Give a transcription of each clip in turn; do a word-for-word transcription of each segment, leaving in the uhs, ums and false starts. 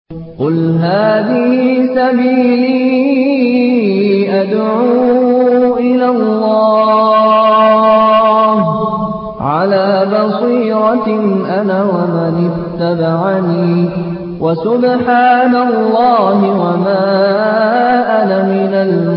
قل هذه سبيلي أدعو إلى الله على بصيرة أنا ومن اتبعني وسبحان الله وما أنا من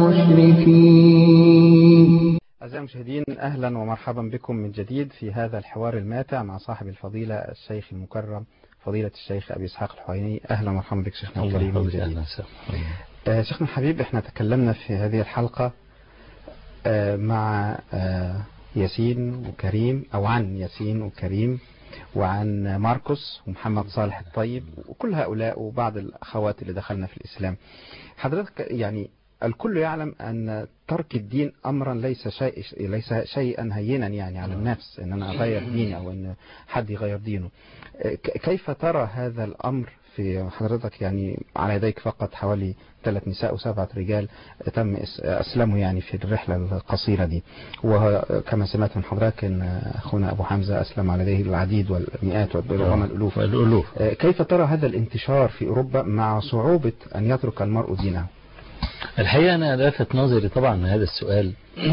المشركين. أعزائي المشاهدين، أهلا ومرحبا بكم من جديد في هذا الحوار الماتع مع صاحب الفضيلة الشيخ المكرم فضيلة الشيخ أبي إسحاق الحويني. أهلا ومرحبا بك شيخنا الكريم من جديد. آه شيخنا الحبيب، احنا تكلمنا في هذه الحلقة آه مع آه ياسين وكريم، أو عن ياسين وكريم وعن ماركوس ومحمد صالح الطيب وكل هؤلاء وبعض الأخوات اللي دخلنا في الإسلام. حضرتك يعني الكل يعلم أن ترك الدين أمرا ليس شيء ليس شيئا هينا يعني على النفس، أن أنا أغير ديني أو أن حد يغير دينه. كيف ترى هذا الأمر في حضرتك؟ يعني على يديك فقط حوالي ثلاث نساء وسبعة رجال تم أسلموا يعني في الرحلة القصيرة دي، وكما سمعت من حضرتك أن أخونا أبو حمزة أسلم على يديه العديد والمئات وربما الألوف. الألوف. كيف ترى هذا الانتشار في أوروبا مع صعوبة أن يترك المرء دينه؟ الحقيقة أنا لافت نظري طبعا هذا السؤال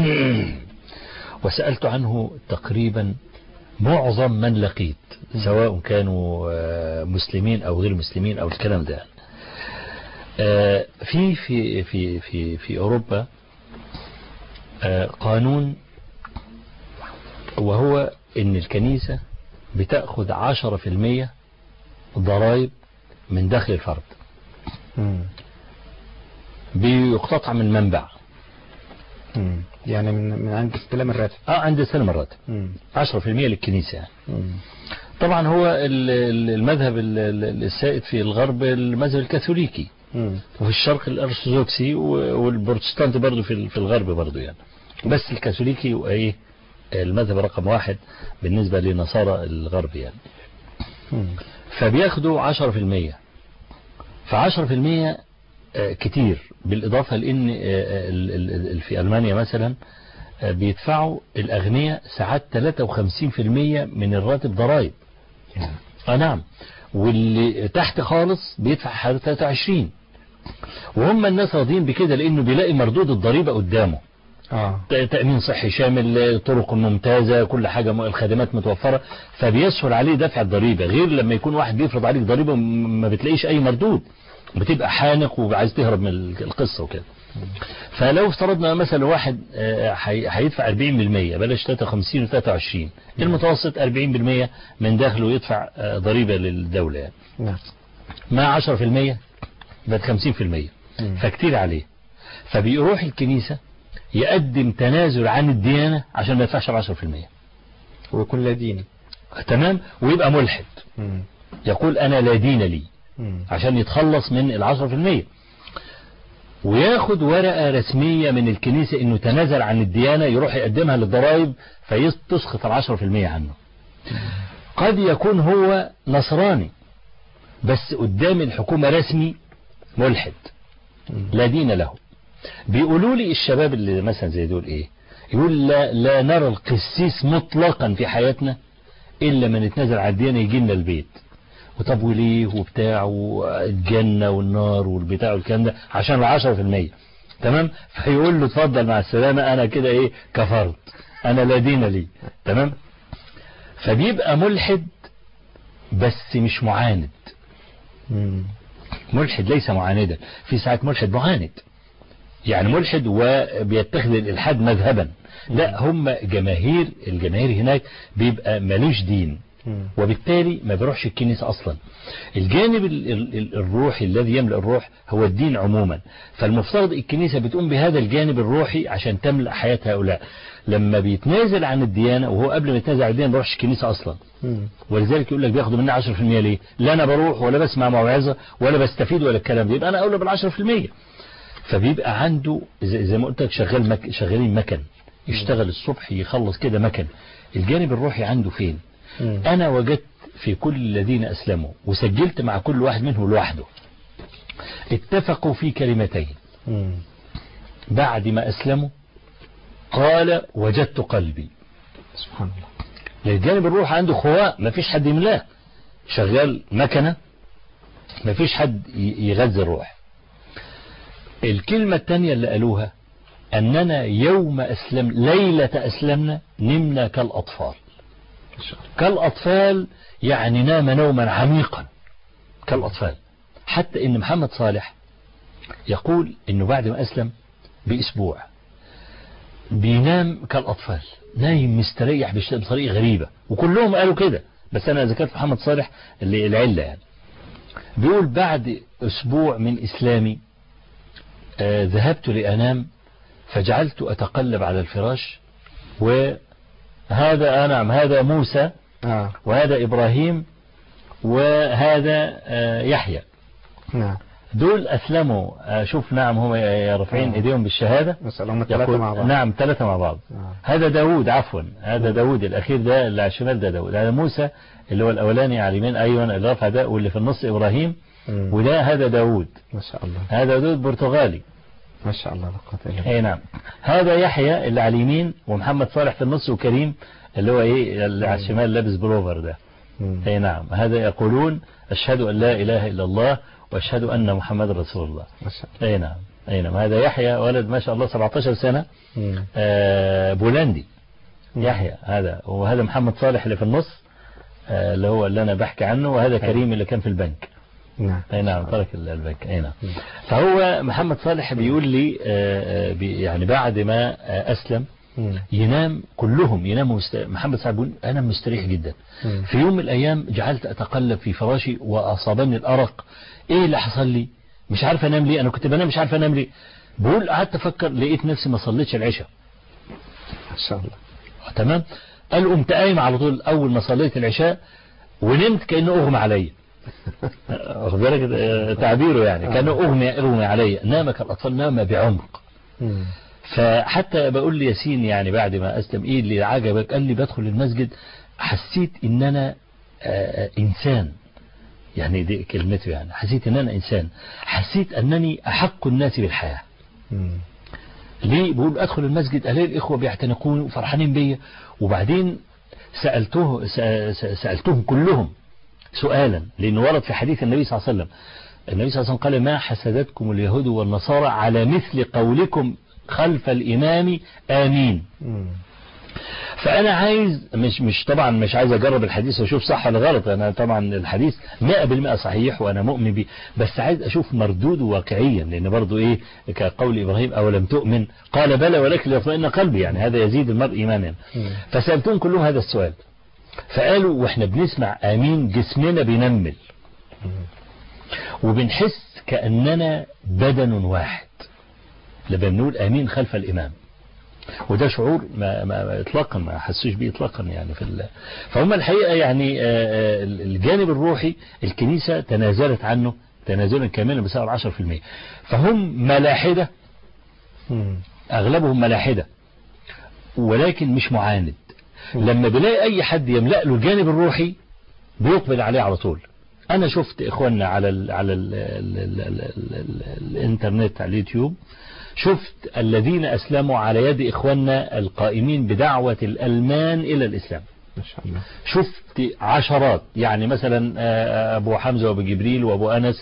وسألت عنه تقريبا معظم من لقيت، سواء كانوا مسلمين أو غير مسلمين أو الكلام ده. في في في في في أوروبا قانون، وهو إن الكنيسة بتأخذ عشرة في المية ضرائب من دخل الفرد، بيقتطع من منبع، يعني من من عند استلام الراتب. اه عند استلام الراتب عشرة في المية للكنيسة يعني. مم. طبعا هو المذهب السائد في الغرب المذهب الكاثوليكي، مم. وفي الشرق الارثوذكسي والبروتستانت برضو في في الغرب برضو يعني، بس الكاثوليكي وايه المذهب رقم واحد بالنسبة لنصارى الغرب يعني. مم. فبياخدوا عشرة في المية، فعشرة في المية كتير، بالإضافة لأن في ألمانيا مثلا بيدفعوا الأغنياء ساعات ثلاثة وخمسين في المية من الراتب ضرائب. آه نعم، واللي تحت خالص بيدفع حوالي ثلاثة وعشرين، وهم الناس راضيين بكده لأنه بيلاقي مردود الضريبة قدامه. آه. تأمين صحي شامل، طرق ممتازة، كل حاجة، الخدمات متوفرة، فبيسهل عليه دفع الضريبة، غير لما يكون واحد بيفرض عليك ضريبة ما بتلاقيش أي مردود، بتبقى حانق وعايز تهرب من القصة وكده. فلو افترضنا مثلا واحد هيدفع أربعين بالمية، بلاش ثلاثة وخمسين و ثلاثة وعشرين، المتوسط أربعين بالمية من دخله يدفع ضريبة للدولة يعني. مع عشرة في المية بقت خمسين في المية، فكتير عليه. فبيروح الكنيسة يقدم تنازل عن الديانة عشان ما يدفعش عشرة في المية ويكون لا دين. تمام، ويبقى ملحد. مم. يقول أنا لا دين لي، عشان يتخلص من العشرة في المية، وياخد ورقة رسمية من الكنيسة انه تنازل عن الديانة، يروح يقدمها للضرائب فيسقط العشرة في المية عنه. قد يكون هو نصراني بس قدام الحكومة رسمي ملحد لا دين له. بيقولوا لي الشباب اللي مثلا زي دول ايه، يقول لا, لا نرى القسيس مطلقا في حياتنا الا من يتنازل عن الديانة يجي لنا البيت، وطب وليه وبتاع والجنة والنار والبتاع والكلام ده عشان العشرة في المية. تمام، فيقول له اتفضل مع السلامة، انا كده ايه كفرت، انا لا دين لي. تمام، فبيبقى ملحد بس مش معاند. ملحد ليس معاندا، في ساعات ملحد معاند، يعني ملحد وبيتخذ الالحاد مذهبا. لا، هم جماهير الجماهير هناك بيبقى ملوش دين، وبالتالي ما بيروحش الكنيسة أصلا. الجانب الروحي الذي يملأ الروح هو الدين عموما، فالمفترض الكنيسة بتقوم بهذا الجانب الروحي عشان تملأ حياة هؤلاء. لما بيتنازل عن الديانة، وهو قبل ما يتنازل عن الديانة ما بيروحش الكنيسة أصلا، ولذلك يقول لك بياخدوا مني عشرة في المية ليه؟ لا أنا بروح ولا بسمع موعظة ولا بستفيد ولا الكلام ده، يبقى أنا أولى بالعشرة في المية. فبيبقى عنده زي ما قلت لك شغال مك... شغالين مكن، يشتغل الصبح يخلص كده مكن. الجانب الروحي عنده فين؟ أنا وجدت في كل الذين أسلموا وسجلت مع كل واحد منهم لوحده، اتفقوا في كلمتين بعد ما أسلموا، قال وجدت قلبي. سبحان الله. للجانب الروح عنده خواء ما فيش حد يملاه، شغال مكنة ما فيش حد يغذي الروح. الكلمة الثانية اللي قالوها أننا يوم أسلم ليلة أسلمنا نمنا كالأطفال. كالأطفال يعني نام نوما عميقا كالأطفال، حتى إن محمد صالح يقول إنه بعد ما أسلم بأسبوع بينام كالأطفال، نايم مستريح بطريقة غريبة، وكلهم قالوا كده، بس أنا ذكرت محمد صالح اللي العلة يعني. بيقول بعد أسبوع من إسلامي آه ذهبت لأنام فجعلت أتقلب على الفراش، وهذا نعم هذا موسى آه. وهذا إبراهيم وهذا آه يحيى نعم دول أسلموا. آه شوف نعم هم رافعين آه. إيديهم بالشهادة، هم ثلاثة مع بعض. نعم ثلاثة مع بعض. آه. هذا داود عفوا هذا داود الأخير ده اللي على الشمال ده داود، هذا موسى اللي هو الأولاني على اليمين أيوان اللي رفع ده، واللي في النص إبراهيم، م. وده هذا داود ما شاء الله، هذا داود برتغالي ما شاء الله. اي نعم. هذا يحيى اللي على اليمين، ومحمد صالح في النص، وكريم اللي هو ايه اللي على الشمال لابس بلوفر ده. اي نعم. هذا يقولون أشهد أن لا إله إلا الله وأشهد أن محمد رسول الله. اي نعم اي نعم. هذا يحيى ولد ما شاء الله سبعتاشر سنة، آه بولندي يحيى هذا، وهذا محمد صالح اللي في النص آه اللي هو اللي أنا بحكي عنه، وهذا كريم اللي كان في البنك. نعم. اي نعم ترك البنك. اي نعم. فهو محمد صالح بيقول لي يعني بعد ما أسلم ينام كلهم يناموا مست... محمد صالح بيقول أنا مستريح جدا. في يوم من الأيام جعلت أتقلب في فراشي وأصابني الأرق. إيه اللي حصل لي؟ مش عارف أنام ليه، أنا كنت بنام مش عارف أنام ليه. بقول قعدت أفكر لقيت نفسي ما صليتش العشاء. ما شاء الله. تمام. قال قمت قايم على طول أول ما صليت العشاء ونمت كأنه أغمى عليا. واخد بالك تعبيره يعني كانه اغمي اغمي علي. نام كالاطفال، نام بعمق. فحتى بقول لي ياسين يعني بعد ما اسلم ايه اللي عجبك؟ قال لي بدخل المسجد حسيت ان انا آه انسان، يعني دي كلمته، يعني حسيت ان انا انسان، حسيت انني احق الناس بالحياه. ليه؟ بقول ادخل المسجد الاقي الاخوه بيعتنقوني وفرحانين بيا، وبعدين سالته سالتهم كلهم سؤالا، لأنه ورد في حديث النبي صلى الله عليه وسلم، النبي صلى الله عليه وسلم قال ما حسدتكم اليهود والنصارى على مثل قولكم خلف الإمام آمين. فأنا عايز مش مش طبعا مش عايز أجرب الحديث وأشوف صح ولا غلط، أنا طبعا الحديث مئة بالمئة صحيح وأنا مؤمن به، بس عايز أشوف مردوده واقعيا، لأن برضو إيه كقول إبراهيم أولم تؤمن قال بلى ولكن ليطمئن قلبي، يعني هذا يزيد المرء إيمانا. فسألتهم كلهم هذا السؤال، فقالوا واحنا بنسمع آمين جسمنا بينمل وبنحس كأننا بدن واحد لما بنقول آمين خلف الإمام، وده شعور ما, ما اطلاقا ما حسوش بيه اطلاقا يعني في ال... فهم الحقيقة يعني الجانب الروحي الكنيسة تنازلت عنه تنازلا كاملا بسبب عشرة في المئة. فهم ملاحدة، أغلبهم ملاحدة ولكن مش معاند. لما بلاقي اي حد يملأ له الجانب الروحي بيقبل عليه على طول. انا شفت اخواننا على ال على ال ال ال ال ال الانترنت على اليوتيوب، شفت الذين اسلموا على يد اخواننا القائمين بدعوة الالمان الى الاسلام. ما شاء الله. شفت عشرات، يعني مثلا ابو حمزة وابو جبريل وابو انس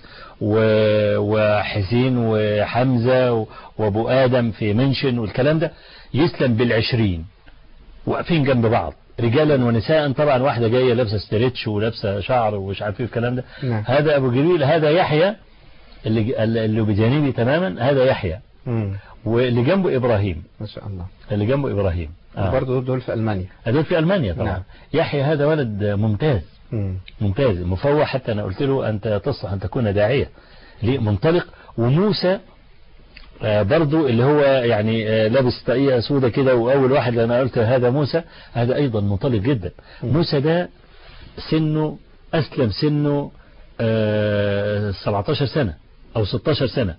وحسين وحمزة وابو ادم في منشن والكلام ده يسلم بالعشرين واقفين جنب بعض رجالا ونساء، طبعا واحدة جاية لابسة ستريتش ولابسة شعر ومش عارف ايه الكلام ده. نعم. هذا ابو جبريل، هذا يحيى اللي اللي بجانبي تماما، هذا يحيى. مم. واللي جنبه ابراهيم. ما شاء الله. اللي جنبه ابراهيم. آه. برضه دول في المانيا. دول في المانيا طبعا. نعم. يحيى هذا ولد ممتاز. مم. ممتاز مفوح، حتى انا قلت له انت تصلح ان تكون داعية، ليه منطلق. وموسى آه برضو اللي هو يعني آه لابس طاقية سودة كده، وأول واحد أنا قلت هذا موسى، هذا أيضا منطلق جدا. م. موسى ده سنه أسلم سنه آه سبعتاشر سنة أو ستاشر سنة.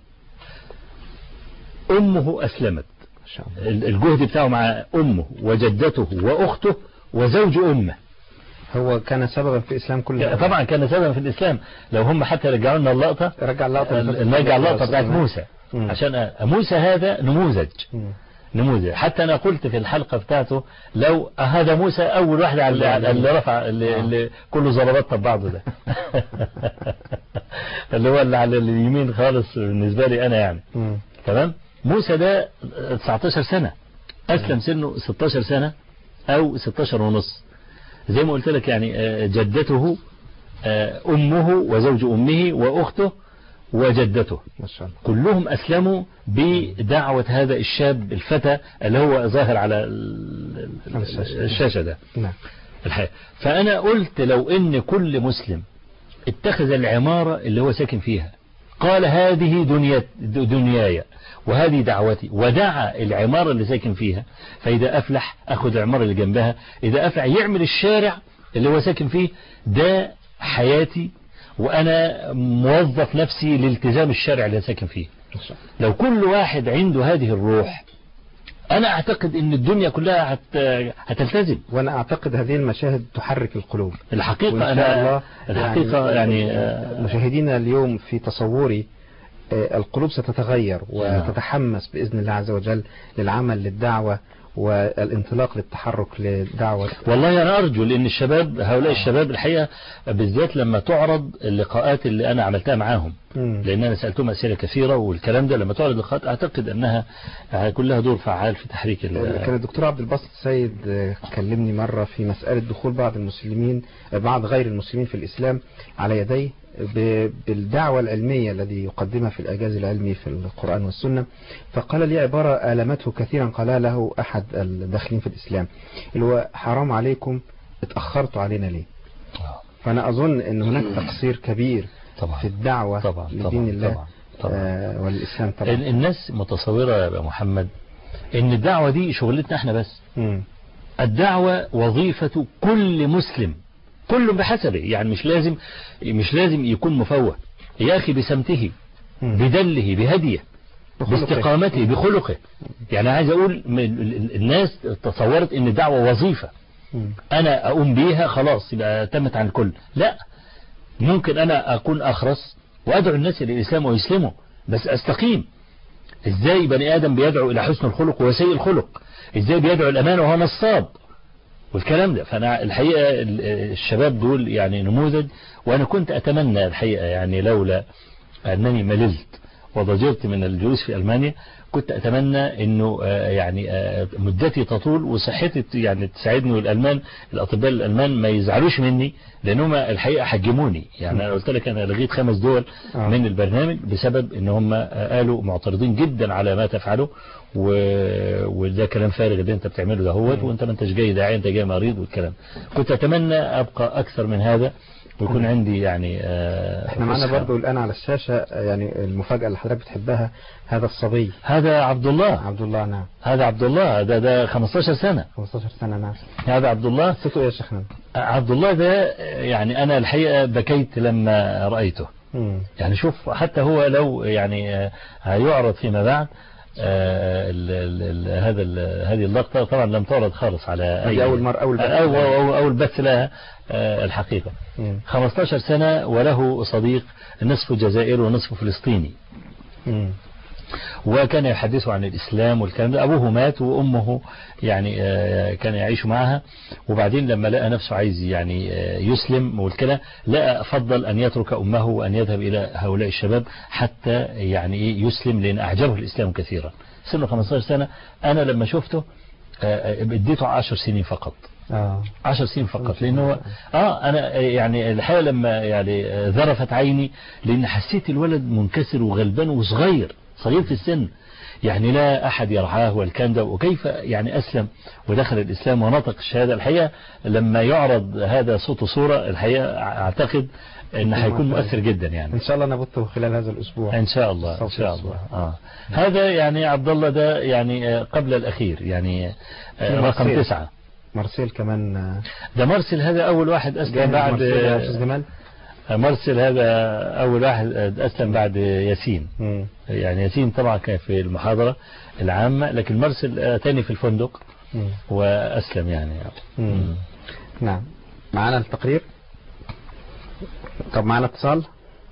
أمه أسلمت، الجهد بتاعه مع أمه وجدته وأخته وزوج أمه. هو كان سببا في إسلام كل طبعا كان سببا في الإسلام. لو هم حتى رجعوا لنا اللقطة رجع اللقطة نرجع اللقطة بتاعت موسى. مم. عشان موسى هذا نموذج. مم. نموذج. حتى أنا قلت في الحلقة بتاعته لو هذا موسى أول واحد على اللي رفع اللي, اللي كله ضربات طب بعضه ده اللي هو اللي على اليمين خالص بالنسبة لي أنا يعني. تمام. موسى ده تسعتاشر سنة أسلم، سنه ستاشر سنة أو ستاشر ونص زي ما قلت لك يعني. جدته أمه وزوج أمه وأخته وجدته كلهم أسلموا بدعوة هذا الشاب الفتى اللي هو ظاهر على الشاشة ده. الحقيقة. فأنا قلت لو إن كل مسلم اتخذ العمارة اللي هو ساكن فيها قال هذه دنيا دنياي وهذه دعوتي ودعا العمارة اللي ساكن فيها، فإذا أفلح أخذ العمارة اللي جنبها، إذا أفلح يعمل الشارع اللي هو ساكن فيه. ده حياتي وأنا موظف نفسي لالتزام الشارع اللي ساكن فيه. لو كل واحد عنده هذه الروح أنا أعتقد أن الدنيا كلها هت... هتلتزم. وأنا أعتقد هذه المشاهد تحرك القلوب الحقيقة. أنا الحقيقة يعني, يعني مشاهدينا اليوم في تصوري القلوب ستتغير وتتحمس بإذن الله عز وجل للعمل للدعوة والانطلاق للتحرك لدعوة. والله أنا أرجو لأن الشباب هؤلاء الشباب الحقيقة بالذات لما تعرض اللقاءات اللي أنا عملتها معاهم، لأن أنا سألتهم أسئلة كثيرة والكلام ده لما تعرض اللقاءات أعتقد أنها كلها دور فعال في تحريك. كان الدكتور عبد الباسط السيد كلمني مرة في مسألة دخول بعض المسلمين بعض غير المسلمين في الإسلام على يديه بالدعوة العلمية الذي يقدمها في الإعجاز العلمي في القرآن والسنة. فقال لي عبارة آلمته كثيرا، قال له أحد الداخلين في الإسلام اللي هو حرام عليكم اتأخرتوا علينا ليه. فأنا أظن أن هناك تقصير كبير طبعا في الدعوة طبعا لدين طبعا الله طبعا طبعا آه والإسلام طبعا. الناس متصورة يا محمد أن الدعوة دي شغلتنا احنا بس. م. الدعوة وظيفة كل مسلم كله بحسبه، يعني مش لازم مش لازم يكون مفوه يا أخي بسمته بدله بهديه باستقامته بخلقه. يعني عايز أقول الناس تصورت أن الدعوة وظيفة أنا أقوم بيها خلاص يبقى تمت عن الكل. لا، ممكن أنا أكون أخرس وأدعو الناس إلى الإسلام ويسلموا بس أستقيم. إزاي بني آدم بيدعو إلى حسن الخلق وسيء الخلق؟ إزاي بيدعو الأمان وهو نصاب والكلام ده؟ فأنا الحقيقة الشباب دول يعني نموذج. وأنا كنت أتمنى الحقيقة يعني لولا أنني مللت وضجرت من الجلوس في ألمانيا كنت أتمنى أنه يعني مدتي تطول وصحتي يعني تساعدني، والألمان الأطباء الألمان ما يزعلوش مني لأنهم الحقيقة حجموني. يعني أنا قلت لك أنا لغيت خمس دول من البرنامج بسبب أن هم قالوا معترضين جدا على ما تفعله وده كلام فارغ اللي انت بتعمله ده هو وانت ما انتش جاي داعي انت جاي مريض والكلام. كنت اتمنى ابقى اكثر من هذا ويكون عندي يعني آه احنا معنا برضو الان على الشاشة يعني المفاجأة اللي حضرتك بتحبها. هذا الصبي هذا عبد الله. عبد الله نعم. هذا عبد الله ده ده خمستاشر سنة. خمستاشر سنة نعم. هذا عبد الله. قصته ايه يا شيخنا؟ عبد الله ده يعني انا الحقيقة بكيت لما رأيته. مم. يعني شوف حتى هو لو يعني هيعرض فيما بعد آه ال ال ال هذا ال هذه اللقطة طبعا لم تعرض خالص على أي أول مرة أول بث أول, أول, أول بث لها آه الحقيقة. مم. خمستاشر سنة وله صديق نصف جزائري ونصف فلسطيني. مم. وكان يحدثه عن الإسلام والكلام ده. أبوه مات وأمه يعني آه كان يعيش معها، وبعدين لما لقى نفسه عايز يعني آه يسلم والكلام لقى أفضل أن يترك أمه وأن يذهب إلى هؤلاء الشباب حتى يعني يسلم لأن أعجبه الإسلام كثيرا. سنه خمستاشر سنة. أنا لما شفته آه اديته عشر سنين فقط. آه. عشر سنين فقط لأنه آه أنا يعني الحقيقة لما يعني ذرفت عيني لأن حسيت الولد منكسر وغلبان وصغير صغير في السن، يعني لا أحد يرعاه والكلام ده، وكيف يعني أسلم ودخل الإسلام ونطق الشهادة. الحقيقة لما يعرض هذا صوت وصورة الحقيقة أعتقد أن هيكون مؤثر جدا يعني. إن شاء الله نبثه خلال هذا الأسبوع إن شاء الله إن شاء الله. آه. هذا يعني عبد الله ده يعني قبل الأخير يعني رقم تسعة. مارسيل كمان ده مارسيل هذا أول واحد أسلم بعد جمال. مارسيل هذا أول واحد أسلم بعد ياسين. مم. يعني ياسين طبعا كان في المحاضرة العامة لكن مارسيل تاني في الفندق. مم. وأسلم يعني. مم. نعم. معنا التقرير. طب معنا اتصال.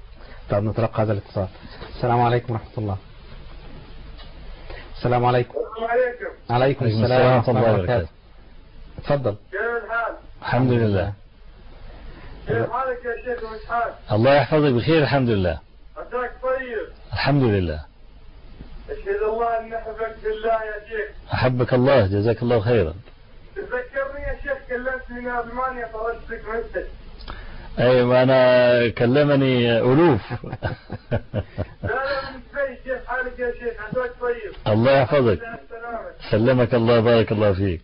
طب نتلقى هذا الاتصال. السلام عليكم ورحمة الله. السلام عليكم. السلام عليكم. عليكم السلام ورحمة الله وبركاته. تفضل. كيف الحال؟ الحمد لله. كيف حالك يا شيخ مسحات؟ الله يحفظك بخير الحمد لله. عساك طيب. الحمد لله. أشهد الله أن أحبك بالله يا شيخ. أحبك الله جزاك الله خيرا. تذكرني يا شيخ كلمتني من ألمانيا طردت لك مسج. أيوة أنا كلمني ألوف. لا لا من دبي كيف حالك يا شيخ؟ عساك طيب. الله يحفظك. سلمك الله بارك الله فيك.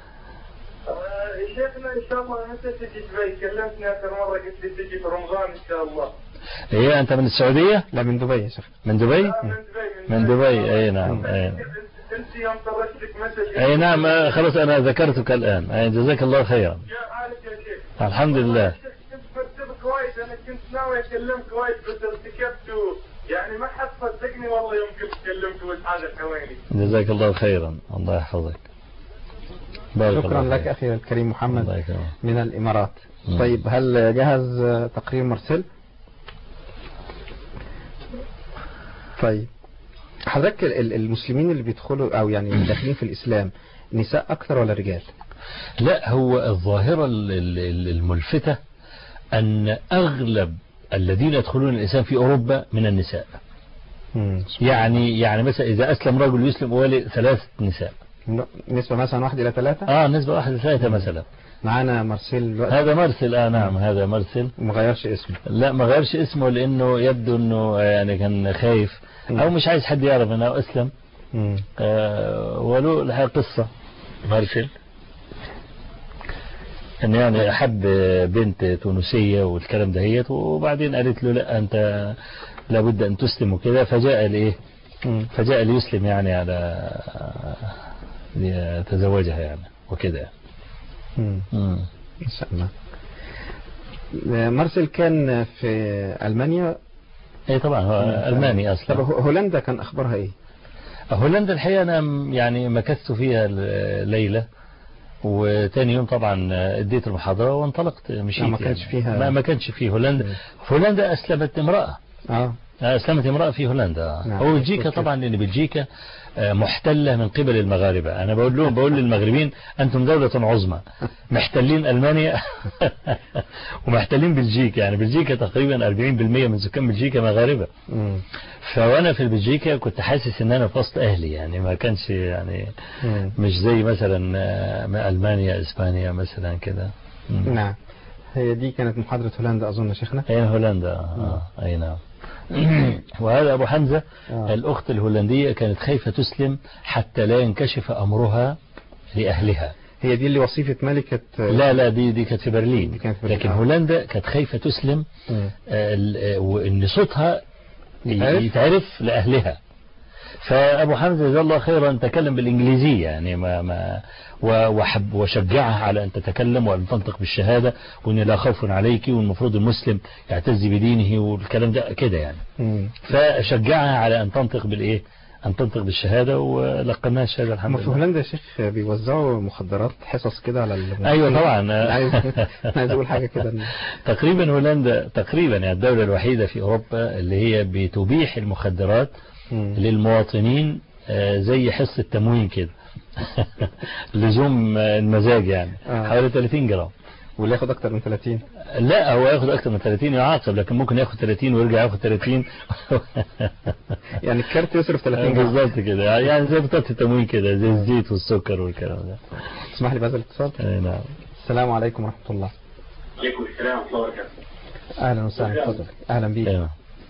يا شيخنا إن شاء الله متى تجي دبي؟ كلمتني آخر مرة قلت لي تجي في رمضان إن شاء الله. إيه أنت من السعودية؟ لا من دبي يا شيخ. من دبي؟ لا من دبي. من دبي أي نعم. أي. أنت يوم طردت لك مسج. أي نعم خلاص أنا ذكرتك الآن. أي جزاك الله خيرا. كيف حالك يا شيخ؟ الحمد لله. كنت مرتب كويس، أنا كنت ناوي أكلمك كويس بس ارتكبت يعني ما حد صدقني والله يوم كنت كلمت والحاجة حوالي. جزاك الله خيرا الله يحفظك. بارك شكرا الله لك أخي الكريم محمد الله يكرمك. من الإمارات. مم. طيب هل جهز تقرير مرسل؟ طيب حضرتك ال- المسلمين اللي بيدخلوا أو يعني داخلين في الإسلام نساء أكثر ولا رجال؟ لا هو الظاهرة ال- ال- الملفتة أن أغلب الذين يدخلون الإسلام في أوروبا من النساء. مم. يعني يعني مثلا إذا أسلم رجل يسلم أولي ثلاث نساء. نسبة مثلا واحد إلى ثلاثة؟ آه نسبة واحد ثلاثة مثلا. معانا مرسل الوقت هذا مرسل آه نعم هذا مرسل. وما غيرش اسمه. لا ما غيرش اسمه لأنه يبدو أنه يعني كان خايف أو مش عايز حد يعرف أنه أسلم. مم. آه وله لها قصة مرسل أن يعني أحب بنت تونسية والكلام دهيت وبعدين قالت له لا أنت لابد أن تسلم وكذا فجاء لإيه فجاء ليسلم يعني على ليتزوجها يعني وكذا. مم. إن شاء الله. مرسل كان في ألمانيا. اي طبعا هو ألماني أصلا. طب هولندا كان أخبارها إيه؟ هولندا الحقيقة أنا يعني مكثت فيها ليلة وتاني يوم طبعا اديت المحاضرة وانطلقت مشيت. ما كانش يعني. فيها ما, ما كانش فيه هولندا. في هولندا أسلمت امرأة. اه أسلمت امرأة في هولندا. نعم. هو بلجيكا طبعا لأن بلجيكا محتلة من قبل المغاربة. أنا بقول لهم بقول للمغربين أنتم دولة عظمى محتلين ألمانيا ومحتلين بلجيكا. يعني بلجيكا تقريبا أربعين بالمئة من سكان بلجيكا مغاربة. مم. فوانا في بلجيكا كنت حاسس ان انا في وسط اهلي يعني ما كانش يعني مم. مش زي مثلا المانيا اسبانيا مثلا كده. نعم هي دي كانت محاضرة هولندا أظن يا شيخنا. اي هولندا آه. اي نعم. وهذا ابو حمزة آه. الاخت الهولندية كانت خايفة تسلم حتى لا ينكشف امرها لاهلها. هي دي اللي وصيفة ملكة. لا لا دي دي كانت في برلين. كانت في برلين. لكن هولندا كانت خايفة تسلم آه وان صوتها يتعرف لأهلها. فأبو حمزة جزاه الله خيرا تكلم بالإنجليزية يعني ما ما وحب وشجعها على أن تتكلم وأن تنطق بالشهادة وأن لا خوف عليك والمفروض المسلم يعتز بدينه والكلام ده كده يعني. مم. فشجعها على أن تنطق بالإيه أن تنطق بالشهادة ولقناها الشهادة الحمد لله. في هولندا يا شيخ بيوزعوا مخدرات حصص كده على المسلمين. أيوة طبعا. أنا عايز عايز أقول حاجة كده. تقريبا هولندا تقريبا يعني الدولة الوحيدة في أوروبا اللي هي بتبيح المخدرات مم. للمواطنين زي حصة التموين كده. لزوم المزاج يعني آه. حوالي ثلاثين جرام. واللي ياخد أكتر من ثلاثين؟ لا هو ياخد أكتر من ثلاثين يعاقب لكن ممكن ياخد ثلاثين ويرجع ياخد ثلاثين. يعني الكارت يصرف ثلاثين جرام بالظبط كده يعني زي بطاقة التموين كده زي الزيت والسكر والكلام ده. اسمح لي بهذا الاتصال. نعم. السلام عليكم ورحمة الله. عليكم السلام ورحمة الله وبركاته. أهلا وسهلا تفضل. أهلا بيك. أيوة.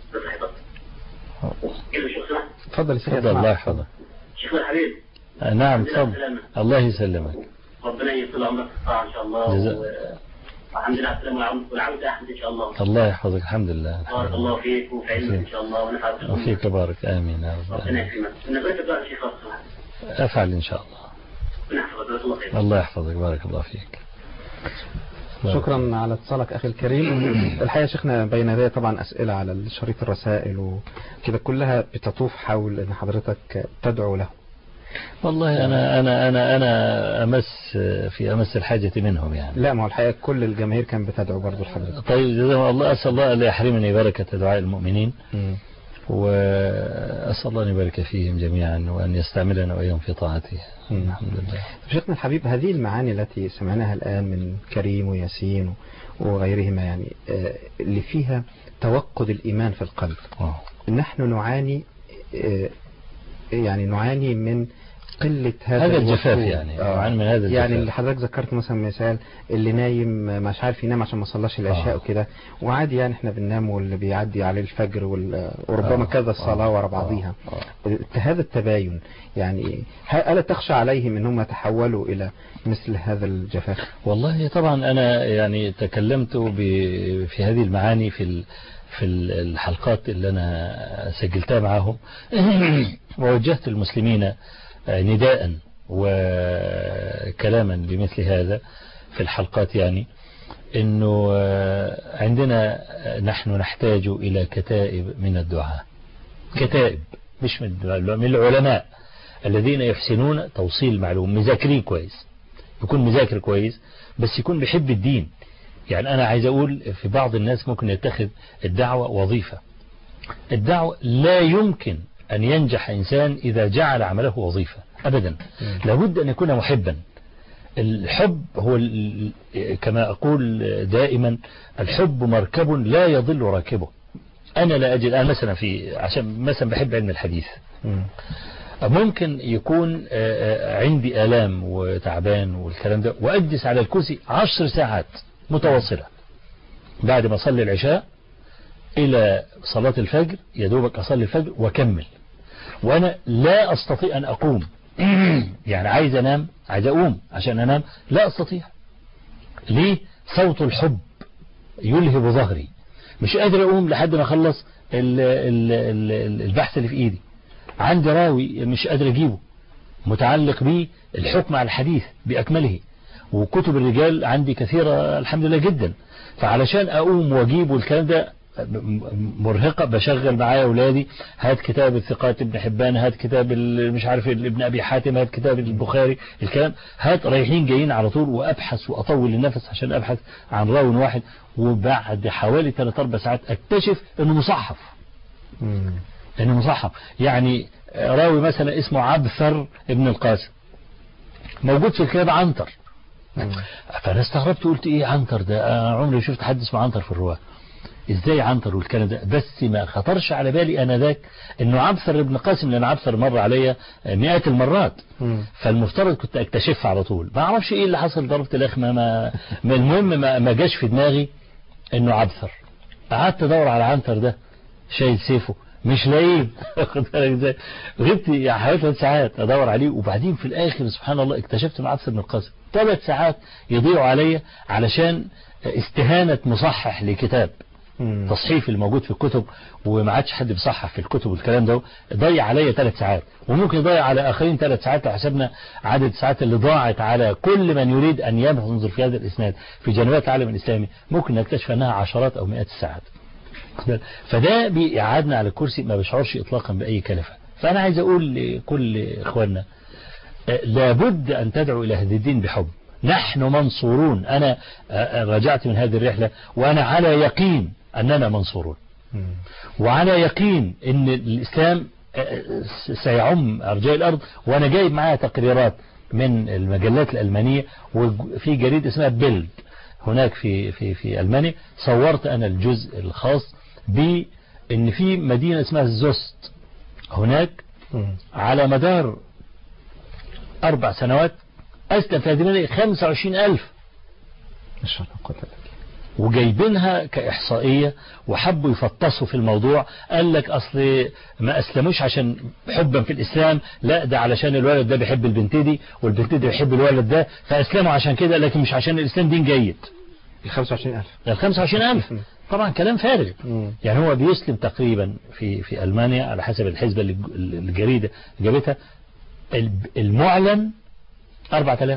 تفضل يا شيخ. تفضل الله يحفظك. شيخ الحبيب. نعم تفضل. الله يسلمك. ربنا يطول عمرك الصحة إن شاء الله. جزاك. والحمد لله على السلامة والعودة أحمد إن شاء الله. الله يحفظك الحمد لله. بارك الله فيك وفي علمك إن شاء الله ونفعك. وفيك بارك آمين يا رب. ربنا يكرمك. نبغيك تدعي شيخ الصحة. أفعل إن شاء الله. نحفظك الله خير. الله يحفظك بارك الله فيك. شكرا على اتصالك أخي الكريم. الحقيقة شيخنا بين يدي طبعا أسئلة على شريط الرسائل وكده كلها بتطوف حول أن حضرتك تدعو له. والله أنا أنا أنا أنا أمس في أمس الحاجة منهم يعني. لا ما هو الحقيقة كل الجماهير كان بتدعو برضو لحضرتك. طيب جزاهم الله. أسأل الله ألا يحرمني بركة دعاء المؤمنين. م. وأسأل الله أن يبارك فيهم جميعا وأن يستعملنا وإياهم في طاعته. الحمد لله. شيخنا الحبيب، هذه المعاني التي سمعناها الآن من كريم وياسين وغيرهما يعني اللي فيها توقد الإيمان في القلب، أوه. نحن نعاني يعني نعاني من قلة هذا, هذا الجفاف يعني آه. نعاني من هذا الجفاف. يعني اللي حضرتك ذكرت مثلا مثال اللي نايم مش عارف ينام عشان ما صلاش العشاء آه. وكده، وعادي يعني احنا بننام واللي بيعدي عليه الفجر وربما آه. كذا الصلاة آه. ورا بعضيها. آه. آه. هذا التباين يعني ألا تخشى عليهم انهم يتحولوا الى مثل هذا الجفاف؟ والله طبعا انا يعني تكلمت في هذه المعاني في في الحلقات اللي انا سجلتها معهم ووجهت المسلمين نداء وكلاما بمثل هذا في الحلقات، يعني انه عندنا نحن نحتاج الى كتائب من الدعاء، كتائب مش من من العلماء الذين يحسنون توصيل المعلومة، مذاكرين كويس، يكون مذاكر كويس بس يكون بيحب الدين. يعني أنا عايز أقول في بعض الناس ممكن يتخذ الدعوة وظيفة. الدعوة لا يمكن أن ينجح إنسان إذا جعل عمله وظيفة أبدا، لابد أن يكون محبا. الحب هو كما أقول دائما الحب مركب لا يضل راكبه. أنا لا أجد أنا مثلا في عشان مثلا بحب علم الحديث، ممكن يكون عندي آلام وتعبان والكلام ده وأجلس على الكرسي عشر ساعات متواصلة بعد ما أصلي العشاء إلى صلاة الفجر، يا دوبك أصلي الفجر وأكمل، وأنا لا أستطيع أن أقوم. يعني عايز أنام، عايز أقوم عشان أنام، لا أستطيع. ليه؟ صوت الحب يلهب ظهري، مش قادر أقوم لحد ما أخلص البحث اللي في إيدي. عندي راوي مش قادر أجيبه متعلق به الحكم على الحديث بأكمله، وكتب الرجال عندي كثيرة الحمد لله جدا، فعلشان أقوم وأجيبه الكلام ده مرهقة. بشغل معايا أولادي، هات كتاب الثقات ابن حبان، هات كتاب مش عارف ابن أبي حاتم، هات كتاب البخاري، الكلام هات رايحين جايين على طول، وأبحث وأطول النفس عشان أبحث عن راوي واحد، وبعد حوالي ثلاث أربع ساعات أكتشف إنه مصحف. إنه مصحف يعني راوي مثلا اسمه عبثر ابن القاسم، موجود في الكتاب عنتر. فأنا استغربت قلت إيه عنتر ده؟ عمري شفت حد اسمه عنتر في الرواة، ازاي عنتر والكلام ده؟ بس ما خطرش على بالي انا ذاك انه عبثر ابن قاسم، لان عبثر مر عليا مئات المرات. م. فالمفترض كنت اكتشفها على طول. ما اعرفش ايه اللي حصل، ضربت الاخمه ما, ما المهم ما, ما جاش في دماغي انه عبثر. قعدت ادور على عنتر ده شايل سيفه مش لاقيه. واخد بالك ازاي؟ غبت يعني حوالي ثلاث ساعات ادور عليه، وبعدين في الاخر سبحان الله اكتشفت ان عبثر ابن القاسم. ثلاث ساعات يضيعوا عليا علشان استهانه مصحح لكتاب، تصحيف الموجود في الكتب، وما عادش حد بيصحح في الكتب والكلام ده، ضيع عليا ثلاث ساعات، وممكن يضيع على آخرين ثلاث ساعات لو حسبنا عدد الساعات اللي ضاعت على كل من يريد أن ينظر في هذا الإسناد في جنوات العالم الإسلامي، ممكن نكتشف أنها عشرات أو مئات الساعات. فده بيقعدنا على الكرسي ما بشعرش إطلاقا بأي كلفة. فأنا عايز أقول لكل إخواننا لابد أن تدعو إلى هذا الدين بحب. نحن منصورون. أنا رجعت من هذه الرحلة وأنا على يقين أننا منصورون، وعلى يقين أن الإسلام سيعم أرجاء الأرض. وأنا جايب معايا تقريرات من المجلات الألمانية، وفي جريدة اسمها بيلد هناك في في في ألمانيا صورت أنا الجزء الخاص بأن في مدينة اسمها زوست هناك على مدار أربع سنوات أسلم في هذه المدينة خمسة وعشرين ألف، وجايبينها كإحصائية، وحبوا يفطسوا في الموضوع. قال لك أصل ما أسلموش عشان حبا في الإسلام، لا ده علشان الولد ده بيحب البنت دي والبنت دي بيحب الولد ده فأسلموا عشان كده، لكن مش عشان الإسلام دين جيد. ال خمسة وعشرين ألف ال خمسة وعشرين ألف طبعا كلام فارغ. يعني هو بيسلم تقريبا في في ألمانيا على حسب الحسبة اللي الجريدة جابتها المعلن أربعة آلاف.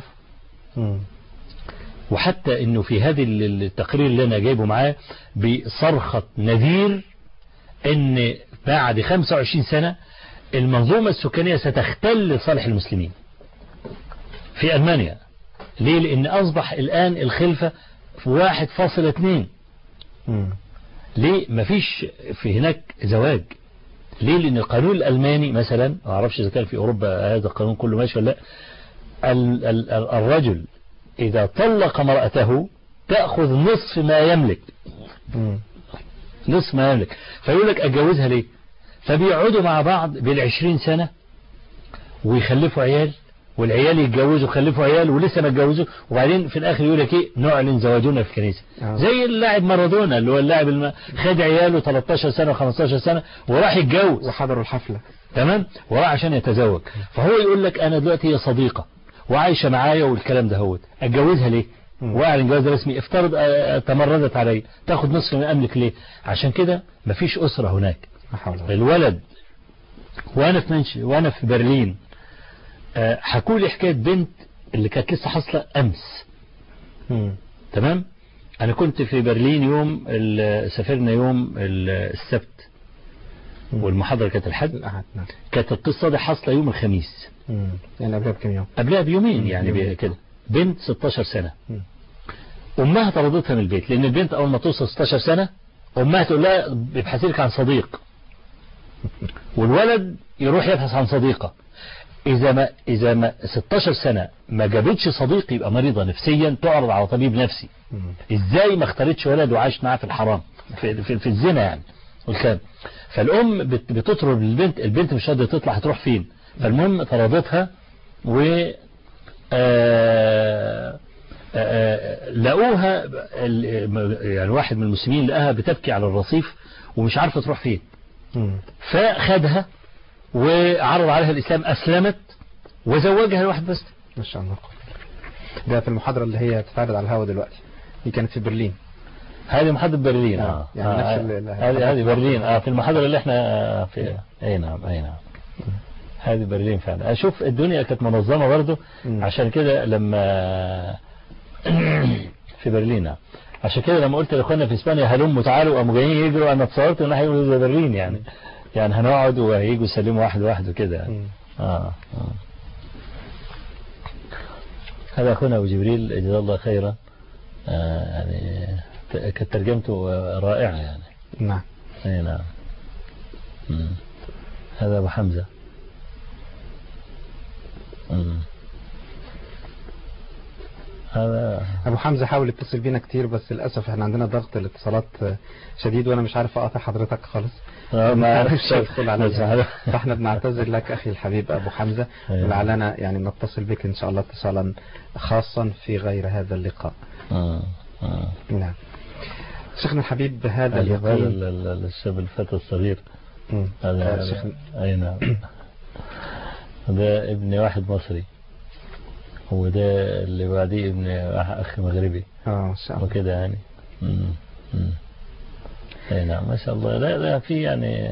وحتى انه في هذه التقرير اللي انا جايبه معاه بصرخة نذير ان بعد خمسة وعشرين سنة المنظومة السكانية ستختل صالح المسلمين في ألمانيا. ليه؟ لان اصبح الان الخلفة في واحد فاصلة اثنين. ليه؟ مفيش في هناك زواج، ليه؟ لأن القانون الألماني مثلا ما أعرفش إذا كان في أوروبا هذا القانون كله ماشي ولا لا. ال ال الرجل إذا طلق امرأته تأخذ نصف ما يملك، نصف ما يملك. فيقول لك أتجوزها ليه؟ فبيقعدوا مع بعض بالعشرين سنة ويخلفوا عيال، والعيال يتجوزوا ويخلفوا عيال ولسه ما اتجوزوا، وبعدين في الاخر يقول لك ايه؟ نعلن زواجنا في الكنيسه. آه. زي اللاعب مارادونا اللي هو اللاعب الم... خد عياله ثلاثة عشر سنه وخمستاشر سنه وراح يتجوز وحضروا الحفله، تمام، وراح عشان يتزوج. فهو يقول لك انا دلوقتي هي صديقه وعايشه معايا والكلام ده هوت، اتجوزها ليه؟ واعلن جواز رسمي. افترض تمردت علي تاخد نصف ما املك ليه؟ عشان كده مفيش اسره هناك. الولد وانا في منش... وانا في برلين حكوا لي حكايه بنت اللي كانت لسه حاصله امس. مم. تمام. انا كنت في برلين يوم سافرنا يوم السبت، مم. والمحاضره كانت الحد. نعم. كانت القصه دي حاصله يوم الخميس. مم. يعني قبلها بكم يوم؟ قبلها بيومين يعني كده. بنت ستاشر سنه. مم. امها طردتها من البيت، لان البنت اول ما توصل ستاشر سنه امها تقول لها ابحثي لك عن صديق، والولد يروح يبحث عن صديقه. إذا ما إذا ما ستاشر سنة ما جابتش صديق يبقى مريضة نفسيا، تعرض على طبيب نفسي. إزاي ما اختارتش ولد وعاش معاه في الحرام في, في, في الزنا يعني والكلام. فالأم بتطرد البنت، البنت مش قادرة تطلع هتروح فين. فالمهم طردتها و لقوها يعني واحد من المسلمين لقاها بتبكي على الرصيف ومش عارفة تروح فين، فخدها وعرض عليها الإسلام، أسلمت وزوجها لواحد بس. ما شاء الله. ده في المحاضرة اللي هي تتعرض على الهواء دلوقتي، دي كانت في برلين. هذه محاضرة برلين. اه, آه. يعني آه. نفس هذه هذه برلين. اه في المحاضرة اللي احنا في. اي نعم اي نعم. هذه برلين فعلا. اشوف الدنيا كانت منظمة برضه، عشان كده لما في برلين، عشان كده لما قلت لاخواننا في اسبانيا هلموا تعالوا قاموا جايين يجروا، انا اتصورت ان هيقولوا زي برلين يعني. يعني هنقعد وهيجوا يسلموا واحد واحد وكده يعني. آه. آه. هذا أخونا أبو جبريل جزاه الله خيرا. آه يعني كانت ترجمته رائعة يعني. نعم. أي نعم. مم. هذا أبو حمزة. مم. هذا أبو حمزة حاول يتصل بينا كتير، بس للأسف احنا عندنا ضغط الاتصالات شديد وأنا مش عارف أقاطع حضرتك خالص. ما عرفش ادخل على فاحنا بنعتذر لك أخي الحبيب أبو حمزة، ولعلنا يعني نتصل بك إن شاء الله اتصالا خاصا في غير هذا اللقاء. آه. آه. نعم. شيخنا الحبيب، هذا اليقين الشاب الفتى الصغير هذا شيخنا. أي نعم. ده ابن واحد مصري، وده اللي بعديه ابن أخ مغربي. اه ما شاء الله وكده يعني. امم امم اي نعم ما شاء الله. لا لا في يعني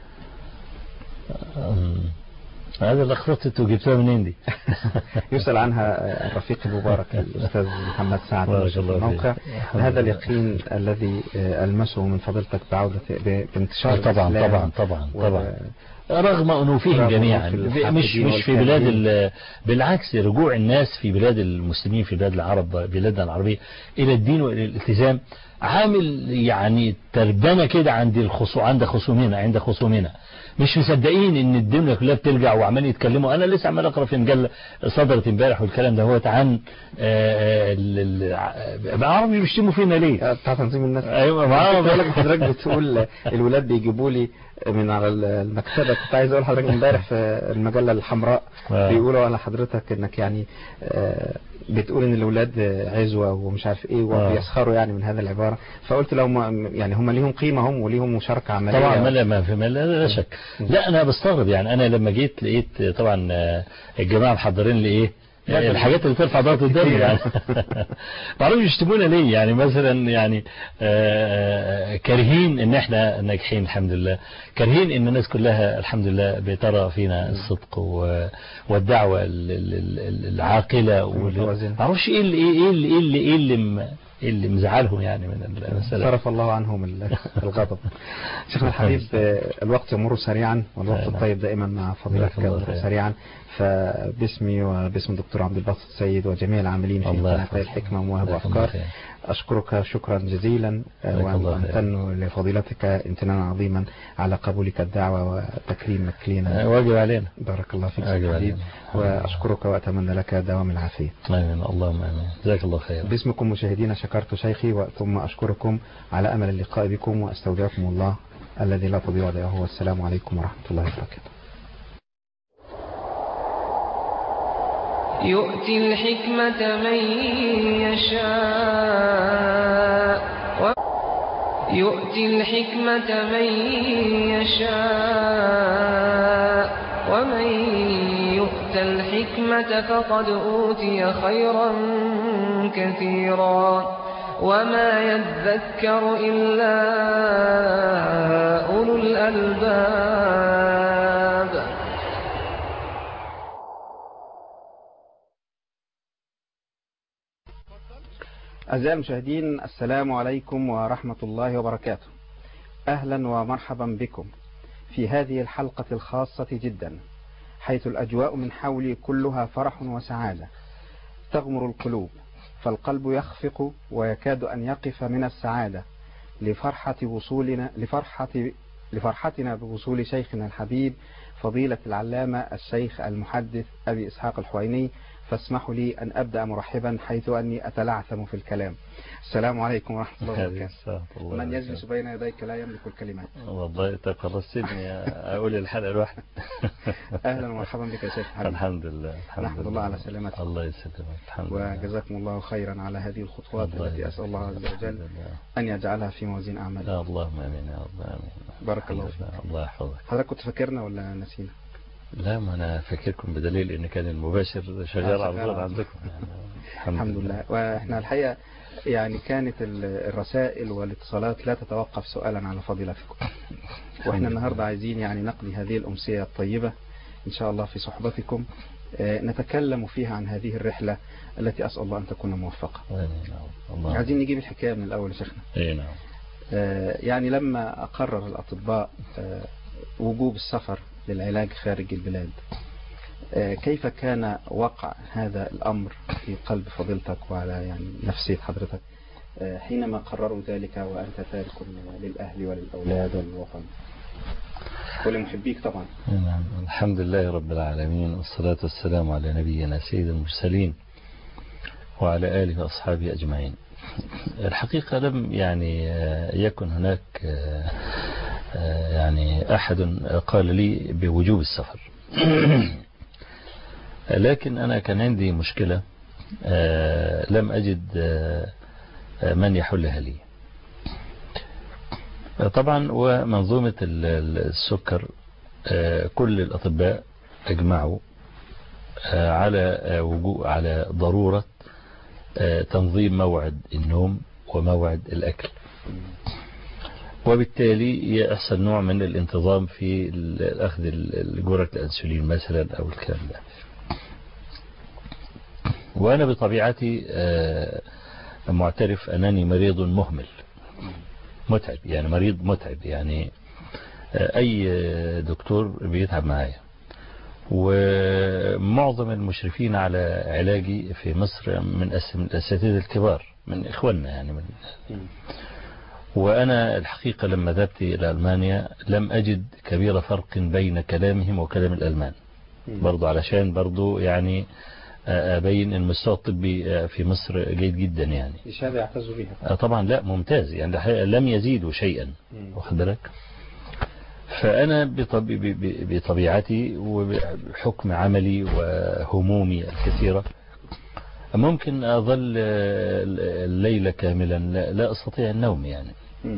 هذا الأخطاء انتوا جبتوها منين دي؟ يسأل عنها الرفيق المبارك الأستاذ محمد سعد في الموقع. هذا اليقين الذي ألمسه من فضيلتك بعودة بانتشار طبعا طبعا طبعا طبعا رغم أنوفهم جميعا، مش مش في بلاد، بالعكس رجوع الناس في بلاد المسلمين في بلاد العرب بلادنا العربية إلى الدين وإلى الالتزام عامل يعني تربنة كده عند الخصوم عند خصومنا عند خصومنا مش مصدقين ان الدنيا كلها بترجع وعمالين يتكلموا. انا لسه عمال اقرا في مجله صدرت امبارح والكلام ده هو عن العرب بيشتموا فينا ليه بتاع تنظيم الناس. ايوه ما بقول لك حضرتك بتقول الولاد بيجيبوا لي من على المكتبه. كنت عايز اقول لحضرتك امبارح في المجله الحمراء بيقولوا على حضرتك انك يعني بتقول ان الاولاد عزوه ومش عارف ايه وبيسخروا يعني من هذا العباره. فقلت لهم يعني هم ليهم قيمه هم وليهم مشاركه عمليه طبعا. ما ما في لا شك. لا انا بستغرب يعني. انا لما جيت لقيت طبعا الجماعه محضرين لي ايه الحاجات اللي ترفع ضغط الدم يعني. ما اعرفش يشتمونا ليه يعني. مثلا يعني كارهين ان احنا ناجحين الحمد لله، كارهين ان الناس كلها الحمد لله بترى فينا الصدق والدعوه العاقله. ما اعرفش ايه اللي ايه اللي ايه اللي ايه اللي اللي مزعلهم يعني من المسألة. صرف الله عنهم الغضب. شيخنا الحبيب الوقت يمر سريعا، والوقت الطيب دائما مع فضيلتك يمر سريعا، فباسمي وباسم الدكتور عبد الباسط السيد وجميع العاملين في قناة الحكمة ومواهب وأفكار أشكرك شكرا جزيلا، وأمتن لفضيلتك امتنانا عظيما على قبولك الدعوة وتكريمك لنا. واجب علينا. بارك الله فيك حبيب، وأشكرك وأتمنى لك دوام العافية. آمين اللهم آمين. جزاك الله خير. باسمكم مشاهدينا شكرت شيخي، ثم أشكركم على أمل اللقاء بكم، وأستودعكم الله الذي لا تضيع ودائعه، والسلام عليكم ورحمة الله وبركاته. يؤتي الحكمة من يشاء و... يؤتي الحكمة من يشاء ومن يؤت الحكمة فقد أوتي خيرا كثيرا وما يذكر إلا أولو الألباب. أعزائي المشاهدين، السلام عليكم ورحمة الله وبركاته. أهلا ومرحبا بكم في هذه الحلقة الخاصة جدا، حيث الأجواء من حولي كلها فرح وسعادة تغمر القلوب، فالقلب يخفق ويكاد أن يقف من السعادة لفرحة وصولنا لفرحة لفرحتنا بوصول شيخنا الحبيب فضيلة العلامة الشيخ المحدث أبي إسحاق الحويني. فاسمحوا لي أن أبدأ مرحبا حيث أني أتلعثم في الكلام. السلام عليكم ورحمة الله وبركاته. من يجلس بين يديك لا يملك الكلمات. والله تقرصتني أقول الحلقة الواحدة. أهلا ومرحبا بك يا شيخ حبيب. الحمد لله. نحمد الله على سلامتك. الله يسلمك. الحمد لله. وجزاكم الله خيرا على هذه الخطوات التي أسأل الله عز وجل أن يجعلها في موازين أعمالنا. اللهم آمين يا رب. آمين. بارك الله فيك. الله يحفظك. حضرتك كنت فاكرنا ولا نسينا؟ لا، ما أنا فاكركم بدليل إن كان المباشر شغال على طول عندكم يعني. الحمد لله. وإحنا الحقيقة يعني كانت الرسائل والاتصالات لا تتوقف سؤالا على فضيلتكم، وإحنا النهاردة عايزين يعني نقضي هذه الأمسية الطيبة إن شاء الله في صحبتكم، نتكلم فيها عن هذه الرحلة التي أسأل الله أن تكون موفقة. عايزين نجيب الحكاية من الأول يا شيخنا. أي نعم. يعني لما أقرر الأطباء وجوب السفر للعلاج خارج البلاد، كيف كان وقع هذا الأمر في قلب فضيلتك وعلى يعني نفسية حضرتك حينما قرروا ذلك وأنت تارك للأهل وللأولاد والوطن ولمحبيك طبعا؟ نعم. الحمد لله رب العالمين، والصلاة والسلام على نبينا سيد المرسلين وعلى آله وأصحابه أجمعين. الحقيقة لم يعني يكن هناك يعني أحد قال لي بوجوب السفر، لكن أنا كان عندي مشكلة لم أجد من يحلها لي. طبعا ومنظومة السكر كل الأطباء أجمعوا على وجوء على ضرورة تنظيم موعد النوم وموعد الأكل، وبالتالي يحصل نوع من الانتظام في أخذ جرعة الأنسولين مثلا أو الكلام ده. وأنا بطبيعتي معترف أنني مريض مهمل متعب، يعني مريض متعب، يعني أي دكتور بيتعب معايا. ومعظم المشرفين على علاجي في مصر من الأساتذة الكبار من إخواننا يعني من وأنا الحقيقة لما ذهبت إلى ألمانيا لم أجد كبير فرق بين كلامهم وكلام الألمان، برضو علشان برضو يعني أبين المستوى الطبي في مصر جيد جدا يعني. الشهادة يعتزوا بها طبعا، لا ممتاز يعني، لم يزيدوا شيئا، واخد بالك. فأنا بطبيعتي وبحكم عملي وهمومي الكثيرة ممكن أظل الليلة كاملا لا أستطيع النوم يعني،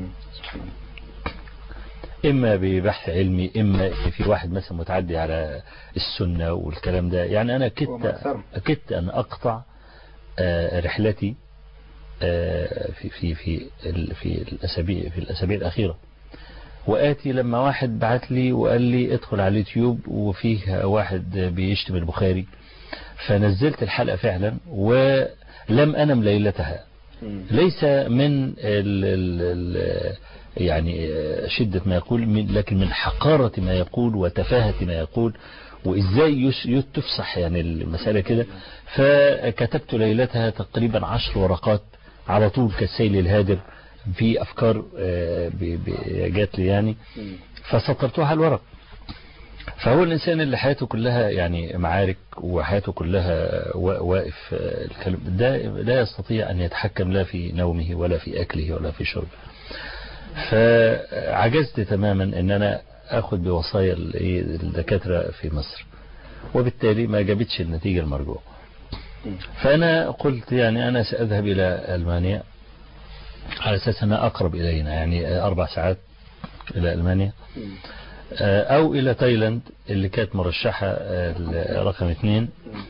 إما ببحث علمي، إما في واحد مثلا متعدي على السنة والكلام ده. يعني أنا كدت كدت أن أقطع رحلتي في في في في الأسابيع في الأسابيع الأخيرة، وآتي لما واحد بعت لي وقال لي ادخل على اليوتيوب وفيه واحد بيشتم البخاري، فنزلت الحلقة فعلا ولم أنم ليلتها. ليس من ال ال ال يعني شدة ما يقول، لكن من حقارة ما يقول وتفاهة ما يقول، وإزاي تفصح يعني المسألة كده. فكتبت ليلتها تقريبا عشر ورقات على طول كالسيل الهادر في أفكار جات لي يعني، فسطرتها على الورق. فهو الإنسان اللي حياته كلها يعني معارك وحياته كلها واقف ده لا يستطيع أن يتحكم لا في نومه ولا في أكله ولا في شربه. فعجزت تماما أن أنا أخذ بوصايا الدكاترة في مصر، وبالتالي ما جابتش النتيجة المرجوة. فأنا قلت يعني أنا سأذهب إلى ألمانيا على أساس أنها أقرب إلينا، يعني أربع ساعات إلى ألمانيا، أو إلى تايلاند اللي كانت مرشحة رقم اثنين.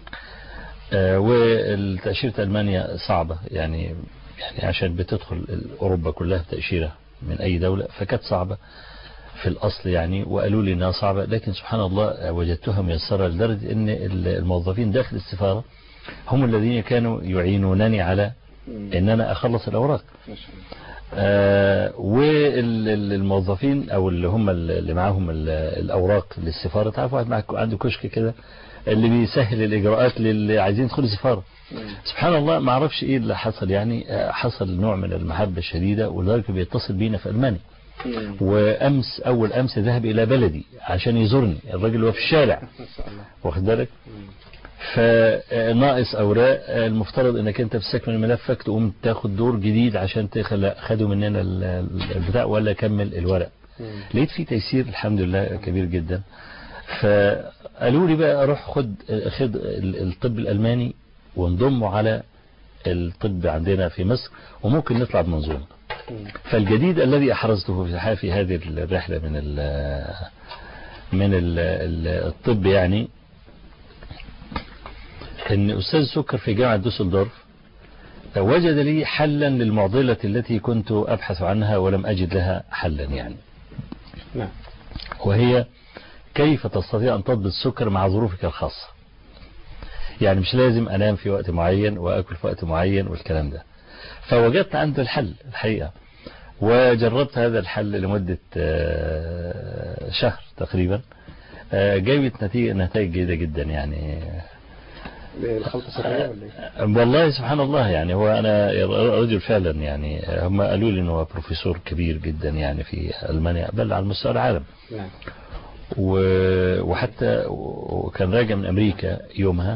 والتأشيرة ألمانيا صعبة يعني يعني عشان بتدخل أوروبا كلها بتأشيرة من أي دولة، فكانت صعبة في الأصل يعني، وقالوا لي أنها صعبة، لكن سبحان الله وجدتها ميسرة لدرجة أن الموظفين داخل السفارة هم الذين كانوا يعينونني على أن أنا أخلص الأوراق. آه والموظفين أو اللي هم اللي معاهم الأوراق للسفارة، تعرف واحد معك عنده كشك كده اللي بيسهل الإجراءات للي عايزين يدخلوا السفارة. سبحان الله ما أعرفش إيه اللي حصل يعني، حصل نوع من المحبة الشديدة، ولذلك بيتصل بينا في ألمانيا. وأمس أول أمس ذهب إلى بلدي عشان يزورني، الراجل هو في الشارع واخد بالك، فناقص أوراق، المفترض أنك أنت بتستكمل ملفك تقوم تاخد دور جديد عشان تخلق خدوا مننا البتاع ولا كمل الورق. لقيت فيه تيسير الحمد لله كبير جدا. فقالوا لي بقى أروح خد خد الطب الألماني وانضموا على الطب عندنا في مصر، وممكن نطلع بمنظومة. فالجديد الذي أحرزته في في هذه الرحلة من ال من ال الطب يعني أن أستاذ سكر في جامعة دوسلدورف وجد لي حلا للمعضلة التي كنت أبحث عنها ولم أجد لها حلا يعني. نعم. وهي كيف تستطيع أن تضبط السكر مع ظروفك الخاصة. يعني مش لازم أنام في وقت معين وأكل في وقت معين والكلام ده. فوجدت عنده الحل الحقيقة، وجربت هذا الحل لمدة شهر تقريبا، جايبت نتيجة نتائج جيدة جدا يعني. الخلطة السكرية ولا ايه؟ والله سبحان الله يعني، هو أنا رجل فعلا يعني، هم قالوا لي إنه بروفيسور كبير جدا يعني في ألمانيا بل على مستوى العالم. نعم. وحتى وكان راجع من أمريكا يومها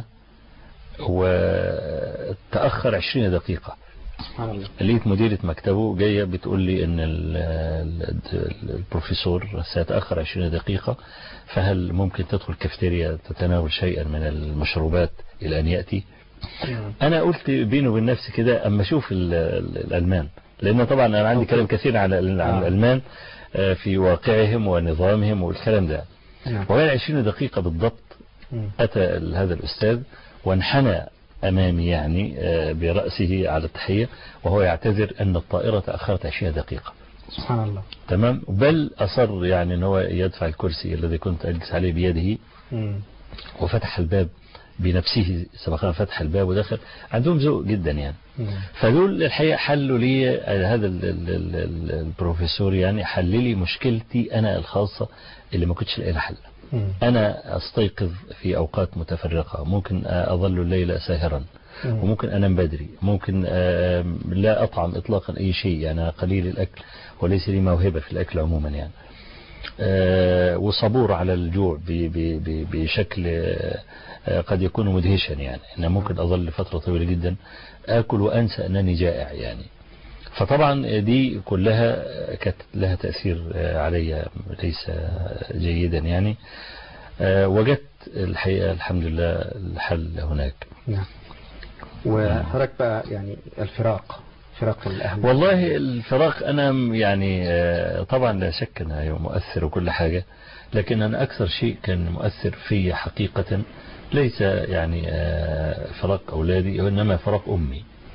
وتأخر عشرين دقيقة. سبحان الله. لقيت مديرة مكتبه جاية بتقول لي ان البروفيسور سيتأخر عشرين دقيقة، فهل ممكن تدخل كافتيريا تتناول شيئا من المشروبات إلى أن يأتي. أنا قلت بيني وبين نفسي كده أما أشوف الألمان، لأن طبعا أنا عندي كلام كثير عن الألمان في واقعهم ونظامهم والكلام ده. وبعد عشرين دقيقة بالضبط أتى هذا الأستاذ وانحنى أمامي يعني برأسه على التحية، وهو يعتذر أن الطائرة تأخرت عشرين دقيقة. سبحان الله. تمام. بل أصر يعني أن هو يدفع الكرسي الذي كنت أجلس عليه بيده، مم. وفتح الباب بنفسه، سبقنا فتح الباب ودخل. عندهم ذوق جدا يعني. مم. فدول الحقيقة حلوا لي هذا البروفيسور يعني حل لي مشكلتي أنا الخاصة اللي ما كنتش لاقي لها حل. أنا أستيقظ في أوقات متفرقة، ممكن أظل الليل ساهرا، وممكن أنام بدري، ممكن لا أطعم إطلاقا أي شيء يعني، قليل الأكل وليس لي موهبة في الأكل عموما يعني، وصبور على الجوع بشكل قد يكون مدهشا يعني. أنا ممكن أظل لفترة طويلة جدا أكل وأنسى أنني جائع يعني. فطبعا دي كلها كانت لها تأثير علي ليس جيدا يعني. وجدت الحقيقة الحمد لله الحل هناك. نعم. وحضرتك بقى يعني الفراق فراق الأهل. والله الفراق أنا يعني طبعا لا شك أنه مؤثر وكل حاجة، لكن أنا أكثر شيء كان مؤثر في حقيقة ليس يعني فراق أولادي، وإنما فراق أمي.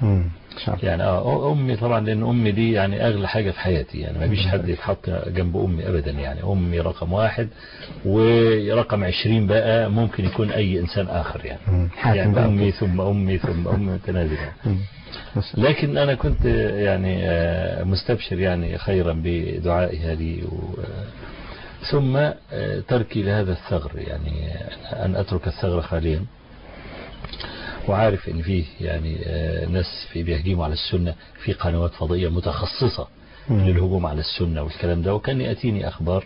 إن شاء الله. يعني اه امي طبعا، لان امي دي يعني اغلى حاجه في حياتي، يعني ما فيش حد يتحط جنب امي ابدا، يعني امي رقم واحد، ورقم عشرين بقى ممكن يكون اي انسان اخر يعني، يعني امي ثم امي ثم امي متنازله. لكن انا كنت يعني مستبشر يعني خيرا بدعائها لي، ثم تركي لهذا الثغر، يعني ان اترك الثغر خاليا، وعارف ان فيه يعني ناس في بيهجموا على السنة في قنوات فضائية متخصصة م. للهجوم على السنة والكلام ده، وكان يأتيني اخبار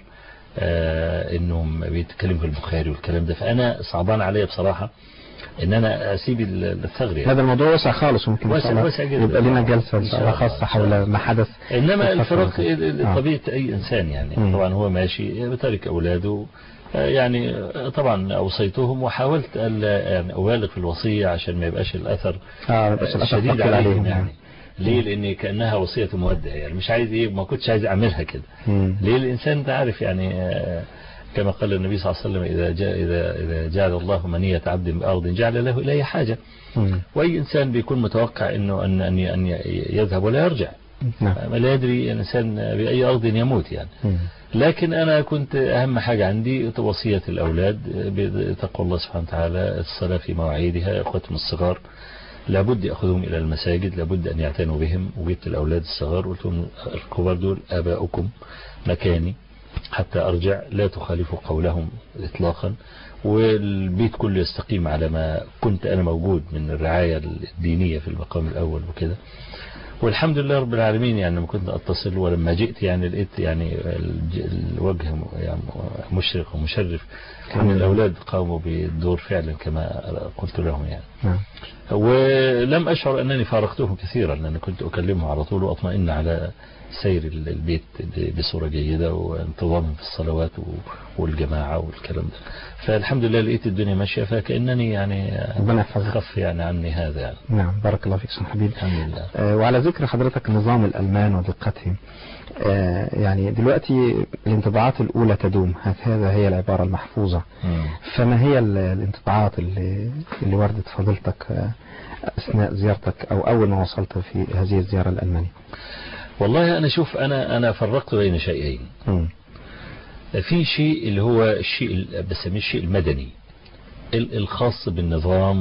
انهم بيتكلموا في البخاري والكلام ده، فانا صعبان عليا بصراحة ان انا اسيب الثغر يعني. هذا الموضوع واسع خالص، وممكن واسع واسع جدا، يبقى لنا جلسة خاصة حول ما حدث. انما الفراق طبيعة اي انسان يعني م. طبعا هو ماشي بترك اولاده، يعني طبعا أوصيتهم وحاولت ألا يعني أبالغ في الوصية عشان ما يبقاش الأثر آه شديد عليهم يعني. ليه؟ لأن كأنها وصية مودع، يعني مش عايز إيه، ما كنتش عايز أعملها كده. ليه؟ الإنسان أنت عارف يعني كما قال النبي صلى الله عليه وسلم إذا جاء إذا إذا جعل الله منية عبد بأرض جعل له إليه حاجة. مم. وأي إنسان بيكون متوقع إنه أن أن أن يذهب ولا يرجع. نعم. لا يدري الإنسان بأي أرض يموت يعني. مم. لكن أنا كنت أهم حاجة عندي وصية الأولاد بتقوى الله سبحانه وتعالى، الصلاة في مواعيدها، أخوتهم الصغار لابد يأخذهم إلى المساجد، لابد أن يعتنوا بهم، وجبت الأولاد الصغار قلت لهم الكبار دول آباؤكم مكاني حتى أرجع، لا تخالفوا قولهم إطلاقا، والبيت كله يستقيم على ما كنت أنا موجود من الرعاية الدينية في المقام الأول وكده. والحمد لله رب العالمين، يعني لما كنت أتصل ولما جئت يعني لقيت يعني الوجه يعني مشرق ومشرف، أن الأولاد قاموا بالدور فعلا كما قلت لهم يعني. نعم. ولم أشعر أنني فارقتهم كثيرا، لأن كنت أكلمهم على طول وأطمئن على سير البيت بصورة جيدة وانتظامهم في الصلوات والجماعة والكلام ده. فالحمد لله لقيت الدنيا ماشية، فكأنني يعني خف يعني عني هذا يعني. نعم بارك الله فيك سيدنا حبيب. الحمد لله. آه وعلى ذكر حضرتك نظام الألمان ودقتهم، آه يعني دلوقتي الانطباعات الأولى تدوم، هذا هي العبارة المحفوظة. م. فما هي الانطباعات اللي, اللي وردت فضلتك أثناء زيارتك أو أول ما وصلت في هذه الزيارة الألمانية؟ والله أنا شوف أنا أنا فرقت بين شيئين. م. في شيء اللي هو الشيء بسميه الشيء المدني الخاص بالنظام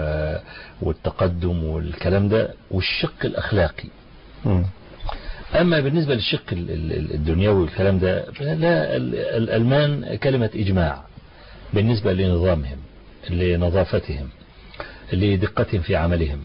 والتقدم والكلام ده، والشق الأخلاقي. م. أما بالنسبة للشق الدنيوي والكلام ده، لا، الألمان كلمة إجماع بالنسبة لنظامهم، لنظافتهم، لدقتهم في عملهم،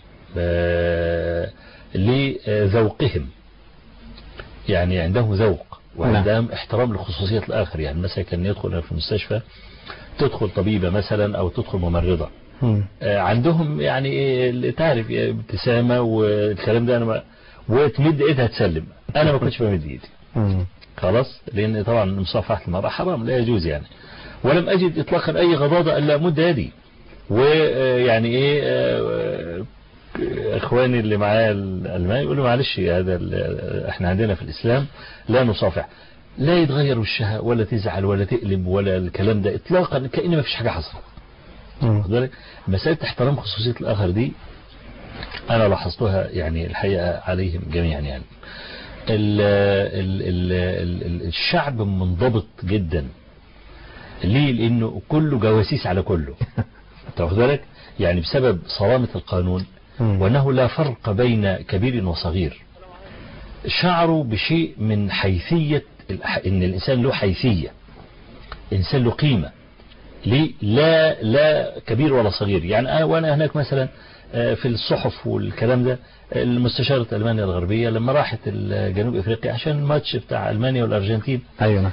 لذوقهم، يعني عندهم ذوق وعندهم احترام لخصوصية الآخر. يعني مثلا كان يدخل في المستشفى تدخل طبيبة مثلا أو تدخل ممرضة، عندهم يعني تعرف ابتسامة والكلام ده، أنا ما وتمد ايدها تسلم، أنا ما كنتش بمد ايدي خلاص، لأن طبعا مصافحة المرأة حرام لا يجوز يعني. ولم أجد إطلاقا أي غضاضة إلا مد يدي. ويعني إيه إخواني اللي معايا الألمان يقولوا معلش هذا إحنا عندنا في الإسلام لا نصافح، لا يتغير وشها ولا تزعل ولا تقلب ولا الكلام ده إطلاقا، كأن ما فيش حاجة حصلت. مسألة احترام خصوصية الآخر دي أنا لاحظتها يعني الحقيقة عليهم جميعا. يعني ال ال ال ال الشعب منضبط جدا. ليه؟ لأنه كله جواسيس على كله. تاخد بالك؟ يعني بسبب صرامة القانون وأنه لا فرق بين كبير وصغير. شعروا بشيء من حيثية إن الإنسان له حيثية، إنسان له قيمة. ليه؟ لا لا كبير ولا صغير. يعني أنا وأنا هناك مثلا في الصحف والكلام ده، المستشارة ألمانيا الغربية لما راحت جنوب أفريقيا عشان الماتش بتاع ألمانيا والأرجنتين، أيوة،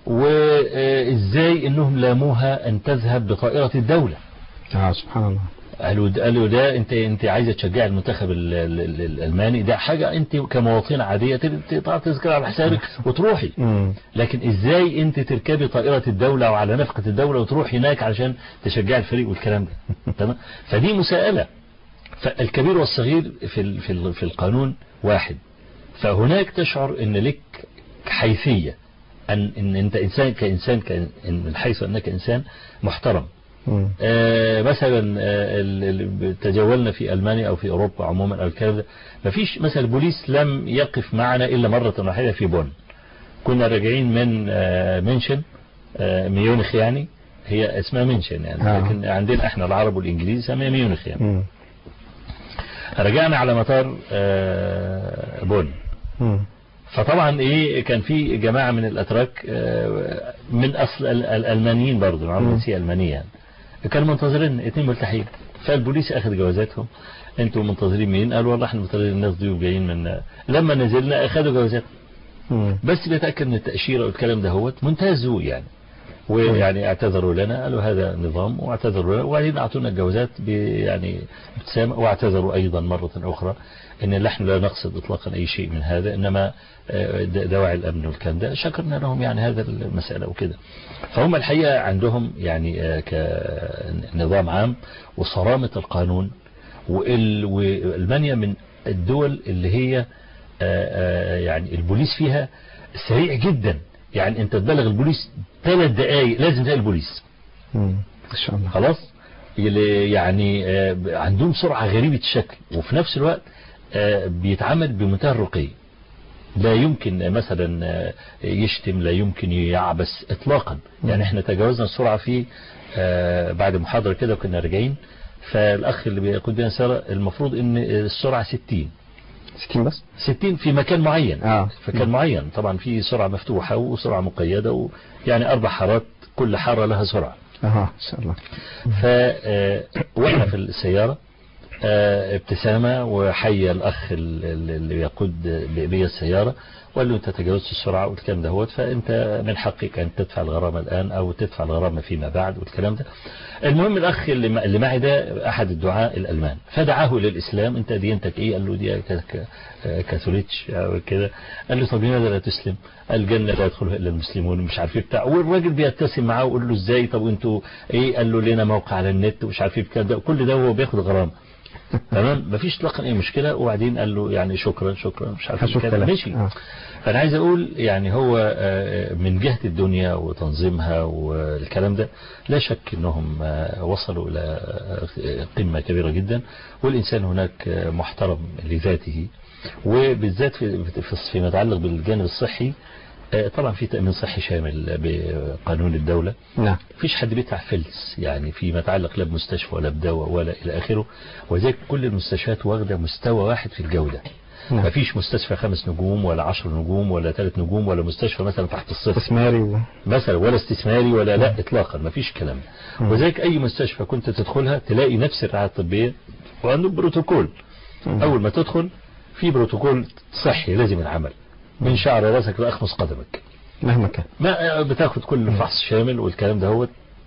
وإزاي إنهم لاموها أن تذهب بطائرة الدولة. آه سبحان الله. قالوا قالوا ده انت انت عايزه تشجع المنتخب الالماني، ده حاجه انت كمواطنه عاديه تقطع تذكره على حسابك وتروحي، لكن ازاي انت تركبي طائره الدوله وعلى نفقه الدوله وتروحي هناك عشان تشجع الفريق والكلام ده؟ تمام. فدي مساءله. فالكبير والصغير في في في القانون واحد. فهناك تشعر ان لك حيثيه، ان ان انت انسان كانسان كان من حيث انك انسان محترم آه مثلا آه تجولنا في ألمانيا أو في أوروبا عموما أو الكلام ده، ما فيش مثلا البوليس لم يقف معنا إلا مرة واحدة في بون. كنا راجعين من آه منشن آه ميونخ، يعني هي اسمها منشن يعني آه. لكن عندنا احنا العرب والإنجليز اسمها ميونخ يعني. م. رجعنا على مطار آه بون. م. فطبعا ايه كان في جماعة من الاتراك آه من اصل الالمانيين برضو معهم جنسية المانية يعني. كانوا منتظرين اتنين ملتحين، فالبوليس اخذ جوازاتهم. انتوا منتظرين مين؟ قالوا والله احنا منتظرين الناس دي وجايين من. لما نزلنا اخذوا جوازاتهم بس بيتأكد من التأشيرة والكلام ده هو ممتازوا يعني، ويعني اعتذروا لنا، قالوا هذا نظام واعتذروا لنا، وبعدين اعطونا الجوازات يعني ابتسامة، واعتذروا ايضا مرة اخرى ان نحن لا نقصد اطلاقا اي شيء من هذا، انما دواعي الامن والكلام ده. شكرنا لهم يعني هذا المسألة وكده. فهم الحقيقة عندهم يعني كنظام عام وصرامة القانون، والمانيا من الدول اللي هي يعني البوليس فيها سريع جدا، يعني انت تبلغ البوليس ثلاث دقائق لازم تلاقي البوليس. امم ان شاء الله. خلاص يعني عندهم سرعة غريبة الشكل، وفي نفس الوقت بيتعامل بمنتهى الرقي. لا يمكن مثلا يشتم، لا يمكن يعبس اطلاقا. يعني احنا تجاوزنا السرعة في بعد محاضرة كده وكنا راجعين، فالاخ اللي بيقود بنا سيارة المفروض ان السرعة ستين ستين بس ستين في مكان معين. آه. في مكان معين طبعا في سرعة مفتوحة وسرعة مقيدة، ويعني أربع حارات كل حارة لها سرعة. أها إن شاء الله. فوقنا في السيارة ابتسامة وحيا الأخ اللي يقود بي السيارة وقال له أنت تجاوزت السرعة والكلام ده هو، فأنت من حقك أن تدفع الغرامة الآن أو تدفع الغرامة فيما بعد والكلام ده. المهم الأخ اللي اللي معي ده أحد الدعاء الألمان، فدعاه للإسلام. أنت دينتك إيه؟ قال له دي كاثوليتش أو كده. قال له طب لماذا لا تسلم؟ الجنة لا يدخلها إلا المسلمون مش عارف ايه بتاع. والراجل بيتسم معاه ويقول له إزاي؟ طب وأنتوا إيه؟ قال له لنا موقع على النت ومش عارف ايه الكلام ده، كل ده هو بياخد غرامة. تمام مفيش اطلاقا اي مشكله. وبعدين قال له يعني شكرا شكرا مش عارف كده ماشي. آه. فانا عايز اقول يعني هو من جهه الدنيا وتنظيمها والكلام ده لا شك انهم وصلوا الى قمه كبيره جدا، والانسان هناك محترم لذاته، وبالذات في فيما يتعلق بالجانب الصحي. طبعا في تأمين صحي شامل بقانون الدولة. نعم. فيش حد بيدفع فلس يعني فيما يتعلق لا بمستشفى ولا بدواء ولا إلى آخره، وذلك كل المستشفيات واخدة مستوى واحد في الجودة. نعم. ما فيش مستشفى خمس نجوم ولا عشر نجوم ولا ثلاث نجوم ولا مستشفى مثلا تحت الصفر استثماري مثلا ولا استثماري ولا لا إطلاقا ما فيش كلام. وذلك أي مستشفى كنت تدخلها تلاقي نفس الرعاية الطبية وعنده بروتوكول. نعم. أول ما تدخل في بروتوكول صحي لازم ينعمل من شعر راسك لأخمص قدمك مهما كان، ما بتاخد كل فحص شامل والكلام ده هو،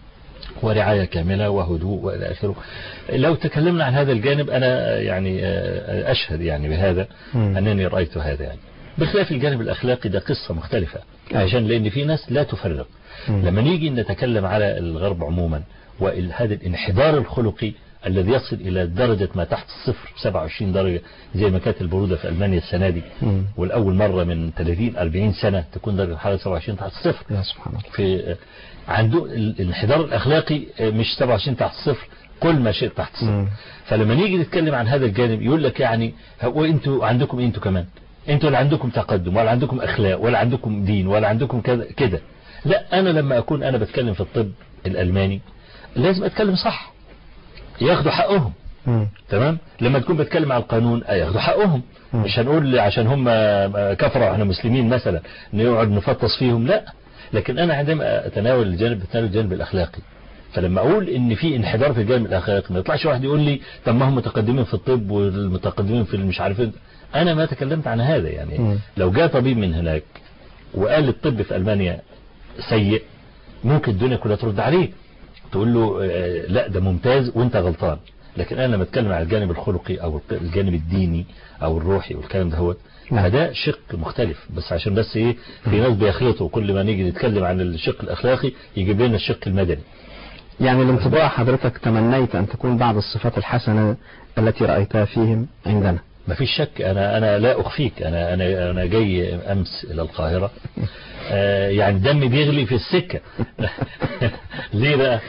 ورعاية كاملة وهدوء وإلى آخره. لو تكلمنا عن هذا الجانب أنا يعني أشهد يعني بهذا م. أنني رأيت هذا يعني. بخلاف الجانب الأخلاقي ده قصة مختلفة. أي. عشان لأن في ناس لا تفرق. م. لما نيجي نتكلم على الغرب عموما وهذا الانحدار الخلقي الذي يصل إلى درجة ما تحت الصفر سبعة وعشرين درجة زي ما كانت البرودة في ألمانيا السنة دي، والأول مرة من ثلاثين أربعين سنة تكون درجة الحرارة سبعة وعشرين تحت الصفر. يا سبحان الله. في عنده الانحدار الأخلاقي مش سبعة وعشرين تحت الصفر، كل ما شئت تحت الصفر. مم. فلما نيجي نتكلم عن هذا الجانب يقول لك يعني هو انتوا عندكم إيه؟ انتوا كمان انتوا ولا عندكم تقدم ولا عندكم أخلاق ولا عندكم دين ولا عندكم كذا كده. لا أنا لما أكون أنا بتكلم في الطب الألماني لازم أتكلم صح، ياخدوا حقهم. مم. تمام. لما تكون بتكلم على القانون ياخدوا حقهم. مم. مش هنقول عشان هم كفرة واحنا مسلمين مثلا نقعد نفطس فيهم، لا. لكن انا عندما اتناول الجانب بتناول الجانب الاخلاقي، فلما اقول ان في انحدار في الجانب الاخلاقي ما يطلعش واحد يقول لي طب ما هم متقدمين في الطب والمتقدمين في مش عارف. انا ما تكلمت عن هذا يعني. مم. لو جاء طبيب من هناك وقال الطب في المانيا سيء ممكن الدنيا كلها ترد عليه تقول له لا ده ممتاز وانت غلطان. لكن انا لما اتكلم على الجانب الخلقي او الجانب الديني او الروحي والكلام ده هو فده شق مختلف. بس عشان بس ايه في ناس بيخلطوا كل ما نيجي نتكلم عن الشق الاخلاقي يجيب لنا الشق المدني. يعني الانطباع حضرتك تمنيت ان تكون بعض الصفات الحسنة التي رأيتها فيهم عندنا. ما فيش شك. انا انا لا اخفيك انا انا انا جاي امس الى القاهرة آه يعني دمي بيغلي في السكة. ليه بقى؟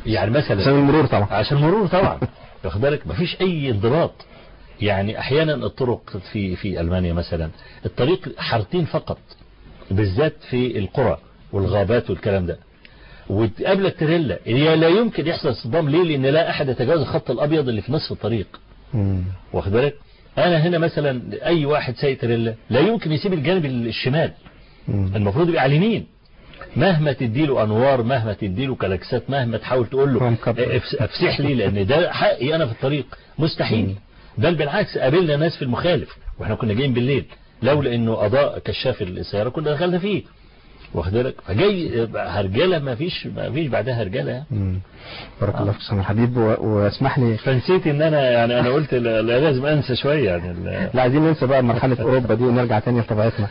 يعني مثلا عشان المرور طبعا عشان المرور طبعا واخد بالك مفيش اي انضباط. يعني احيانا الطرق في في المانيا مثلا الطريق حارتين فقط بالذات في القرى والغابات والكلام ده، وتقابلك تريلا هي لا يمكن يحصل اصطدام. ليه؟ لان لا احد يتجاوز الخط الابيض اللي في نصف الطريق. واخد بالك انا هنا مثلا اي واحد سايق تريلا لا يمكن يسيب الجانب الشمال، المفروض يبقى على اليمين مهما تديله انوار، مهما تديله كلاكسات، مهما تحاول تقول له افسح لي لان ده حقي انا في الطريق، مستحيل. بل بالعكس قابلنا ناس في المخالف واحنا كنا جايين بالليل، لولا انه اضاء كشاف السياره كنا دخلنا فيه. واخد بالك فجاي هرجله ما فيش ما فيش بعدها هرجله يعني. بارك الله فيك سامح حبيب. واسمح لي فنسيت ان انا يعني انا قلت لا لازم انسى شويه يعني. لا عايزين ننسى بقى مرحله اوروبا دي ونرجع تاني لطبيعتنا.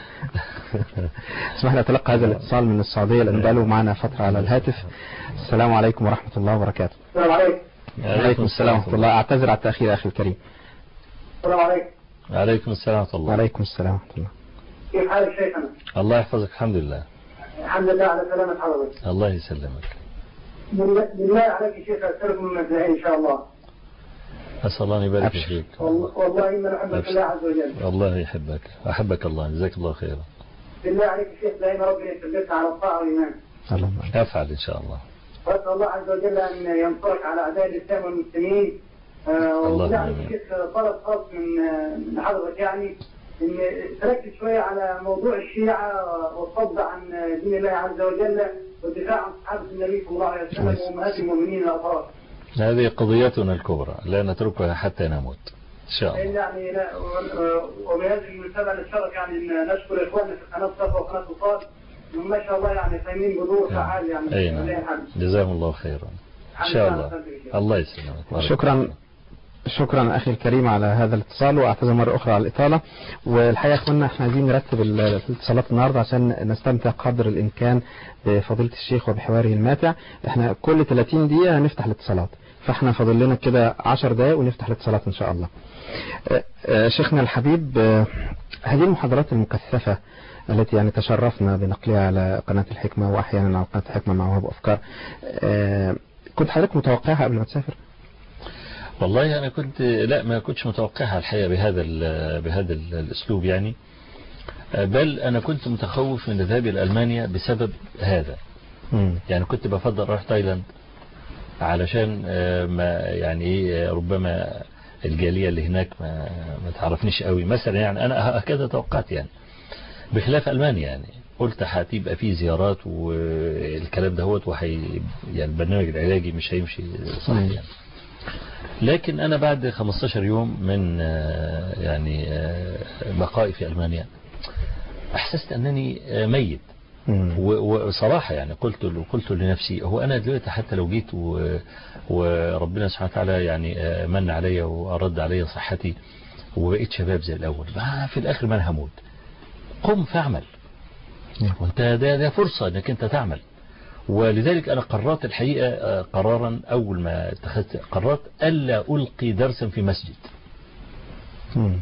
اسمح لي اتلقى هذا الاتصال من السعوديه لان بقى له معنا فتره على الهاتف. السلام عليكم ورحمه الله وبركاته. السلام عليكم. وعليكم السلام ورحمه الله. اعتذر على التاخير يا اخي الكريم. السلام عليكم. وعليكم السلام ورحمه الله. وعليكم السلام ورحمه الله. كيف حالك شيخنا؟ الله يحفظك. الحمد لله. الحمد لله على سلامة حضرتك. الله يسلمك. بالله عليك يا شيخ أسألكم من مزاعين إن شاء الله. أسأل الله أن يبارك فيك. والله إن نحبك الله عز وجل. الله يحبك. أحبك الله. جزاك الله خيرا. بالله عليك يا شيخ دائما ربنا يثبتنا على الطاعة والإيمان. اللهم أفعل إن شاء الله. وأسأل الله عز وجل أن ينصرك على أعداء الإسلام والمسلمين. الله يعني شيخ طلب خاص من من حضرتك يعني إن تركز شوية على موضوع الشيعة والصد عن دين الله عز وجل والدفاع عن صحابة النبي صلى الله عليه وسلم وأمهات المؤمنين الأطهار. هذه قضيتنا الكبرى لا نتركها حتى نموت إن شاء الله. يعني وبهذه المناسبة نشترك يعني نشكر إخواننا في قناة صفا وقناة وصال ما شاء الله يعني فاهمين بدور فعال يعني. أي نعم. جزاهم الله خيرا إن شاء الله. الله يسلمك. شكرا. شكرا أخي الكريم على هذا الاتصال، وأعتذر مرة أخرى على الإطالة. والحقيقة يا أخوانا احنا عايزين نرتب الاتصالات النهاردة عشان نستمتع قدر الإمكان بفضيلة الشيخ وبحواره الماتع. احنا كل ثلاثين دقيقة هنفتح الاتصالات، فاحنا فاضل لنا كده عشر دقائق ونفتح الاتصالات إن شاء الله. شيخنا الحبيب، هذه المحاضرات المكثفة التي يعني تشرفنا بنقلها على قناة الحكمة وأحيانا على قناة الحكمة مع وهاب أفكار، كنت حضرتك متوقعها قبل ما تسافر؟ والله أنا كنت لا ما كنتش متوقعها الحقيقة بهذا بهذا الأسلوب يعني، بل أنا كنت متخوف من ذهابي لألمانيا بسبب هذا. م. يعني كنت بفضل أروح تايلاند علشان ما يعني ربما الجالية اللي هناك ما, ما تعرفنيش قوي مثلا، يعني أنا هكذا توقعت يعني، بخلاف ألمانيا يعني قلت هتبقى فيه زيارات والكلام ده هوت وحي يعني البرنامج العلاجي مش هيمشي صح يعني. لكن أنا بعد خمستاشر يوم من يعني بقائي في ألمانيا أحسست أنني ميت. وصراحة يعني قلت قلت لنفسي هو أنا دلوقتي حتى لو جيت وربنا سبحانه وتعالى يعني من علي وأرد علي صحتي وبقيت شباب زي الأول، في الآخر ما أنا هموت. قم فاعمل، وانت ده, ده فرصة أنك أنت تعمل. ولذلك أنا قررت الحقيقة قرارا أول ما اتخذت قررت ألا ألقي درسا في مسجد. م.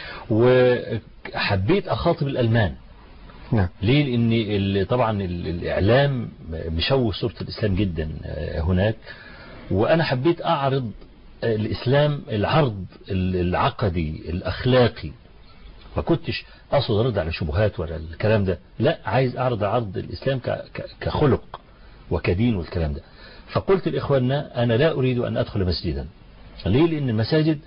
وحبيت أخاطب الألمان. نعم. ليه؟ لأن طبعا الإعلام بيشوه صورة الإسلام جدا هناك، وأنا حبيت أعرض الإسلام العرض العقدي الأخلاقي، ما كنتش أقصد أرد على شبهات ولا الكلام ده، لا عايز أعرض عرض الإسلام كخلق وكدين والكلام ده. فقلت لإخواننا أنا لا أريد أن أدخل مسجدا. ليه؟ لأن المساجد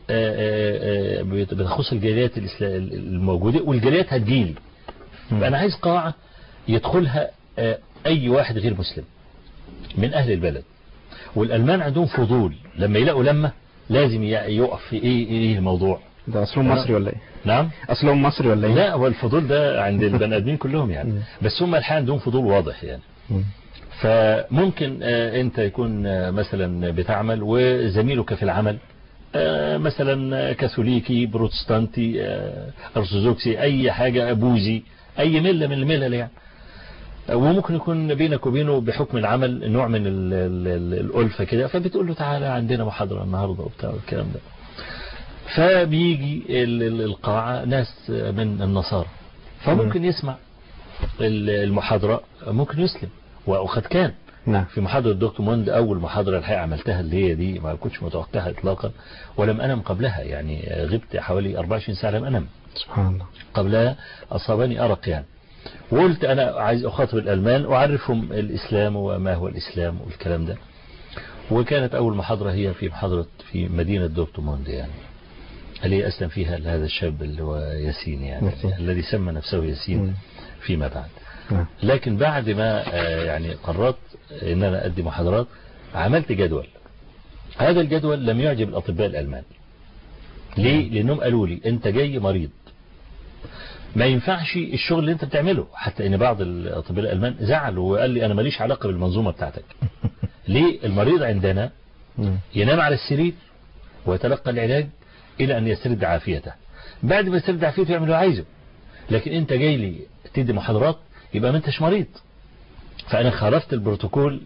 بتخص الجاليات الموجودة والجاليات هتجيلي، فأنا عايز قاعة يدخلها أي واحد غير مسلم من أهل البلد. والألمان عندهم فضول لما يلاقوا لما لازم يقف في إيه, إيه الموضوع ده. أصلهم مصري ولا إيه؟ نعم أصلهم مصري ولا إيه؟ لا، هو الفضول ده عند البني آدمين كلهم يعني، بس هم الحقيقة عندهم فضول واضح يعني. فممكن أنت يكون مثلا بتعمل وزميلك في العمل مثلا كاثوليكي بروتستانتي أرثوذكسي أي حاجة بوذي أي ملة من الملل يعني، وممكن يكون بينك وبينه بحكم العمل نوع من الألفة كده، فبتقول له تعالى عندنا محاضرة النهاردة وبتاع الكلام ده. فبيجي القاعة ناس من النصارى فممكن يسمع المحاضرة ممكن يسلم، وقد كان نعم. في محاضرة الدكتور موند أول محاضرة الحقيقة عملتها اللي هي دي ما كنتش متوقعها إطلاقا، ولم أنم قبلها، يعني غبت حوالي أربعة وعشرين ساعة لم أنم. سبحان الله. قبلها أصابني أرق يعني، وقلت أنا عايز أخاطب الألمان وأعرفهم الإسلام وما هو الإسلام والكلام ده. وكانت أول محاضرة هي في محاضرة في مدينة دورتموند يعني، اللي أسلم فيها هذا الشاب اللي هو ياسين يعني ياسين. الذي سمى نفسه ياسين م. فيما بعد. م. لكن بعد ما يعني قررت أن أنا أدي محاضرات عملت جدول. هذا الجدول لم يعجب الأطباء الألمان. ليه؟ لأنهم قالوا لي أنت جاي مريض، ما ينفعش الشغل اللي أنت بتعمله. حتى أن بعض الأطباء الألمان زعلوا وقال لي أنا ماليش علاقة بالمنظومة بتاعتك. ليه؟ المريض عندنا ينام على السرير ويتلقى العلاج إلى أن يسترد عافيته، بعد ما يسترد عافيته يعمل اللي عايزه. لكن أنت جاي لي تدي محاضرات يبقى ما أنتش مريض. فأنا خالفت البروتوكول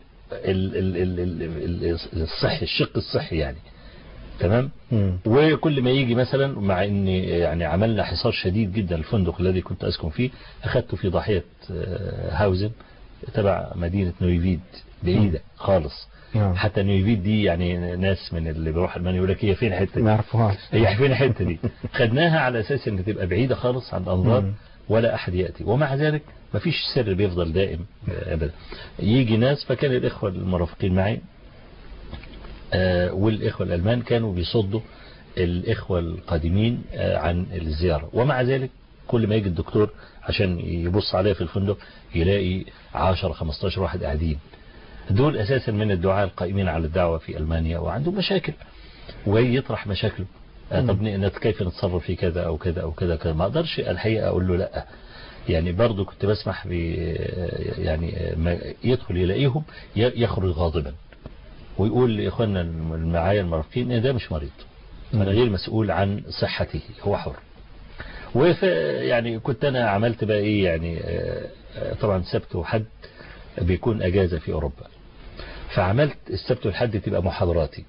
الصحي، الشق الصحي يعني. تمام. وكل ما يجي مثلا، مع ان يعني عملنا حصار شديد جدا الفندق الذي كنت اسكن فيه، اخذته في ضاحيه هاوزن تبع مدينه نويفيد بعيده خالص. حتى نويفيد دي يعني ناس من اللي بيروح المانيا يقول لك هي فين الحته دي، ما يعرفوهاش هي فين الحته دي. خدناها على اساس ان تبقى بعيده خالص عن الانظار ولا احد ياتي، ومع ذلك ما فيش سر بيفضل دائم ابدا. يجي ناس، فكان الاخوه المرافقين معي آه والإخوة الألمان كانوا بيصدوا الإخوة القادمين آه عن الزيارة، ومع ذلك كل ما يجي الدكتور عشان يبص عليه في الفندق يلاقي عشرة خمستاشر واحد قاعدين. دول أساسا من الدعاة القائمين على الدعوة في ألمانيا وعندهم مشاكل، ويطرح مشاكله. آه طب كيف نتصرف في كذا أو كذا أو كذا كذا. ما أقدرش الحقيقة أقول له لأ، يعني برضو كنت بسمح ب يعني ما يدخل يلاقيهم يخرج غاضبا ويقول لإخواننا المعايا المرافقين إن ده مش مريض، أنا غير مسؤول عن صحته، هو حر. وف يعني كنت أنا عملت بقى إيه يعني، طبعا سبت وحد بيكون أجازة في أوروبا، فعملت السبت والحد تبقى محاضراتي.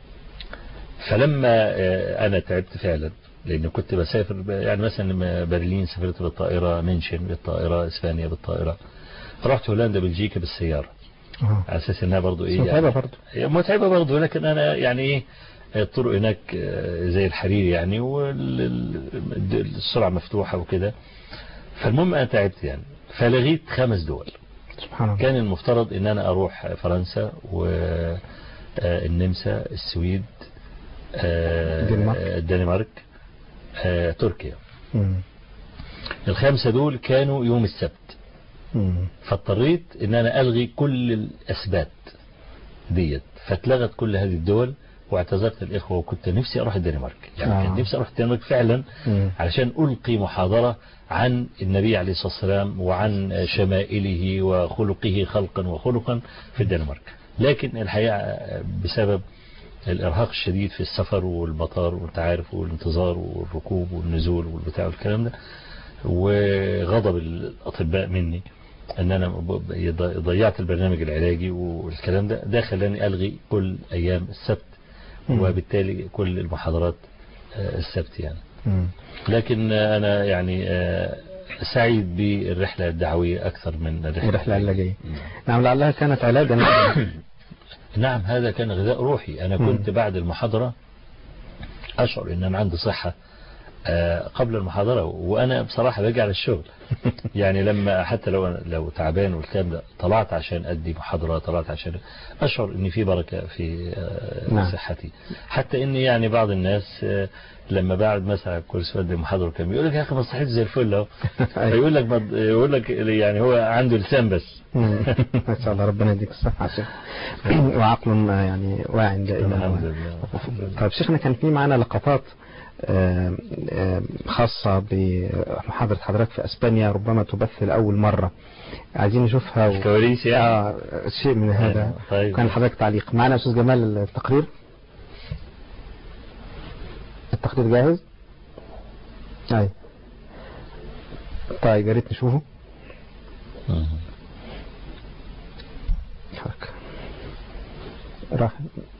فلما أنا تعبت فعلا، لأن كنت بسافر يعني مثلا برلين سافرت بالطائرة، منشن بالطائرة، إسبانيا بالطائرة، رحت هولندا بلجيكا بالسيارة، على اساس انها برضو ايه متعبة يعني برضو متعبة برضو، لكن انا يعني ايه الطرق هناك زي الحرير يعني، والسرعة مفتوحة وكده. فالمهم انا تعبت يعني، فلغيت خمس دول. سبحان الله. كان المفترض ان انا اروح فرنسا والنمسا، السويد، الدنمارك، تركيا. مم. الخمسة دول كانوا يوم السبت. فاضطريت ان انا الغي كل الاسبات ديت، فاتلغت كل هذه الدول واعتذرت الاخوه. وكنت نفسي اروح الدنمارك يعني آه. كنت نفسي اروح الدنمارك فعلا م. علشان القي محاضره عن النبي عليه الصلاه والسلام وعن شمائله وخلقه خلقا وخلقا في الدنمارك. لكن الحقيقه بسبب الارهاق الشديد في السفر والمطار وانت عارف والانتظار والركوب والنزول والبتاع والكلام ده، وغضب الاطباء مني ان انا ضيعت البرنامج العلاجي والكلام ده، ده خلاني الغي كل ايام السبت وبالتالي كل المحاضرات السبت يعني. لكن انا يعني سعيد بالرحلة الدعوية اكثر من الرحلة العلاجية. نعم، لعلها كانت علاجا. نعم، هذا كان غذاء روحي. انا كنت بعد المحاضرة اشعر ان انا عندي صحة قبل المحاضرة، وأنا بصراحة باجي على الشغل يعني لما حتى لو لو تعبان والكلام ده طلعت عشان أدي محاضرة، طلعت عشان أشعر إن في بركة في نعم. صحتي. حتى إني يعني بعض الناس لما بعد مثلا كل سؤال دي محاضرة كان يقول لك يا أخي ما صحيت زي الفل أهو، يقول لك يقول لك يعني هو عنده لسان بس. ما شاء الله، ربنا يديك الصحة وعقل يعني واع دائما. طيب شيخنا، كان في معنا لقطات خاصة بمحاضرة حضرتك في أسبانيا، ربما تبث لأول مرة، عايزين نشوفها. الكواليس يعني آه شيء من هذا. طيب. كان حضرتك تعليق معنا أستاذ جمال. التقرير التقرير جاهز؟ أي طيب، يا ريت نشوفه. حركة راح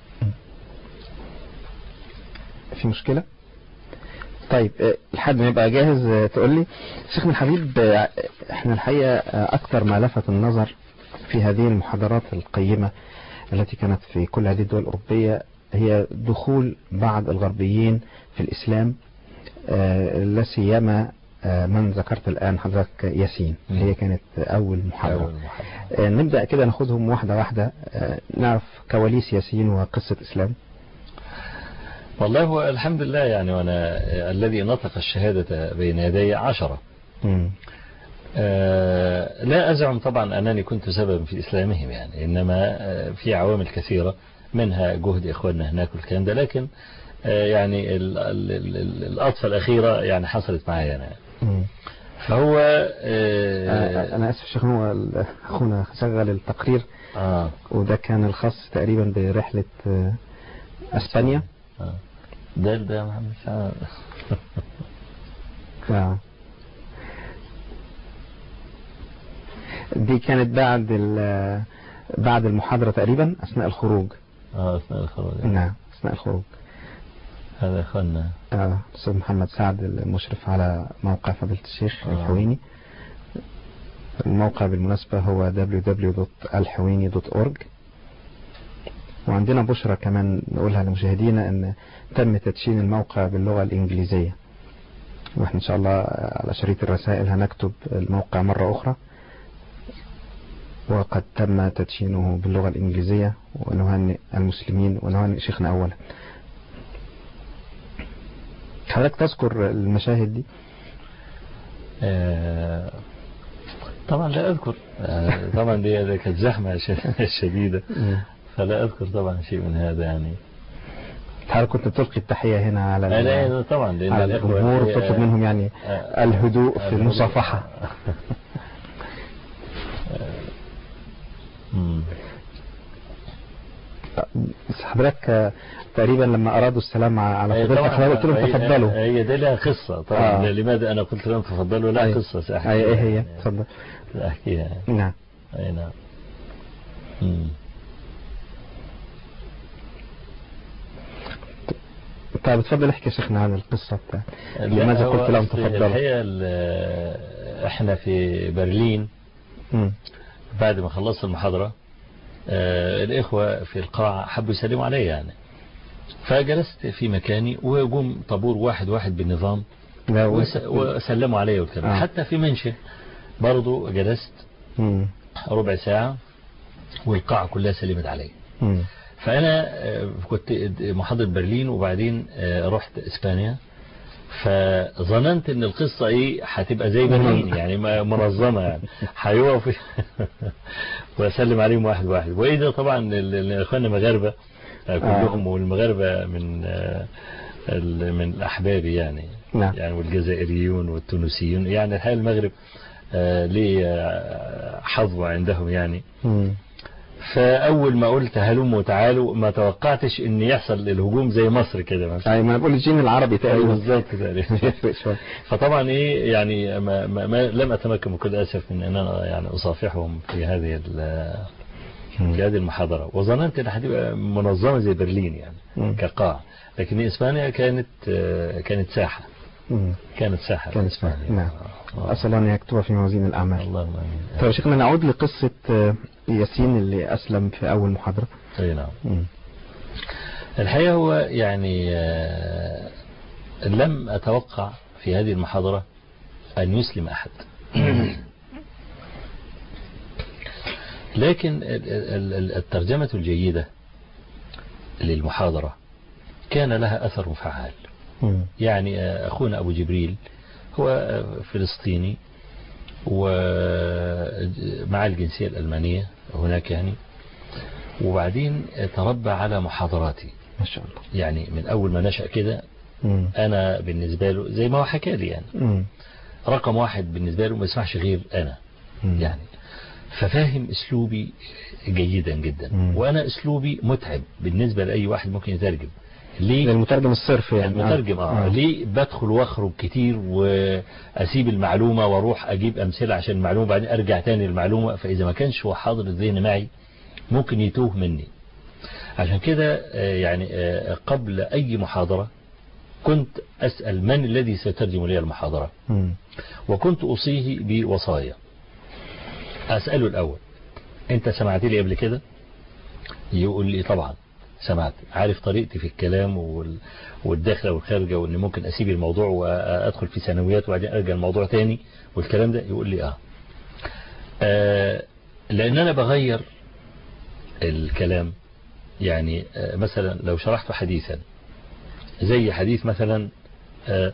في مشكلة. طيب لحد ما يبقى جاهز تقول لي. شيخنا الحبيب، احنا الحقيقة اكثر ما لفت النظر في هذه المحاضرات القيمة التي كانت في كل هذه الدول الأوروبية هي دخول بعض الغربيين في الإسلام، لا سيما من ذكرت الآن حضرتك ياسين. هي كانت أول محاضرة. نبدأ كده ناخدهم واحدة واحدة، نعرف كواليس ياسين وقصة إسلام. والله هو الحمد لله يعني، وأنا الذي نطق الشهادة بين يدي عشرة. آه لا أزعم طبعا أنني كنت سببا في إسلامهم يعني، إنما آه في عوامل كثيرة منها جهد إخواننا هناك والكلام ده، لكن آه يعني ال ال ال الأطفة الأخيرة يعني حصلت معايا أنا. فهو آه أنا أسف شيخ، هو أخونا شغل التقرير آه وده كان الخاص تقريبا برحلة آه أسبانيا. آه ده ده محمد سعد. آه دي كانت بعد بعد المحاضرة تقريبا أثناء الخروج. اه أثناء الخروج. نعم أثناء الخروج. هذا أخونا اه أستاذ محمد سعد المشرف على موقع فضيلة الشيخ آه. الحويني. الموقع بالمناسبة هو دبليو دبليو دوت الحويني دوت أورج. وعندنا بشرة كمان نقولها لمشاهدينا أن تم تدشين الموقع باللغة الإنجليزية، وإحنا إن شاء الله على شريط الرسائل هنكتب الموقع مرة أخرى، وقد تم تدشينه باللغة الإنجليزية، ونهنئ المسلمين ونهنئ شيخنا أولا. حضرتك تذكر المشاهد دي؟ آه طبعا لا أذكر. آه طبعا دي كانت زحمة شديدة، فلا أذكر طبعا شيء من هذا يعني. حضرتك كنت بتلقي التحية هنا على لا طبعا لأن على الجمهور، تطلب منهم يعني آه الهدوء في المصافحة. بس حضرتك تقريبا لما أرادوا السلام على فضيلتك قلت لهم تفضلوا. هي دي لها قصة طبعا. آه. لماذا أنا قلت لهم تفضلوا؟ لها قصة سأحكيها. أي إيه هي؟ تفضل. أحكيها. نعم. أي نعم. مم. طيب اتفضل احكي شيخنا عن القصة بتاعت لماذا قلت لهم تفضلوا. الحقيقة احنا في برلين م. بعد ما خلصت المحاضرة آه الإخوة في القاعة حبوا يسلموا علي يعني، فجلست في مكاني وقوم طابور واحد واحد بالنظام وس وسلموا علي والكلام. آه. حتى في منشن برضو جلست م. ربع ساعة والقاعة كلها سلمت علي. م. فأنا كنت محاضر برلين وبعدين رحت إسبانيا، فظننت ان القصة ايه هتبقى زي برلين يعني منظمة يعني هيقف واسلم عليهم واحد واحد. واذا طبعا الاخوان مغاربة كلهم، والمغاربة من من الاحباب يعني يعني والجزائريون والتونسيون يعني الحقيقة المغرب ليه حظوة عندهم يعني. فاول ما قلت هلم وتعالوا ما توقعتش ان يحصل الهجوم زي مصر كده مثلا. اي ما انا بقول الجين العربي تقريبا بالظبط تقريبا. فطبعا ايه يعني ما, ما, ما لم اتمكن بكل اسف من ان انا يعني اصافحهم في هذه في هذه المحاضره، وظننت ان هتبقى منظمه زي برلين يعني كقاع، لكن اسبانيا كانت كانت ساحه كانت ساحه كانت اسبانيا. نعم. اسال الله ان يكتبها في موازين الاعمال. اللهم امين. طيب شيخنا نعود لقصه ياسين اللي أسلم في أول محاضرة. أي نعم. الحقيقة هو يعني لم أتوقع في هذه المحاضرة أن يسلم أحد، لكن الترجمة الجيدة للمحاضرة كان لها أثر مفعال. يعني أخونا أبو جبريل هو فلسطيني ومع الجنسية الألمانية هناك يعني، وبعدين تربى على محاضراتي ما شاء الله. يعني من أول ما نشأ كده أنا بالنسبة له زي ما هو حكى لي يعني م. رقم واحد بالنسبة له ما يسمعش غير أنا م. يعني، ففاهم أسلوبي جيدا جدا م. وأنا أسلوبي متعب بالنسبة لأي واحد ممكن يترجم. ليه المترجم الصرف يعني المترجم آه. آه. ليه بدخل واخرج كتير واسيب المعلومة واروح اجيب امثلة عشان المعلومة بعدين ارجع تاني المعلومة، فاذا ما كانش هو حاضر الذهن معي ممكن يتوه مني. عشان كده يعني قبل اي محاضرة كنت اسأل من الذي سيترجم لي المحاضرة م. وكنت اصيه بوصايا. اسأله الاول انت سمعت لي قبل كده؟ يقول لي طبعا سمعت، عارف طريقتي في الكلام وال... والداخله والخارجه، وان ممكن اسيب الموضوع وادخل في ثانويات وبعدين ارجع الموضوع تاني والكلام ده. يقول لي اه, آه لان انا بغير الكلام. يعني آه مثلا لو شرحت حديثا زي حديث مثلا آه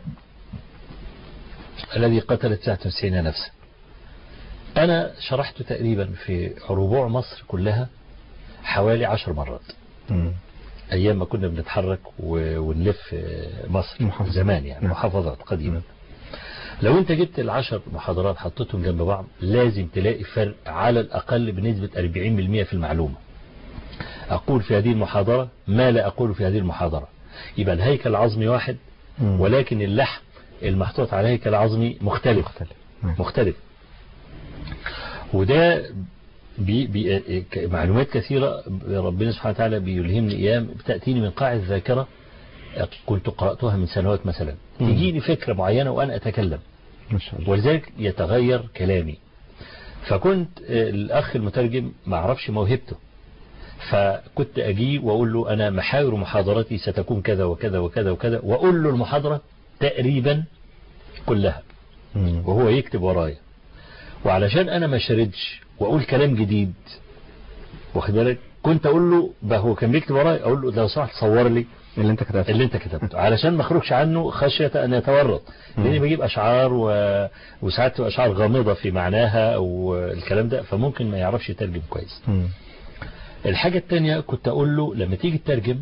الذي قتل تسعة وتسعين نفسا، انا شرحته تقريبا في ربوع مصر كلها حوالي عشر مرات. م. ايام ما كنا بنتحرك ونلف مصر محافظة. زمان يعني محافظات قديمة. م. لو انت جبت العشر محاضرات حطيتهم جنب بعض لازم تلاقي فرق على الاقل بنسبة أربعين بالمئة في المعلومة. اقول في هذه المحاضرة ما لا اقول في هذه المحاضرة. يبقى الهيكل العظمي واحد، م. ولكن اللحم المحطوط على الهيكل العظمي مختلف مختلف, مختلف. وده بي بي معلومات كثيرة ربنا سبحانه وتعالى بيلهمني ايام بتأتيني من قاع الذاكرة كنت قرأتها من سنوات مثلا، تجيني فكرة معينة وأنا أتكلم ما شاء الله، ولذلك يتغير كلامي. فكنت الأخ المترجم ما أعرفش موهبته، فكنت أجي وأقول له أنا محاور محاضرتي ستكون كذا وكذا وكذا وكذا، وأقول له المحاضرة تقريبا كلها وهو يكتب ورايا. وعلشان أنا ما شردش وأقول كلام جديد واخد بالك، كنت أقول له بقى هو كان بيكتب ورايا أقول له لو سمحت صور لي اللي انت كتبته اللي انت كتبته علشان ما اخرجش عنه خشية ان يتورط، لاني بجيب اشعار و... وساعات اشعار غامضة في معناها او الكلام ده، فممكن ما يعرفش يترجم كويس. م. الحاجة التانية كنت اقول له لما تيجي تترجم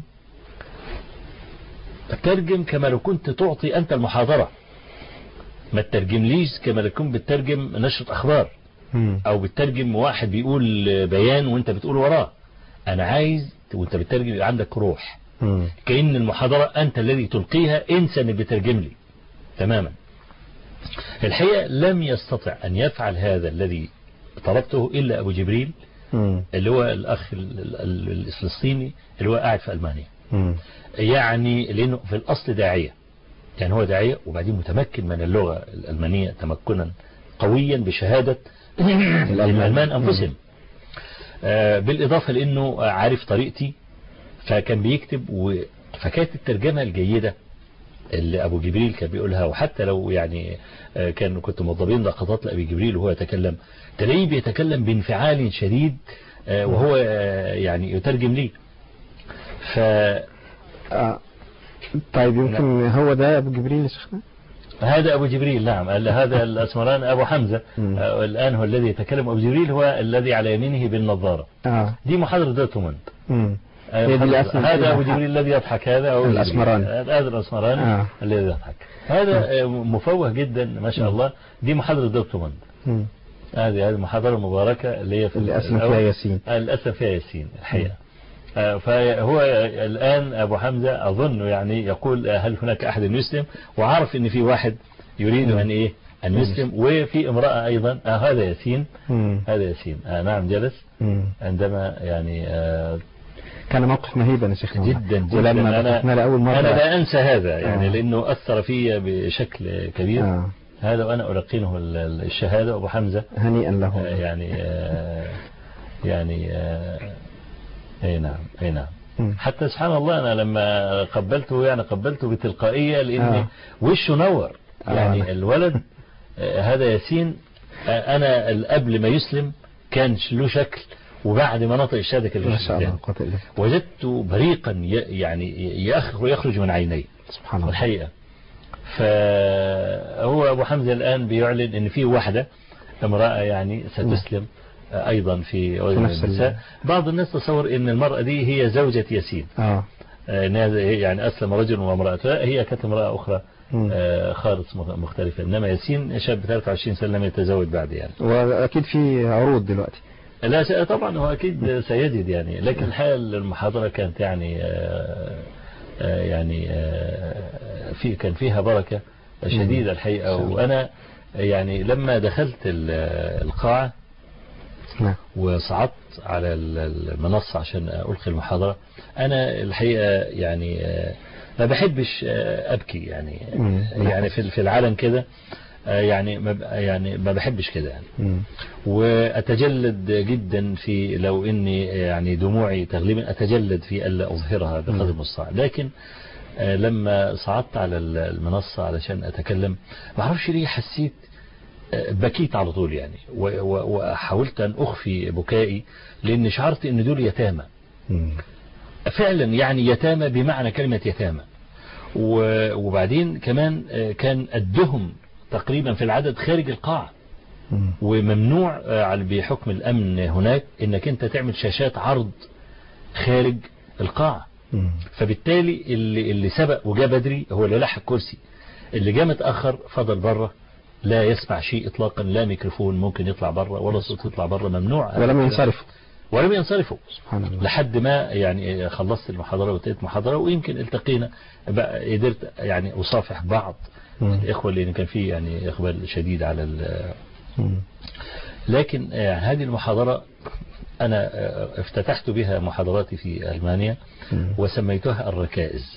ترجم كما لو كنت تعطي انت المحاضرة، ما تترجمليش كما لو كنت بتترجم نشرة اخبار م. او بتترجم واحد بيقول بيان وانت بتقول وراه. انا عايز وانت بتترجم يبقى عندك روح، كأن المحاضرة أنت الذي تلقيها، انسى اللي بترجم لي تماما. الحقيقة لم يستطع أن يفعل هذا الذي طلبته إلا أبو جبريل م. اللي هو الأخ الفلسطيني اللي هو قاعد في ألمانيا. م. يعني لأنه في الأصل داعية، يعني هو داعية وبعدين متمكن من اللغة الألمانية تمكنا قويا بشهادة الألمان أنفسهم، آه بالإضافة لأنه عارف طريقتي فكان بيكتب و... فكانت الترجمة الجيدة اللي أبو جبريل كان بيقولها، وحتى لو يعني كان كنت موضبين لقطات لأبي جبريل وهو يتكلم تلاقيه بيتكلم بانفعال شديد وهو يعني يترجم لي. ف آه. طيب يمكن نعم. هو ده أبو جبريل يا شيخنا؟ هذا أبو جبريل نعم، هذا الأسمران أبو حمزة. آه الآن هو الذي يتكلم. أبو جبريل هو الذي على يمينه بالنظارة. آه. دي محاضرة دورتموند. هذا أبو جبريل الذي يضحك، هذا أو الأسمراني، هذا الأسمراني آه. الذي يضحك، هذا آه. مفوه جدا ما شاء الله. دي محاضرة دورتموند، هذه هذه محاضرة مباركة اللي هي في الأسم فيها ياسين، الأسم فيها ياسين الحقيقة. آه فهو الآن أبو حمزة أظن يعني يقول هل هناك أحد يسلم، وعارف إن في واحد يريد أن إيه أن يسلم، وفي امرأة أيضا. آه هذا ياسين، هذا ياسين آه نعم جلس عندما يعني آه كان موقف مهيبا يا شيخنا جدا جدا. ولما أنا لأول مرة أنا لا أنسى هذا يعني آه. لأنه أثر في بشكل كبير. آه. هذا وأنا ألقينه الشهادة. أبو حمزة هنيئا له. آه يعني آه يعني آه أي نعم أي نعم. حتى سبحان الله أنا لما قبلته يعني قبلته بتلقائية لأن آه. وشه نور يعني آه. الولد آه هذا ياسين آه أنا قبل ما يسلم كان له شكل، وبعد ما نطق الشهادة كان وجدته بريقا يعني يخرج من عيني سبحان الله الحقيقة. فهو أبو حمزة الآن بيعلن أن في واحدة امرأة يعني ستسلم أيضا في النساء. بعض الناس تصور أن المرأة دي هي زوجة ياسين آه. يعني أسلم رجل وامرأة، هي كانت امرأة أخرى آه خالص مختلفة، إنما ياسين شاب ثلاثة وعشرين سنة لم يتزوج بعد يعني. وأكيد في عروض دلوقتي. لا طبعا هو أكيد سيجد يعني، لكن الحقيقة المحاضرة كانت يعني آآ آآ يعني آآ في كان فيها بركة شديدة الحقيقة. وأنا يعني لما دخلت القاعة وصعدت على المنصة عشان ألقي المحاضرة، أنا الحقيقة يعني ما بحبش أبكي يعني يعني في في العالم كده يعني ما يعني ما بحبش كده يعني. مم. وأتجلد جدا في لو إني يعني دموعي تغلبا أتجلد في ألا أظهرها بقدر المستطاع. لكن لما صعدت على المنصة علشان أتكلم ما أعرفش ليه حسيت بكيت على طول يعني، وحاولت أن أخفي بكائي لأن شعرت إن دول يتامى فعلا، يعني يتامى بمعنى كلمة يتامى. وبعدين كمان كان قدهم تقريبا في العدد خارج القاعة، وممنوع بحكم الأمن هناك إنك أنت تعمل شاشات عرض خارج القاعة. فبالتالي اللي, اللي سبق وجاء بدري هو اللي لحق كرسي، اللي جاء متأخر فضل بره لا يسمع شيء إطلاقا، لا ميكروفون ممكن يطلع بره ولا صوت يطلع بره، ممنوع. ولم ينصرفوا ولم ينصرفوا سبحان الله لحد ما يعني خلصت المحاضرة وانتهت محاضرة، ويمكن التقينا بقى قدرت يعني أصافح بعض الإخوة لأن كان في يعني إقبال شديد على ال لكن يعني هذه المحاضرة أنا افتتحت بها محاضراتي في ألمانيا وسميتها الركائز.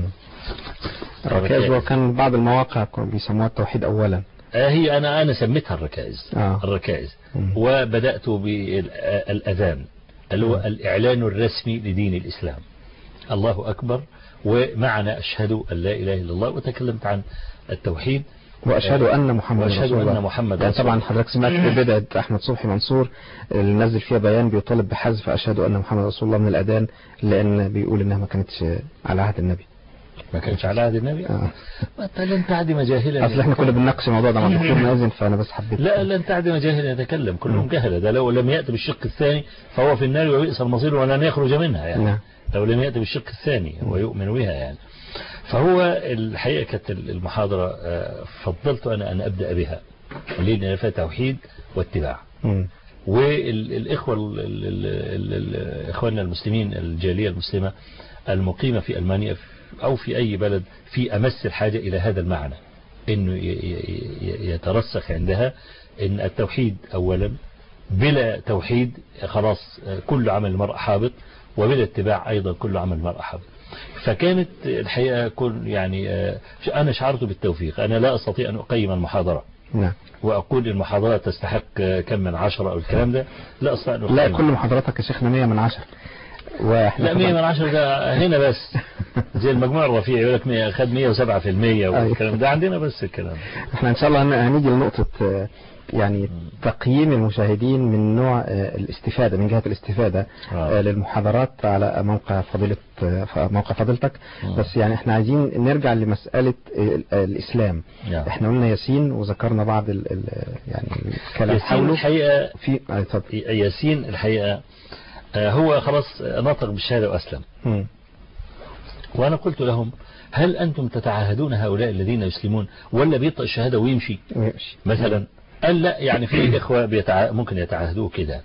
الركائز، وكان بعض المواقع بيسموها التوحيد أولا. هي أنا أنا سميتها الركائز. آه. الركائز. وبدأت بالأذان اللي هو الإعلان الرسمي لدين الإسلام، الله أكبر، ومعنى أشهد أن لا إله إلا الله، وتكلمت عن التوحيد وأشهد أن محمد رسول الله. وأشهد أن محمد يعني رسول طبعا الله. حضرتك سمعت بدعة أحمد صبحي منصور اللي نزل فيها بيان بيطالب بحذف أشهد أن محمد رسول الله من الأذان، لأن بيقول إنها ما كانتش على عهد النبي. ما كانش على عهد النبي. آه. لن تعد مجاهلا. أصل احنا كنا بنناقش الموضوع ده مع الدكتور مازن، فأنا بس حبيت. لا لن تعد مجاهلا يتكلم، كلهم جهلة. ده لو لم يأتي بالشق الثاني فهو في النار وبئس المصير ولن يخرج منها يعني. نعم. لو لم يأتي بالشق الثاني ويؤمن بها يعني. فهو الحقيقة كانت المحاضرة فضلت أنا أن أبدأ بها لأن فيها توحيد واتباع. والإخوة إخواننا المسلمين الجالية المسلمة المقيمة في ألمانيا أو في أي بلد في أمس الحاجة إلى هذا المعنى، إنه يترسخ عندها إن التوحيد أولا، بلا توحيد خلاص كل عمل المرء حابط، وبلا اتباع أيضا كل عمل المرء حابط. فكانت الحقيقة كل يعني أنا شعرت بالتوفيق. أنا لا أستطيع أن أقيم المحاضرة نعم. وأقول المحاضرة تستحق كم من عشرة أو الكلام ده، لا أستطيع أن أقيم. لا كل محاضراتك يا شيخنا مية من عشرة. لا مية من عشرة ده هنا بس زي المجموع الرفيع يقول لك مية خد مية وسبعة في المية والكلام ده عندنا بس الكلام. احنا ان شاء الله هنيجي لنقطة يعني تقييم المشاهدين من نوع الاستفادة، من جهة الاستفادة آه. للمحاضرات على موقع فضيلة موقع فضيلتك. آه. بس يعني احنا عايزين نرجع لمسألة الإسلام. آه. احنا قلنا ياسين وذكرنا بعض ال ال يعني الكلام حوله. الحقيقة في ياسين الحقيقة هو خلاص نطق بالشهادة وأسلم. م. وأنا قلت لهم هل أنتم تتعاهدون هؤلاء الذين يسلمون ولا بيطلق الشهادة ويمشي ويمشي مثلا؟ قال لا، يعني في إخوة بيتع... ممكن يتعاهدوه كده.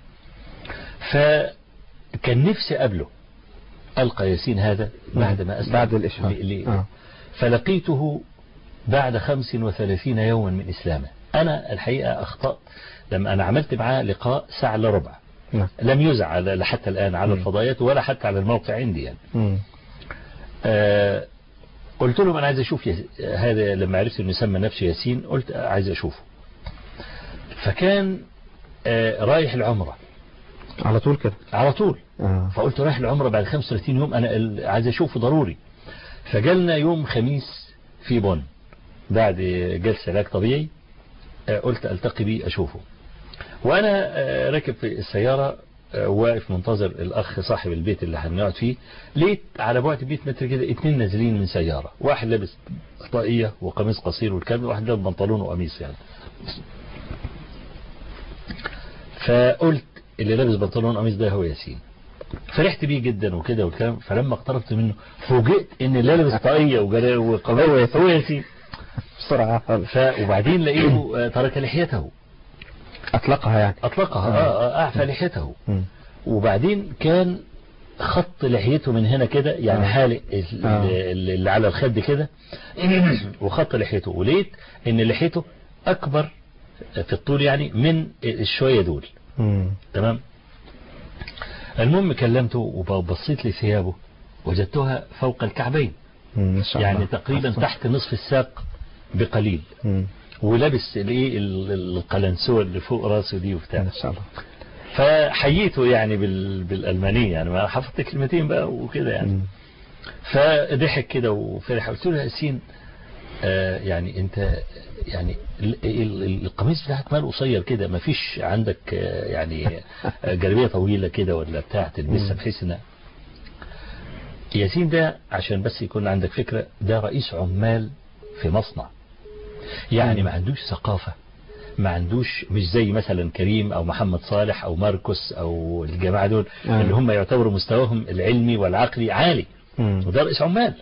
فكان نفسي قبله ألقى ياسين هذا بعد ما أسلم بعد الإشهار. ل... آه. فلقيته بعد خمس وثلاثين يوما من إسلامه. أنا الحقيقة أخطأت لما أنا عملت معاه لقاء ساعة إلا ربع. م. لم يزع حتى الآن على م. الفضائيات ولا حتى على الموقع عندي يعني. آه قلت لهم أنا عايز أشوف يس... هذا لما عرفت أنه يسمى نفسه ياسين قلت عايز أشوفه. فكان آه رايح العمرة على طول كده على طول. آه. فقلت رايح العمرة بعد خمسة وثلاثين يوم أنا عايز أشوفه ضروري. فجلنا يوم خميس في بون بعد جلسة علاج طبيعي. آه قلت ألتقي بيه أشوفه. وأنا آه راكب في السيارة آه واقف منتظر الأخ صاحب البيت اللي هنقعد فيه. لقيت على بعد بيت متر كده اتنين نازلين من سيارة، واحد لابس طاقية وقميص قصير والكلام، واحد لابس بنطلون وقميص يعني. فقلت اللي لابس بنطلون قميص ده هو ياسين. فرحت بيه جدا وكده والكلام. فلما اقتربت منه فوجئت ان اللي لابس طاقية وقميص هو ياسين بسرعة. وبعدين لقيته ترك لحيته، أطلقها يعني أطلقها آه أعفى لحيته. م. وبعدين كان خط لحيته من هنا كده يعني آه. حالق آه. اللي على الخد كده وخط لحيته. ولقيت ان لحيته أكبر في الطول يعني من الشوية دول. م. تمام. المهم كلمته وبصيت لثيابه وجدتها فوق الكعبين يعني تقريبا أصلاً. تحت نصف الساق بقليل. م. ولابس الايه القلنسوه اللي فوق راسه دي وبتاع. ما شاء الله. فحييته يعني بال... بالألمانية يعني، ما حفظت كلمتين بقى وكده يعني. م. فضحك كده وفرح. قلت له يا ياسين آه يعني انت يعني القميص بتاعك مال قصير كده، ما فيش عندك آه يعني جلابيه طويلة كده ولا بتاع تلبسها بحيث ان ياسين ده عشان بس يكون عندك فكرة، ده رئيس عمال في مصنع، يعني ما عندوش ثقافة، ما عندوش مش زي مثلا كريم او محمد صالح او ماركوس او الجماعة دول آه. اللي هم يعتبروا مستواهم العلمي والعقلي عالي، م. وده رئيس عمال.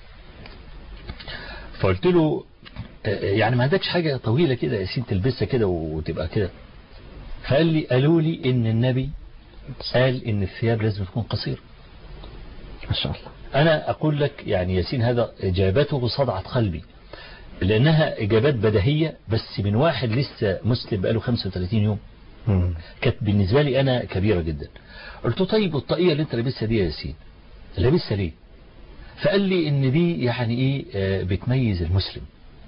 فقلت له يعني ما عندكش حاجة طويلة كده يا ياسين تلبسها كده وتبقى كده؟ فقال لي قالوا لي ان النبي قال ان الثياب لازم تكون قصيرة. ما شاء الله. انا اقول لك يعني ياسين هذا اجابته صدعت قلبي، لانها اجابات بديهية بس من واحد لسه مسلم بقاله خمسة وثلاثين يوم. م. كانت بالنسبة لي انا كبيرة جدا. قلت له طيب والطاقية اللي انت لابسها دي يا ياسين لابسها ليه؟ فقال لي ان دي يعني ايه آه بتميز المسلم.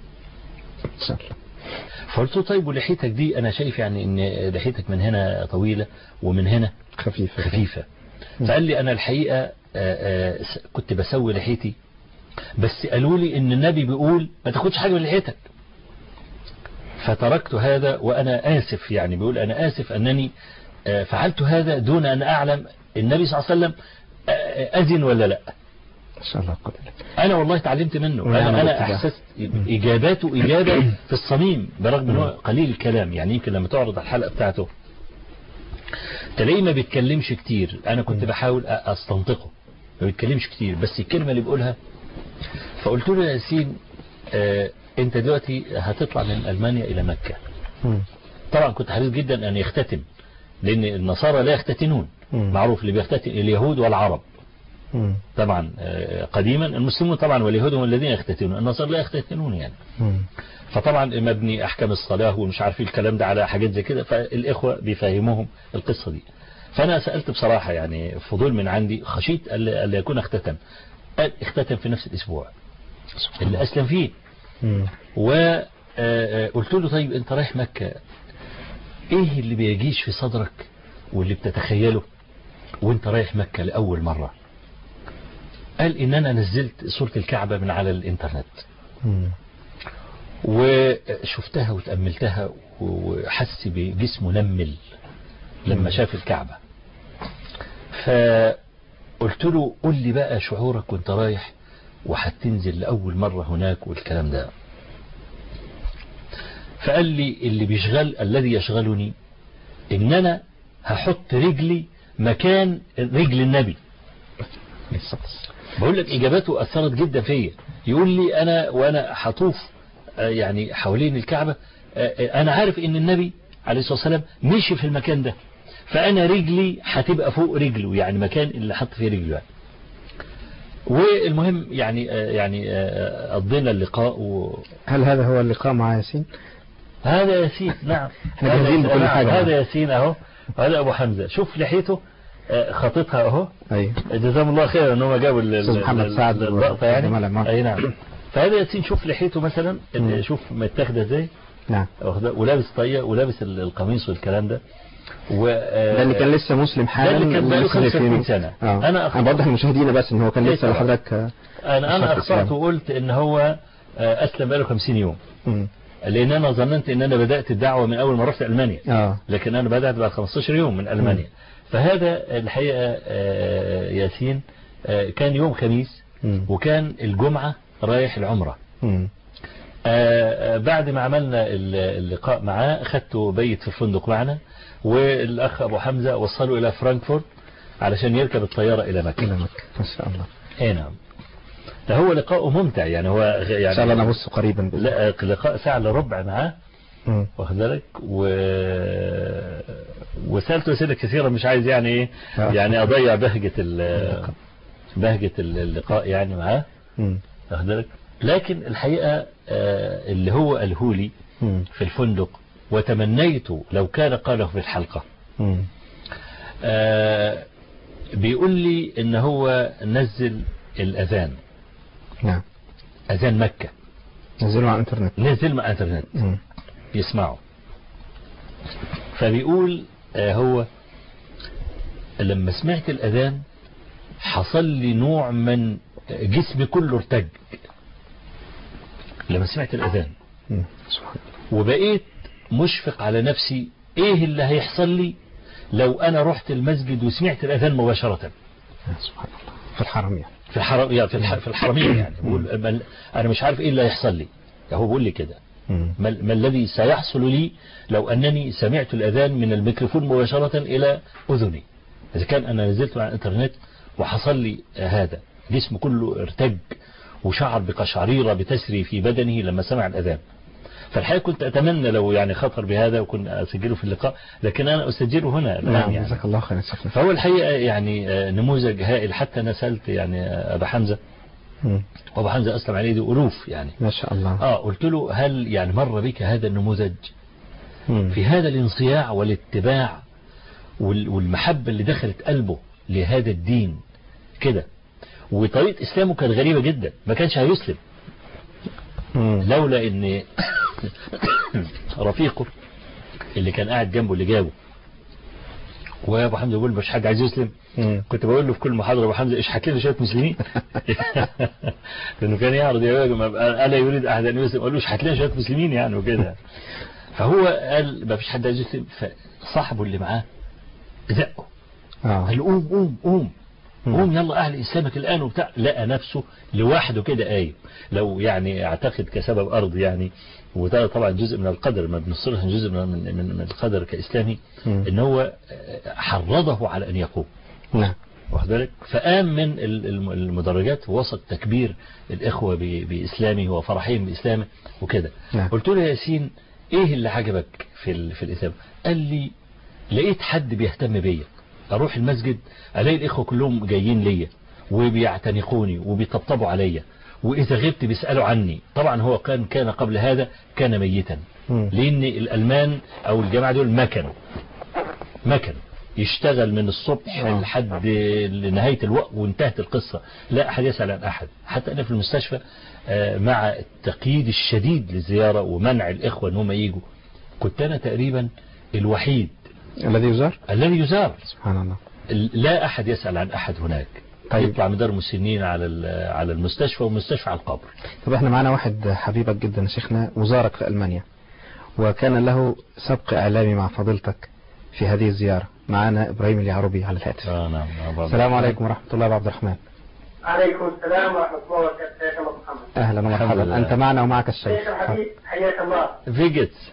فقلت له طيب ولحيتك دي انا شايف يعني ان لحيتك من هنا طويلة ومن هنا خفيفة خفيفة. فقال لي انا الحقيقة آآ آآ كنت بسوي لحيتي بس قالوا لي ان النبي بيقول ما تاخدش حاجة من لحيتك، فتركت هذا وانا اسف، يعني بيقول انا اسف انني فعلت هذا دون ان اعلم النبي صلى الله عليه وسلم اذن ولا لا. ما شاء الله قدر. انا والله تعلمت منه، انا انا احسست اجاباته اجابة في الصميم برغم انه قليل الكلام، يعني يمكن لما تعرض الحلقة بتاعته تلاقيه ما بيتكلمش كتير، انا كنت بحاول استنطقه ما بيتكلمش كتير بس الكلمة اللي بيقولها. فقلت له يا ياسين آه انت دلوقتي هتطلع من المانيا الى مكة. طبعا كنت حريص جدا ان يختتم، لان النصارى لا يختتنون، معروف اللي بيختتن اليهود والعرب. طبعا قديما المسلمون طبعا واليهود هم الذين يختتنون، النصارى لا يختتنون يعني. فطبعا مبني احكام الصلاة ومش عارفين الكلام ده على حاجات زي كده، فالاخوة بيفهموهم القصة دي. فانا سألت بصراحة يعني فضول من عندي، خشيت الا يكون اختتم. قال اختتم في نفس الاسبوع اللي اسلم فيه. وقلت له طيب انت رايح مكة ايه اللي بيجيش في صدرك واللي بتتخيله وانت رايح مكة لأول مرة؟ قال ان انا نزلت صورة الكعبة من على الانترنت م. وشفتها وتأملتها وحس بجسمه نمل لما شاف الكعبة. فقلت له قل لي بقى شعورك وانت رايح وحتنزل لأول مرة هناك والكلام ده. فقال لي اللي بيشغل الذي يشغلني ان انا هحط رجلي مكان رجل النبي. بقول لك اجاباته اثرت جدا فيا. يقول لي انا وانا هطوف يعني حوالين الكعبة انا عارف ان النبي عليه الصلاة والسلام مشي في المكان ده، فانا رجلي هتبقى فوق رجله، يعني مكان اللي حط فيه رجله يعني. والمهم يعني يعني قضينا اللقاء و... هل هذا هو اللقاء مع ياسين؟ هذا ياسين نعم. احنا جاهزين بكل حاجة. هذا ياسين اهو، هذا ابو حمزة، شوف لحيته خطيتها اهو. ايوه جزاهم الله خير ان هم جابوا محمد سعد اللقطة يعني. اي نعم. فهذا ياسين شوف لحيته مثلا، شوف متاخده ازاي. نعم. ولابس طاقية ولابس القميص والكلام ده. و ده اللي كان لسه مسلم حالا، ده اللي كان بقاله خمسة وثلاثين سنة. آه. انا انا بوضح للمشاهدين بس ان هو كان لسه لحضرتك. انا انا اخطأت وقلت ان هو اسلم بقاله خمسين يوم. م. لان انا ظننت ان انا بدأت الدعوة من اول ما رحت المانيا. آه. لكن انا بدأت بعد خمستاشر يوم من المانيا. م. فهذا الحقيقة ياسين كان يوم خميس م. وكان الجمعة رايح العمرة. م. آه بعد ما عملنا اللقاء معاه خدته بيت في الفندق معنا، والأخ أبو حمزة وصله إلى فرانكفورت علشان يركب الطيارة إلى مكة. إلى مكة ما شاء الله. اي نعم. ده هو لقاء ممتع يعني، هو يعني إن شاء الله نبص قريبا. لا لقاء ساعة إلا ربع معاه واخد بالك، و... وسألته أسئلة كثيرة مش عايز يعني إيه يعني أضيع بهجة ال... بهجة اللقاء يعني معاه واخد بالك. لكن الحقيقة اللي هو قاله لي في الفندق وتمنيت لو كان قاله في الحلقة، بيقول لي ان هو نزل الأذان. نعم. أذان مكة نزلوا على الانترنت نزل مع الانترنت يسمعوا. فبيقول آه هو لما سمعت الأذان حصل لي نوع من جسمي كله ارتج لما سمعت الأذان، وبقيت مشفق على نفسي ايه اللي هيحصل لي لو انا رحت المسجد وسمعت الأذان مباشرة. سبحان الله. في الحرم يعني في الحرم يعني في, الح... في الحرمين يعني بقول انا مش عارف ايه اللي هيحصل لي. هو بيقول لي كده ما... ما الذي سيحصل لي لو انني سمعت الأذان من الميكروفون مباشرة الى اذني. اذا كان انا نزلت على الانترنت وحصل لي هذا، جسم كله ارتج وشعر بقشعريرة بتسري في بدنه لما سمع الأذان. فالحقيقة كنت أتمنى لو يعني خطر بهذا وكنت أسجله في اللقاء، لكن أنا أسجله هنا الآن. نعم يعني جزاك الله خير. فهو الحقيقة يعني نموذج هائل. حتى أنا سألت يعني أبا حمزة، وأبا حمزة أسلم عليه دي ألوف يعني ما شاء الله. آه قلت له هل يعني مر بك هذا النموذج مم. في هذا الانصياع والاتباع والمحبة اللي دخلت قلبه لهذا الدين كده، وطريقة إسلامه كانت غريبة جدا، ما كانش هيسلم لولا ان رفيقه اللي كان قاعد جنبه اللي جابه ويا ابو حمزه يقول مش حد عايز يسلم. كنت بقول له في كل محاضره ابو حمزه اشحت لنا شويه مسلمين لانه كان يعرض يا جماعه الا يريد احد ان يسلم، قال له اشحت لنا شويه مسلمين يعني وكده. فهو قال ما فيش حد عايز يسلم، فصاحبه اللي معاه زقه قال له قوم قوم قوم قوم يلا أهل إسلامك الآن وبتاع. لقى نفسه لوحده كده قايم. لو يعني أعتقد كسبب أرض يعني، وده طبعا جزء من القدر ما بنصرح جزء من, من, من القدر كإسلامي، إن هو حرضه على أن يقوم. نعم. واخد بالك؟ فقام من المدرجات وسط تكبير الإخوة بإسلامه وفرحهم بإسلامه وكده. نعم. قلت له يا ياسين إيه اللي عجبك في في الإسلام؟ قال لي لقيت حد بيهتم بيا، اروح المسجد الاقي الاخوه كلهم جايين ليا وبيعتنقوني وبيطبطبوا عليا، واذا غبت بيسالوا عني. طبعا هو كان كان قبل هذا كان ميتا، لان الالمان او الجماعه دول مكنوا مكنوا يشتغل من الصبح لحد نهايه الوقت وانتهت القصه، لا احد يسال عن احد. حتى انا في المستشفى مع التقييد الشديد للزياره ومنع الاخوه ان هم يجوا، كنت انا تقريبا الوحيد الذي يزار الذي يزار سبحان الله. لا أحد يسأل عن أحد هناك. طيب. يطلع من دار المسنين على على المستشفى ومستشفى على القبر. طب احنا معنا واحد حبيبك جدا يا شيخنا وزارك في ألمانيا، وكان له سبق إعلامي مع فضيلتك في هذه الزيارة. معنا إبراهيم اليعربي على الهاتف. آه نعم. السلام عليكم ورحمة الله وعبد الرحمن. عليكم السلام ورحمة الله وبركاته. حياك الله محمد. أهلا ومرحبا. أنت معنا ومعك الشيخ. شيخ الحبيب حياك الله. فيجيتس.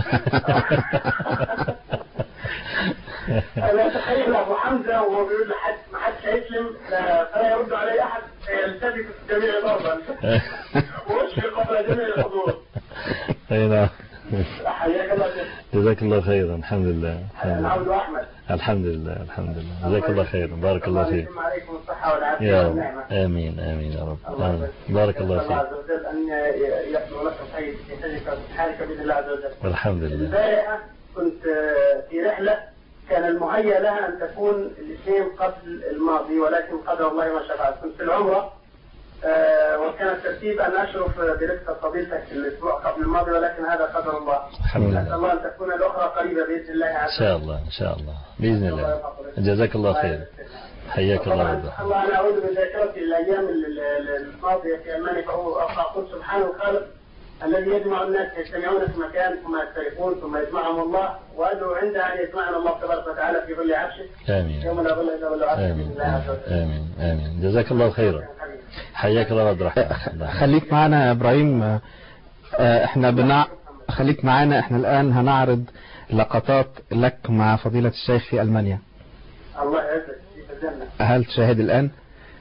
أنا أتخيل أبو حمزة وهو بيقول لحد ما حدش هيسلم فلا يرد علي أحد يلتفت في جميع ضربا وأشفق على جميع الحضور. أي نعم. حياك الله. جزاك الله خيرا. الحمد لله. العود أحمد. الحمد لله الحمد لله. جزاك الله خيرا. بارك الله فيك. عليكم الصحة والعافية والنعمة. آمين آمين يا رب. آمين. بارك الله فيك. الله عز وجل أن يخلو لك الخير في حالك حالك بإذن الله عز وجل. الحمد لله. البارحة كنت في رحلة كان المهيأ لها أن تكون الاثنين قبل الماضي، ولكن قدر الله ما شاء فعل. كنت في العمرة آه وكان الترتيب أن أشرف برفقة فضيلتك الأسبوع قبل الماضي، ولكن هذا قدر الله. الحمد لله. أسأل الله أن تكون الأخرى قريبة بإذن الله عز وجل. إن شاء الله إن شاء الله بإذن الله. جزاك الله خير. حياك الله وبارك. الله أنا أعود من ذاكرتي الأيام الماضية في ألمانيا، فأقول سبحان الخالق الذي يجمع الناس يجتمعون في مكان ثم يفترقون ثم يجمعهم الله، وأدعو عندها أن يجمعنا الله تبارك وتعالى في ظل عرشه. آمين. يوم لا ظل إلا ظل عرشه. آمين آمين آمين. جزاك الله خيرا. حياك الله عبد الرحمن. خليك معنا يا إبراهيم. احنا بنع خليك معنا. احنا الآن هنعرض لقطات لك مع فضيلة الشيخ في ألمانيا. الله يعزك في الجنة. هل تشاهد الآن؟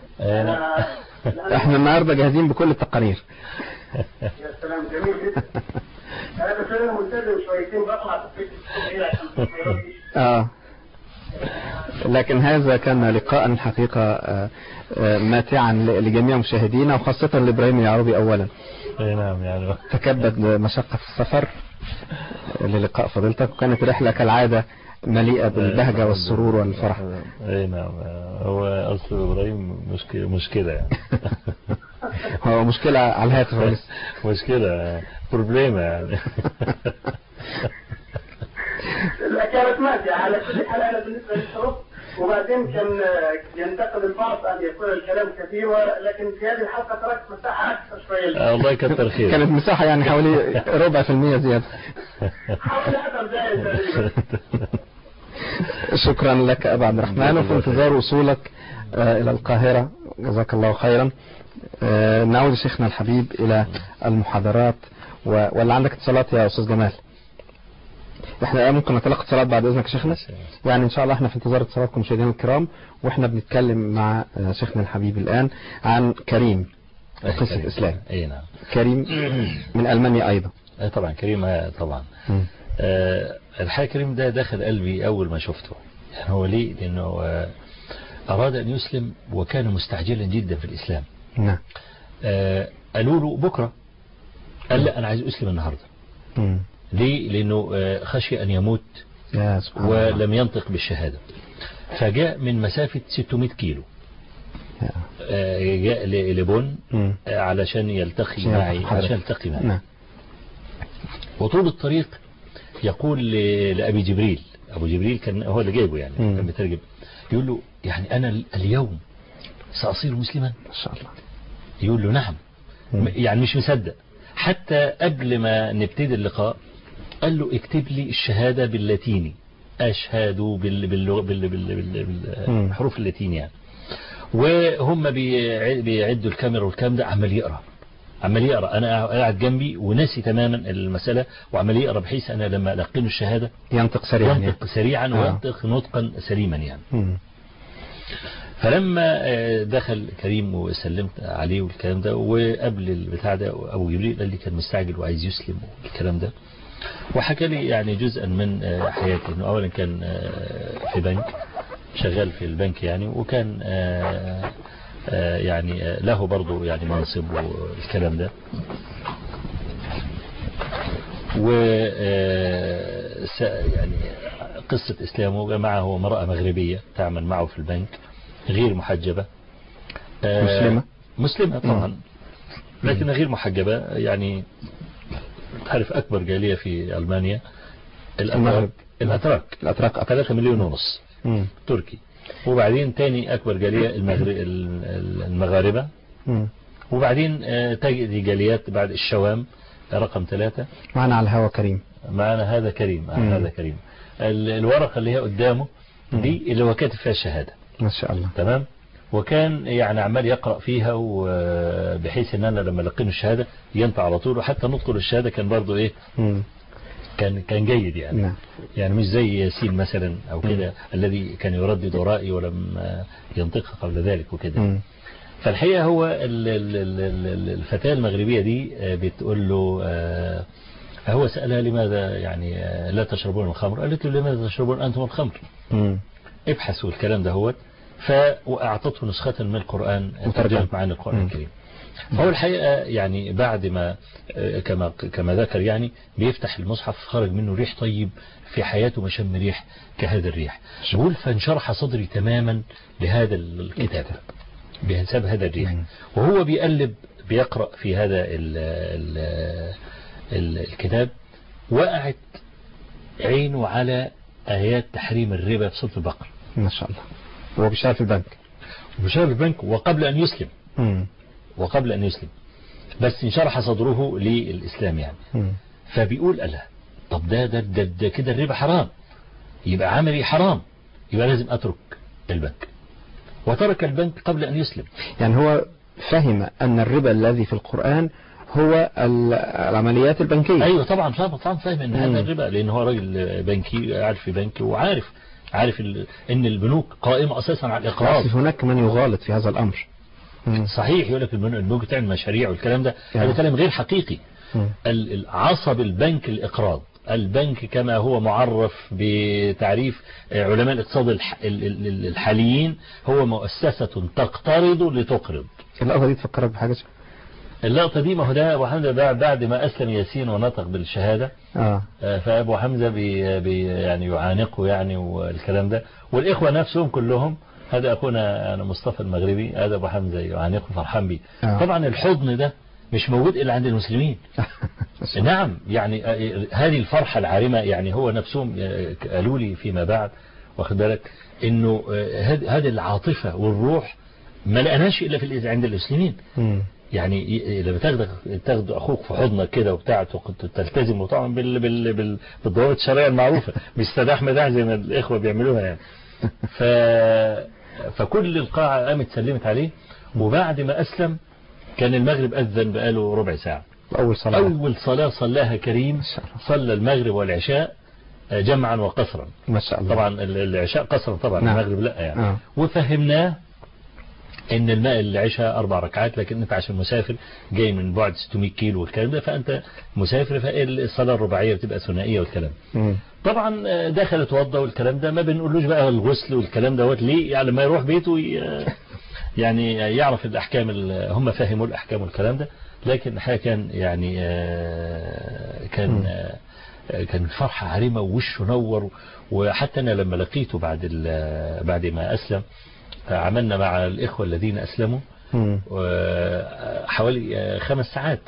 احنا النهاردة جاهزين بكل التقارير. يا سلام جميل جدا. انا بس انا ملتزم شويتين بطلع في الصبح عشان اه لكن هذا كان لقاء الحقيقة ماتعا لجميع مشاهدينا وخاصة لإبراهيم اليعربي أولا. اي نعم يعني تكبد مشقة السفر للقاء فضيلتك، وكانت رحلة كالعادة مليئة بالبهجة والسرور والفرح. اي نعم. هو اصل ابراهيم مشكلة مشكلة يعني هو مشكلة على الهاتف. مشكلة بروبليمة يعني. لا كانت ماشية على كل حال. أنا بالنسبة للشرف وبعدين كان ينتقد البعض أن يكون الكلام كثير، لكن في هذه الحلقة تركت مساحة أكثر شوية. الله يكثر خير. كانت مساحة يعني حوالي ربع في المية زيادة. حوالي عشر دقائق تقريبا. شكرا لك أبا عبد الرحمن، وفي انتظار وصولك إلى القاهرة جزاك الله خيرا. نعود شيخنا الحبيب إلى المحاضرات، ولا عندك اتصالات يا أستاذ جمال؟ احنا ممكن نتلقى اتصالات بعد اذنك يا شيخنا، يعني ان شاء الله احنا في انتظار اتصالاتكم مشاهدينا الكرام، واحنا بنتكلم مع شيخنا الحبيب الان عن كريم قصة اسلام. اي نعم. كريم من المانيا ايضا. طبعا كريم طبعا. آه الحقيقة كريم ده دخل قلبي اول ما شفته. يعني هو ليه؟ لانه آه اراد ان يسلم وكان مستعجلا جدا في الاسلام. نعم. آه قالوا له بكرة، قال لا انا عايز اسلم النهارده. مم. ليه؟ لأنه خشي أن يموت ولم ينطق بالشهادة، فجاء من مسافة ستمائة كيلو، جاء لبون علشان يلتقي معي علشان يلتقي معي. وطول الطريق يقول لأبي جبريل، أبو جبريل كان هو اللي جايبه يعني كان بيترجم، يقول له يعني أنا اليوم سأصير مسلما؟ ما شاء الله. يقول له نعم. يعني مش مصدق. حتى قبل ما نبتدي اللقاء قال له اكتب لي الشهادة باللاتيني، أشهد بال بال بال بال بالحروف اللاتيني يعني. وهم بيعدوا الكاميرا والكلام ده، عمال يقرأ عمال يقرأ أنا قاعد جنبي وناسي تماما المسألة، وعمال يقرأ بحيث أنا لما ألقنه الشهادة ينطق سريعا ينطق يعني. سريعا وينطق آه. نطقا سليما يعني. م. فلما دخل كريم وسلمت عليه والكلام ده، وقبل البتاع ده أبو جبريل قال لي كان مستعجل وعايز يسلم والكلام ده، وحكى لي يعني جزءا من حياته. انه اولا كان في بنك، شغال في البنك يعني، وكان يعني له برضه يعني منصب والكلام ده، و يعني قصة اسلامه معه امرأة مغربية تعمل معه في البنك غير محجبة، مسلمة مسلمة طبعا لكن غير محجبة. يعني تعرف أكبر جالية في ألمانيا الأتراك الأتراك الأتراك ثلاثة مليون ونص تركي، وبعدين تاني أكبر جالية المغاربة، وبعدين تجي جاليات بعد الشوام رقم ثلاثة. معنا على الهوا كريم، معنا هذا كريم هذا كريم. الورقة اللي هي قدامه دي اللي هو كاتب فيها الشهادة ما شاء الله. تمام. وكان يعني عمال يقرأ فيها، وبحيث ان انا لما لقينا الشهادة ينطق على طول، وحتى نطق الشهادة كان برضو ايه م. كان كان جيد يعني. م. يعني مش زي ياسين مثلا او كده الذي كان يردد ورائي ولم ينطقها قبل ذلك وكده. فالحقيقة هو الفتاة المغربية دي بتقول له، هو سألها لماذا يعني لا تشربون الخمر؟ قالت له لماذا تشربون أنتم الخمر؟ م. ابحثوا الكلام ده هو. فأعطته نسخة من القرآن ترجمت معنا القرآن الكريم. هو الحقيقة يعني بعد ما كما كما ذكر يعني بيفتح المصحف خرج منه ريح طيب، في حياته ما شم ريح كهذا الريح. يقول فانشرح صدري تماما لهذا الكتاب بسبب هذا الريح. وهو بيقلب بيقرأ في هذا ال ال ال الكتاب، وقعت عينه على آيات تحريم الربا في سورة البقرة. ما شاء الله. هو بيشتغل في البنك بيشتغل في البنك وقبل أن يسلم م. وقبل أن يسلم بس انشرح صدره للإسلام يعني. م. فبيقول ألا طب ده ده, ده, ده كده الربا حرام، يبقى عملي حرام، يبقى لازم أترك البنك. وترك البنك قبل أن يسلم. يعني هو فهم أن الربا الذي في القرآن هو العمليات البنكية. أيوة طبعا طبعا فاهم أن هذا الربا، لأن هو راجل بنكي عارف في بنك، وعارف عارف ان البنوك قائمة اساسا على الاقراض. هناك من يغالط في هذا الامر. صحيح، يقول لك البنوك تعمل مشاريع والكلام ده، هذا كلام غير حقيقي. عصب البنك الاقراض. البنك كما هو معرف بتعريف علماء الاقتصاد الحاليين هو مؤسسة تقترض لتقرض. اللقطة دي تفكرك بحاجة؟ اللقطة دي ما هو ده أبو حمزة بعد ما أسلم ياسين ونطق بالشهادة. آه. فأبو حمزة بي بي يعني يعانقه يعني والكلام ده، والإخوة نفسهم كلهم هذا أخونا أنا مصطفى المغربي، هذا أبو حمزة يعانقه فرحان بي. آه. طبعا الحضن ده مش موجود إلا عند المسلمين. نعم يعني هذه الفرحة العارمة، يعني هو نفسهم قالوا لي فيما بعد واخد بالك إنه هذه العاطفة والروح ما لقناش إلا في عند المسلمين. م. يعني لما تاخد تاخد اخوك في حضنك كده وبتاع تلتزم طبعا بال بال بال بالضوابط الشرعيه المعروفه، مش سداح مداح زي ما الاخوه بيعملوها يعني. ف فكل القاعه قامت سلمت عليه، وبعد ما اسلم كان المغرب اذن بقاله ربع ساعه. اول صلاه اول صلاه صلاها كريم، صلى المغرب والعشاء جمعا وقصرا ما شاء الله. طبعا العشاء قصرا طبعا. نعم. المغرب لا يعني. آه. وفهمناه ان الماء العشاء اربع ركعات، لكن انت عشان مسافر جاي من بعد ستمائة كيلو والكلام ده، فانت مسافر، فالصلاه الرباعيه بتبقى ثنائيه والكلام. م. طبعا دخل اتوضى والكلام ده، ما بنقولوش بقى الغسل والكلام دوت ليه، يعني لما يروح بيته يعني يعرف الاحكام، هم فهموا الاحكام والكلام ده، لكن الحقيقه كان يعني كان كان فرحه عارمه ووشه نور. وحتى انا لما لقيته بعد بعد ما اسلم عملنا مع الإخوة الذين أسلموا حوالي خمس ساعات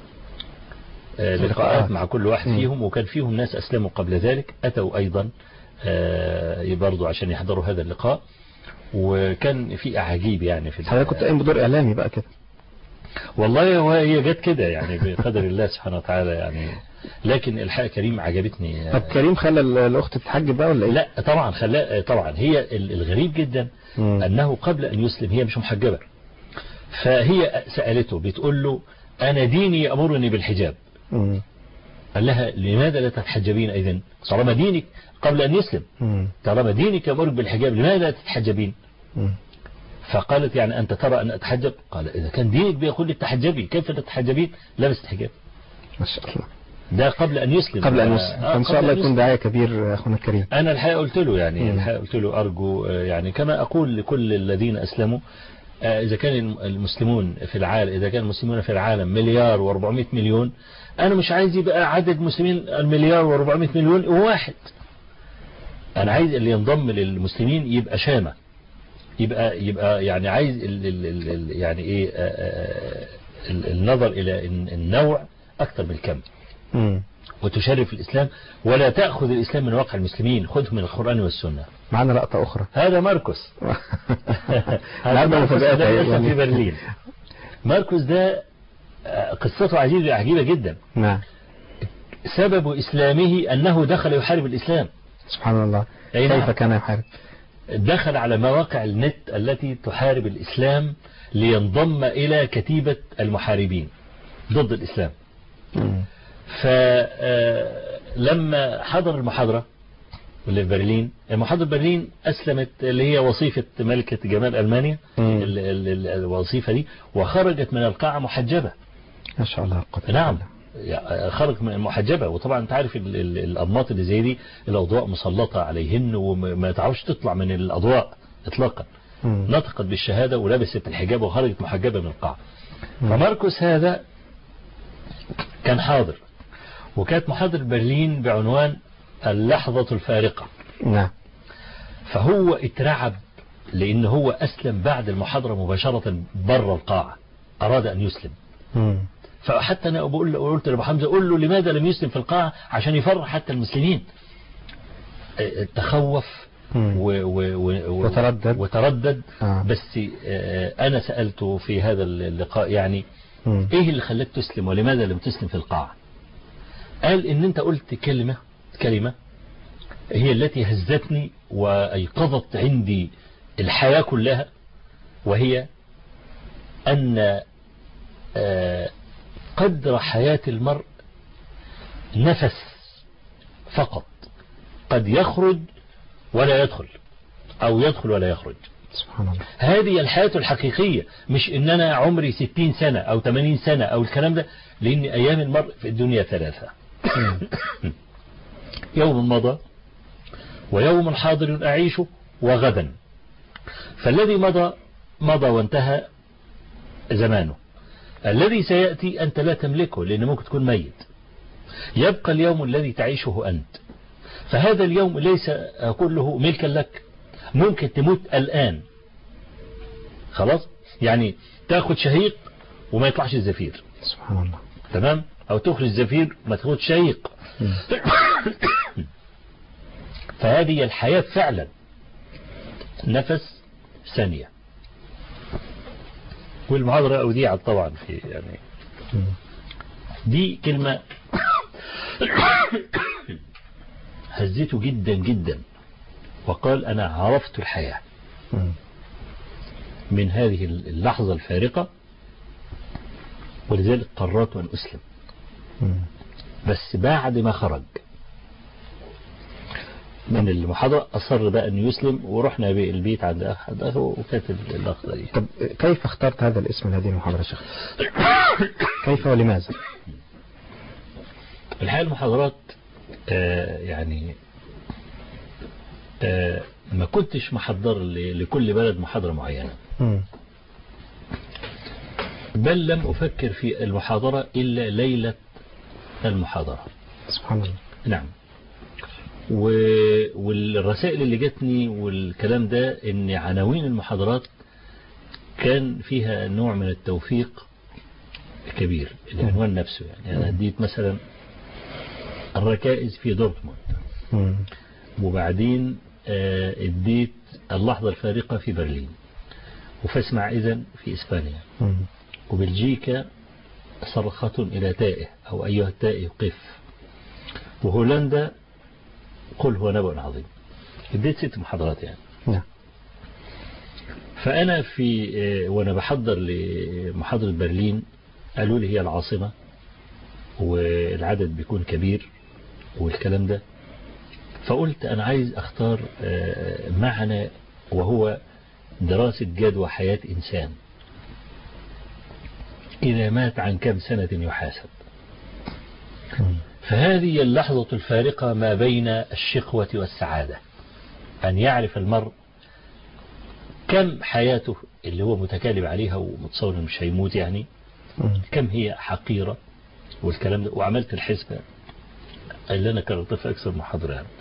لقاءات مع كل واحد فيهم، وكان فيهم ناس أسلموا قبل ذلك أتوا أيضا برضو عشان يحضروا هذا اللقاء، وكان في أعاجيب يعني في حضرتك كنت قايم بدور إعلامي بقى كده. والله هي جت كده يعني بقدر الله سبحانه وتعالى يعني. لكن الحقيقة كريم عجبتني. طب كريم خلى الأخت تتحجب بقى ولا إيه؟ لا طبعا خلا طبعا. هي الغريب جدا مم. أنه قبل أن يسلم هي مش محجبة، فهي سألته بتقول له أنا ديني يأمرني بالحجاب. مم. قال لها لماذا لا تتحجبين إذن طالما دينك قبل أن يسلم، طالما دينك يأمرك بالحجاب لماذا لا تتحجبين؟ مم. فقالت يعني أنت ترى أن أتحجب؟ قال إذا كان دينك بيقول لي تحجبي كيف تتحجبين؟ لابس حجاب. ما شاء الله. ده قبل أن يسلم. قبل أن يسلم. آه إن شاء الله يكون داعية كبير أخونا الكريم. أنا الحقيقة قلت له يعني الحقيقة قلت له أرجو يعني كما أقول لكل الذين أسلموا، إذا كان المسلمون في العالم إذا كان المسلمون في العالم مليار وأربعمائة مليون، أنا مش عايز يبقى عدد مسلمين المليار وأربعمائة مليون واحد. أنا عايز اللي ينضم للمسلمين يبقى شامة، يبقى يبقى يعني عايز ال ال ال يعني إيه النظر إلى النوع أكثر من الكم. م. وتشرف الإسلام ولا تأخذ الإسلام من واقع المسلمين، خذه من القرآن والسنة. معنا لقطة أخرى. هذا ماركوس. هذا ماركوس ده يعني في برلين. ماركوس ده قصته عجيبة عجيبة جدا. نعم. سبب إسلامه أنه دخل يحارب الإسلام. سبحان الله. كيف كان يحارب؟ دخل على مواقع النت التي تحارب الإسلام لينضم إلى كتيبة المحاربين ضد الإسلام. م. فلما حضر المحاضرة اللي في برلين، محاضرة برلين أسلمت اللي هي وظيفة ملكة جمال ألمانيا، الوظيفة دي، وخرجت من القاعة محجبة. ما شاء الله. نعم خرج من محجبة. وطبعا انت عارف الأنماط اللي زي دي الأضواء مسلطة عليهن وما تعرفش تطلع من الأضواء إطلاقا. نطقت بالشهادة ولبست الحجاب وخرجت محجبة من القاعة. فماركوس هذا كان حاضر، وكانت محاضرة برلين بعنوان اللحظة الفارقة. نعم. فهو اترعب لأن هو أسلم بعد المحاضرة مباشرة برا القاعة، أراد أن يسلم. م. فحتى أنا بقول قلت لأبو حمزة قول له لماذا لم يسلم في القاعة عشان يفرح حتى المسلمين. تخوف و و و وتردد, وتردد. آه. بس أنا سألته في هذا اللقاء يعني م. إيه اللي خلاك تسلم ولماذا لم تسلم في القاعة؟ قال إن أنت قلت كلمة كلمة هي التي هزتني وأيقظت عندي الحياة كلها، وهي أن قدر حياة المرء نفس فقط، قد يخرج ولا يدخل أو يدخل ولا يخرج. سبحان الله. هذه الحياة الحقيقية، مش إن أنا عمري ستين سنة أو ثمانين سنة أو الكلام ده، لأن أيام المرء في الدنيا ثلاثة. يوم مضى ويوم حاضر أعيشه وغدا. فالذي مضى مضى وانتهى زمانه، الذي سيأتي أنت لا تملكه لأنه ممكن تكون ميت. يبقى اليوم الذي تعيشه أنت، فهذا اليوم ليس كله ملكا لك. ممكن تموت الآن خلاص، يعني تاخد شهيق وما يطلعش الزفير، سبحان الله. تمام، او تخرج زفير ما تاخد شهيق. فهذه الحياة فعلا نفس ثانية. والمحاضرة أوديعت طبعا في يعني دي كلمة هزته جدا جدا، وقال أنا عرفت الحياة من هذه اللحظة الفارقة، ولذلك قررت أن أسلم. بس بعد ما خرج من المحاضرة أصر بقى أن يسلم، ورحنا البيت عند أحد أخوه وكاتب اللقطة دي. طب كيف اخترت هذا الاسم لهذه المحاضرة يا شيخ؟ كيف ولماذا؟ الحقيقة المحاضرات آه يعني آه ما كنتش محضر لكل بلد محاضرة معينة، بل لم أفكر في المحاضرة إلا ليلة المحاضرة. سبحان الله. نعم. والرسائل اللي جتني والكلام ده ان عناوين المحاضرات كان فيها نوع من التوفيق كبير. العنوان نفسه يعني انا اديت مثلا الركائز في دورتموند، وبعدين اديت اللحظة الفارقة في برلين، وفاسمع اذن في اسبانيا، وبلجيكا صرخة الى تائه او ايها التائه قف، وهولندا قل هو نبأ عظيم. اديت ست محاضرات يعني. نعم. فأنا في وأنا بحضر لمحاضرة برلين قالوا لي هي العاصمة والعدد بيكون كبير والكلام ده، فقلت أنا عايز أختار معنى وهو دراسة جدوى حياة إنسان إذا مات عن كم سنة يحاسب. فهذه اللحظة الفارقة ما بين الشقوة والسعادة، أن يعرف المرء كم حياته اللي هو متكالب عليها ومتصور مش هيموت يعني، كم هي حقيرة والكلام ده. وعملت الحسبة اللي أنا كررتها في أكثر محاضرة يعني.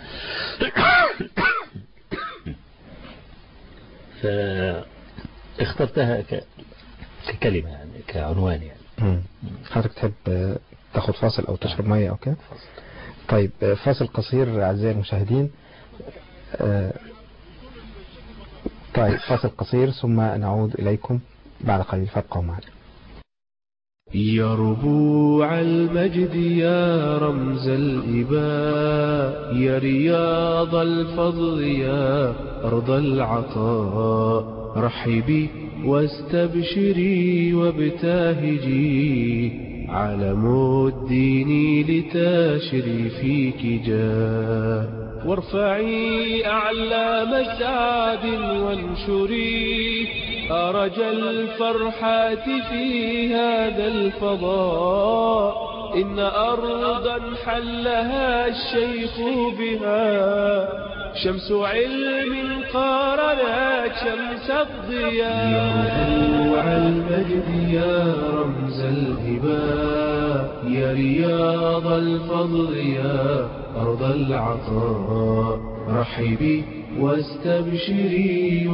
فاخترتها ككلمة يعني كعنوان يعني. حضرتك تحب تاخد فاصل أو تشرب مية أو كده؟ طيب فاصل قصير أعزائي المشاهدين. طيب فاصل قصير ثم نعود إليكم بعد قليل، فابقوا معنا. يا ربوع المجد يا رمز الإباء، يا رياض الفضل يا أرض العطاء، رحبي واستبشري وابتهجي، علم الدين لتشري فيك جاء، وارفعي أعلام سعد وانشري أرج الفرحات في هذا الفضاء، إن أرضا حلها الشيخ بها، شمس علم قارنت شمس الضياء. يا ربوع المجد يا رمز الهباء، يا رياض الفضل يا أرض العطاء، رحبي واستبشري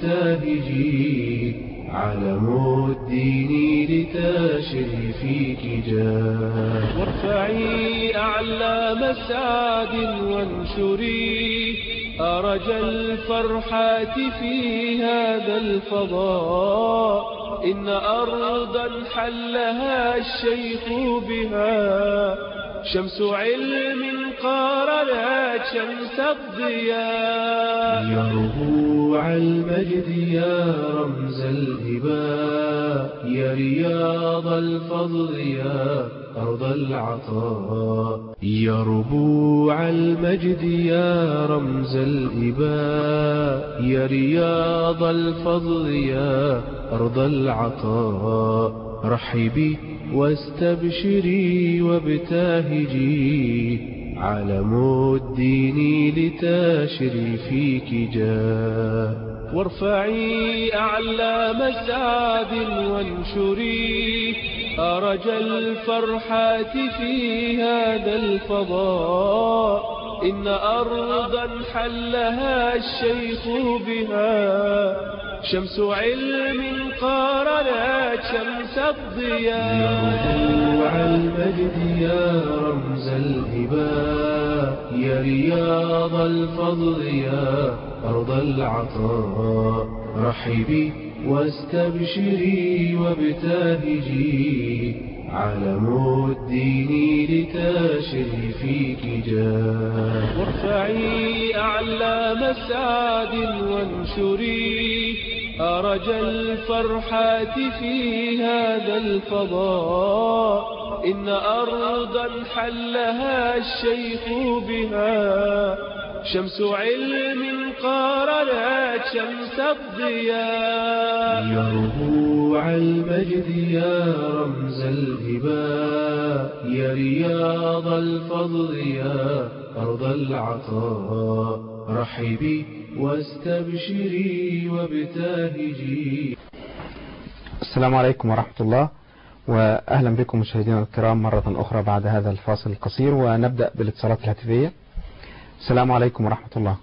وابتهجي، علم الدين لتشري فيك جاء، وارفعي أعلام سعد وانشري أرج الفرحات في هذا الفضاء، إن أرضا حلها الشيخ بها، شمس علم قارنت شمس الضياء. يا ربوع المجد يا رمز الهباء، يا رياض الفضل يا أرض العطاء، يا ربوع المجد يا رمز الإباء، يا رياض الفضل يا أرض العطاء، رحبي واستبشري وابتهجي، علم الدين لتشري فيك جاء، وارفعي أعلام سعد وانشري أرج الفرحات في هذا الفضاء، إن أرضا حلها الشيخ بها، شمس علم قارنت شمس الضياء. يا ربوع المجد يا رمز الهباء، يا رياض الفضل يا أرض العطاء، رحبي واستبشري وابتهجي، علم الدين لتاشري فيك جاه. وارفعي أعلام سعد وانشري أرج الفرحات في هذا الفضاء، إن أرضا حلها الشيخ بها، شمس علم قارنت شمس الضياء. يا ربوع المجد يا رمز الهباء، يا رياض الفضل يا أرض العطاء، رحبي واستبشري وابتهجي. السلام عليكم ورحمة الله، وأهلا بكم مشاهدينا الكرام مرة أخرى بعد هذا الفاصل القصير، ونبدأ بالاتصالات الهاتفية. السلام عليكم ورحمة الله.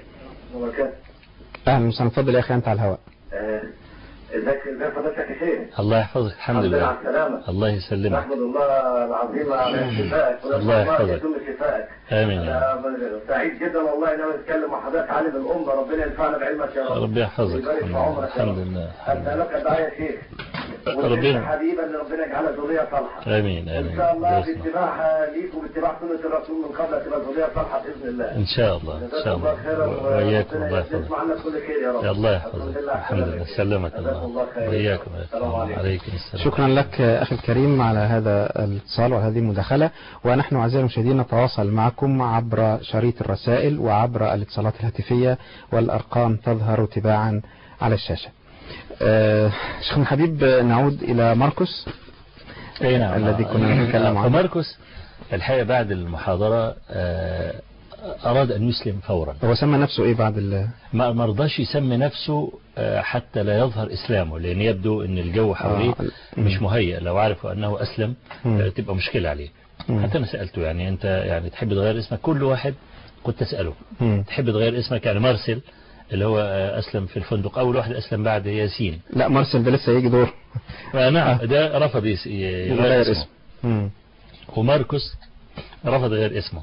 أهلا وسهلا، اتفضل يا أخي أنت على الهواء. ازيك ازي حضرتك يا شيخ؟ الله يحفظك. الحمد لله على السلامة. الله يسلمك. نحمد الله العظيم على شفائك، الله يحفظك. يتم شفائك. امين. انا سعيد جدا والله ان انا اتكلم مع حضرتك عالم الامه، ربنا ينفعنا بعلمك يا رب. ربنا يحفظك. ويبارك في عمرك. الحمد لله. اسالك دعاء يا شيخ. ربنا حبيبا ان ربنا يجعلها ذريه صالحه. امين امين. ان شاء الله باتباع ليك وباتباع سنه الرسول من قبل تبقى ذريه صالحه باذن الله. ان شاء الله ان شاء الله. وإياكم. الله يحفظك. نسمع عنك كل خير يا رب. الله يحفظك. الحمد لله. سلمك الله. وإياكم. السلام عليكم السلام. شكرا لك أخي الكريم على هذا الاتصال وهذه المداخلة، ونحن أعزائي المشاهدين نتواصل معكم عبر شريط الرسائل وعبر الاتصالات الهاتفية، والأرقام تظهر تباعا على الشاشة. أه شيخنا الحبيب، نعود إلى مرقس. أي نعم. الذي كنا نتكلم عنه. فمرقس الحقيقة بعد المحاضرة أه أراد أن يسلم فورا. هو سمى نفسه إيه بعد ال ما مرضاش يسمي نفسه حتى لا يظهر إسلامه، لأن يبدو أن الجو حواليه آه. مش مهيئ. لو عرفوا أنه أسلم م. تبقى مشكلة عليه. م. حتى أنا سألته يعني أنت يعني تحب تغير اسمك؟ كل واحد كنت أسأله م. تحب تغير اسمك؟ يعني مارسيل اللي هو أسلم في الفندق، أول واحد أسلم بعد ياسين. لا مارسيل ده لسه يجي دور. نعم ده رفض يغير اسمه. م. وماركوس رفض غير اسمه.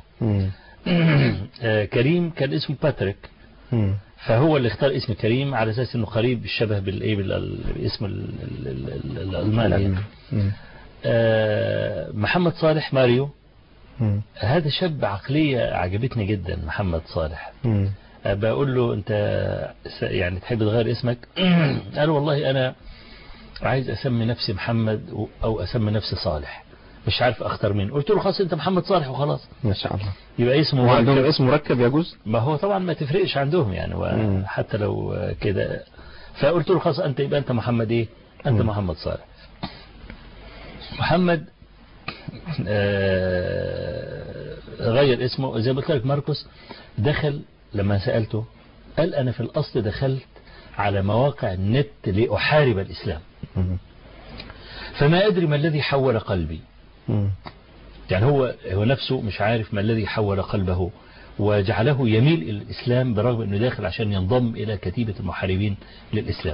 كريم كان اسمه باتريك، م. فهو اللي اختار اسم كريم على اساس انه قريب بالشبه بالايه بالاسم الالماني. آه محمد صالح ماريو. م. هذا شاب عقلية عجبتني جدا محمد صالح. م. آه بقول له انت يعني تحب تغير اسمك؟ قال والله انا عايز اسمي نفسي محمد او اسمي نفسي صالح، مش عارف اختار مين. قلت له خلاص انت محمد صالح وخلاص. ما شاء الله. يبقى اسمه وعندهم اسم مركب يجوز؟ ما هو طبعا ما تفرقش عندهم يعني، حتى لو كده. فقلت له خلاص انت يبقى انت محمد ايه؟ انت مم. محمد صالح. محمد آه غير اسمه زي ما قلت لك. ماركوس دخل لما سألته قال انا في الاصل دخلت على مواقع النت لأحارب الاسلام، مم. فما أدري ما الذي حول قلبي. م. يعني هو هو نفسه مش عارف ما الذي حول قلبه وجعله يميل إلى الإسلام برغم أنه داخل عشان ينضم إلى كتيبة المحاربين للإسلام.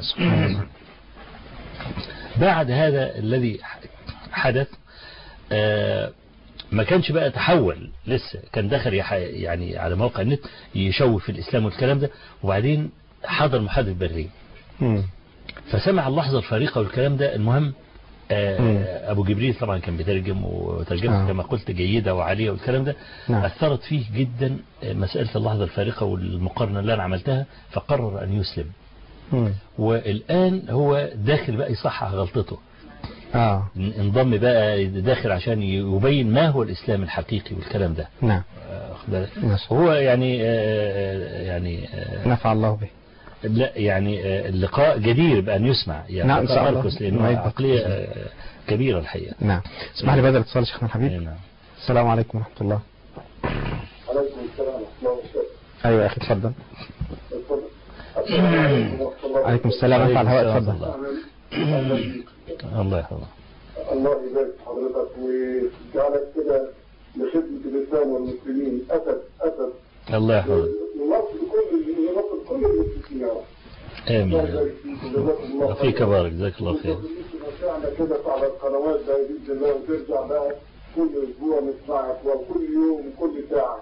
بعد هذا الذي حدث آه ما كانش بقى تحول لسه، كان دخل يعني على موقع النت يشوف في الإسلام والكلام ده، وبعدين حضر محاضرة برلين. م. فسمع اللحظة الفارقة والكلام ده. المهم آه أبو جبريل طبعا كان بيترجم وترجمة آه. كما قلت جيدة وعالية والكلام ده. نعم. أثرت فيه جدا مسألة اللحظة الفارقة والمقارنة اللي أنا عملتها، فقرر أن يسلم. م. والآن هو داخل بقى يصحح غلطته. آه. انضم بقى داخل عشان يبين ما هو الإسلام الحقيقي والكلام ده. نعم. آه هو يعني آه يعني آه نفع الله به. لا يعني اللقاء جدير بأن يسمع يعني. نعم إن شاء الله، لأنه عقلية كبيرة الحقيقة. نعم. اسمح لي بهذا الاتصال شيخنا الحبيب. نعم. السلام عليكم ورحمة الله. عليكم السلام ورحمة الله وبركاته. أيوة يا أخي تفضل. عليكم السلام. أنت على الهواء تفضل. الله يحفظك. الله يبارك حضرتك ويجعلك كده لخدمة الإسلام والمسلمين. أسد أسد. الله يحفظك. نصر كل نصر كل المسلمين يا رب. آمين. فيك بارك، جزاك الله خير. نرجعنا كده على القنوات بقى بإذن الله، وترجع بقى كل أسبوع نسمعك وكل يوم وكل ساعة.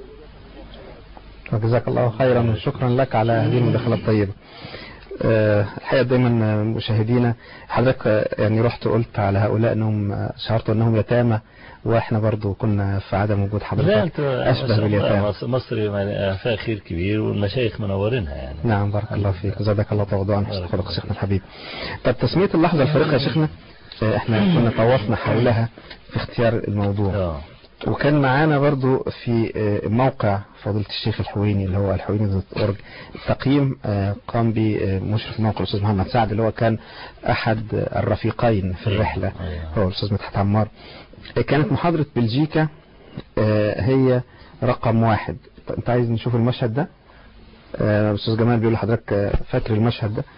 جزاك الله خيرا وشكرا لك على هذه المداخلة الطيبة. أه الحقيقة دايما مشاهدينا حضرتك يعني رحت قلت على هؤلاء انهم شعرتوا انهم يتامى، واحنا برضو كنا في عدم وجود حضرتك اشبه باليتامى. مصر فيها خير كبير والمشايخ منورينها يعني. نعم بارك الله فيك، زادك الله تواضعا حسن خلق شيخنا الحبيب. طب تسمية اللحظة الفارقة يا شيخنا، احنا كنا طوفنا حولها في اختيار الموضوع. أوه. وكان معانا برضو في موقع فضيلة الشيخ الحويني اللي هو الحويني دوت اورج تقييم قام بمشرف موقع الأستاذ محمد سعد اللي هو كان أحد الرفيقين في الرحلة، هو الأستاذ مدحت عمار. كانت محاضرة بلجيكا هي رقم واحد. انت عايز نشوف المشهد ده؟ الأستاذ جمال بيقول لحضرتك فاكر المشهد ده؟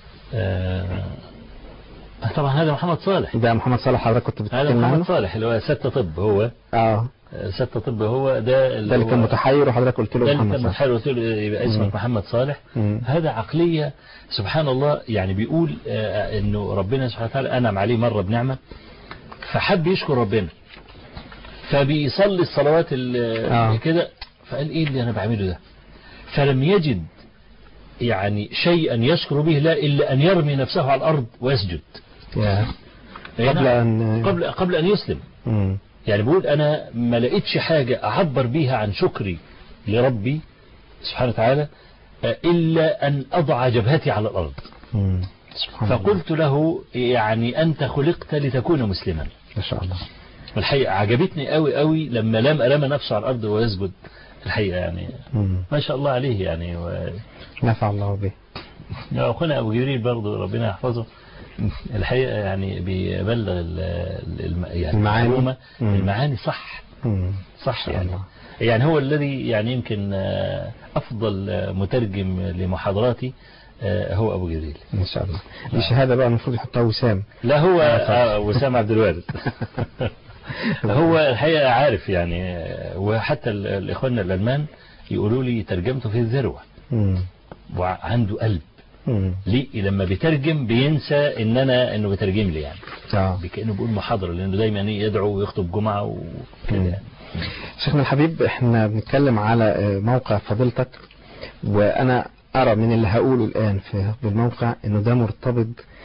طبعا هذا محمد صالح. ده محمد صالح حضرتك كنت بتتكلم عنه؟ هذا محمد صالح اللي هو ستة طب هو. اه ستة طب هو ده اللي, ده اللي كان متحير وحضرتك قلت له محمد صالح. متحير قلت له يبقى اسمك محمد صالح. مم. هذا عقلية سبحان الله، يعني بيقول آه انه ربنا سبحانه وتعالى انعم عليه مرة بنعمة فحب يشكر ربنا فبيصلي الصلوات آه. كده، فقال ايه اللي انا بعمله ده، فلم يجد يعني شيئا يشكر به لا إلا أن يرمي نفسه على الأرض ويسجد قبل أن قبل قبل أن يسلم. مم. يعني بقول أنا ما لقيتش حاجة أعبر بيها عن شكري لربي سبحانه وتعالى إلا أن أضع جبهتي على الأرض. مم. فقلت له يعني أنت خلقت لتكون مسلما ما شاء الله. الحقيقة عجبتني قوي قوي لما لم أرمى نفسه على الأرض ويسجد الحقيقة يعني. مم. ما شاء الله عليه يعني و... نفع الله به. أخونا أبو جبريل برضو ربنا يحفظه الحقيقة يعني بيبلغ الم... يعني المعاني المعاني صح. مم. صح يعني الله. يعني هو الذي يعني يمكن أفضل مترجم لمحاضراتي هو أبو جبريل إن شاء الله. دي شهادة بقى المفروض يحطها وسام. لا هو آه وسام عبد الوارث. هو الحقيقة عارف يعني، وحتى الإخوان الألمان يقولوا لي ترجمته في الذروة. وعنده قلب. مم. ليه لما بيترجم بينسى ان انا انه بيترجم لي يعني. آه. كأنه بيقول محاضرة لانه دايما يدعو ويخطب جمعة وكده يعني. شيخنا الحبيب احنا بنتكلم على موقع فضيلتك، وانا ارى من اللي هقوله الان في بالموقع انه ده مرتبط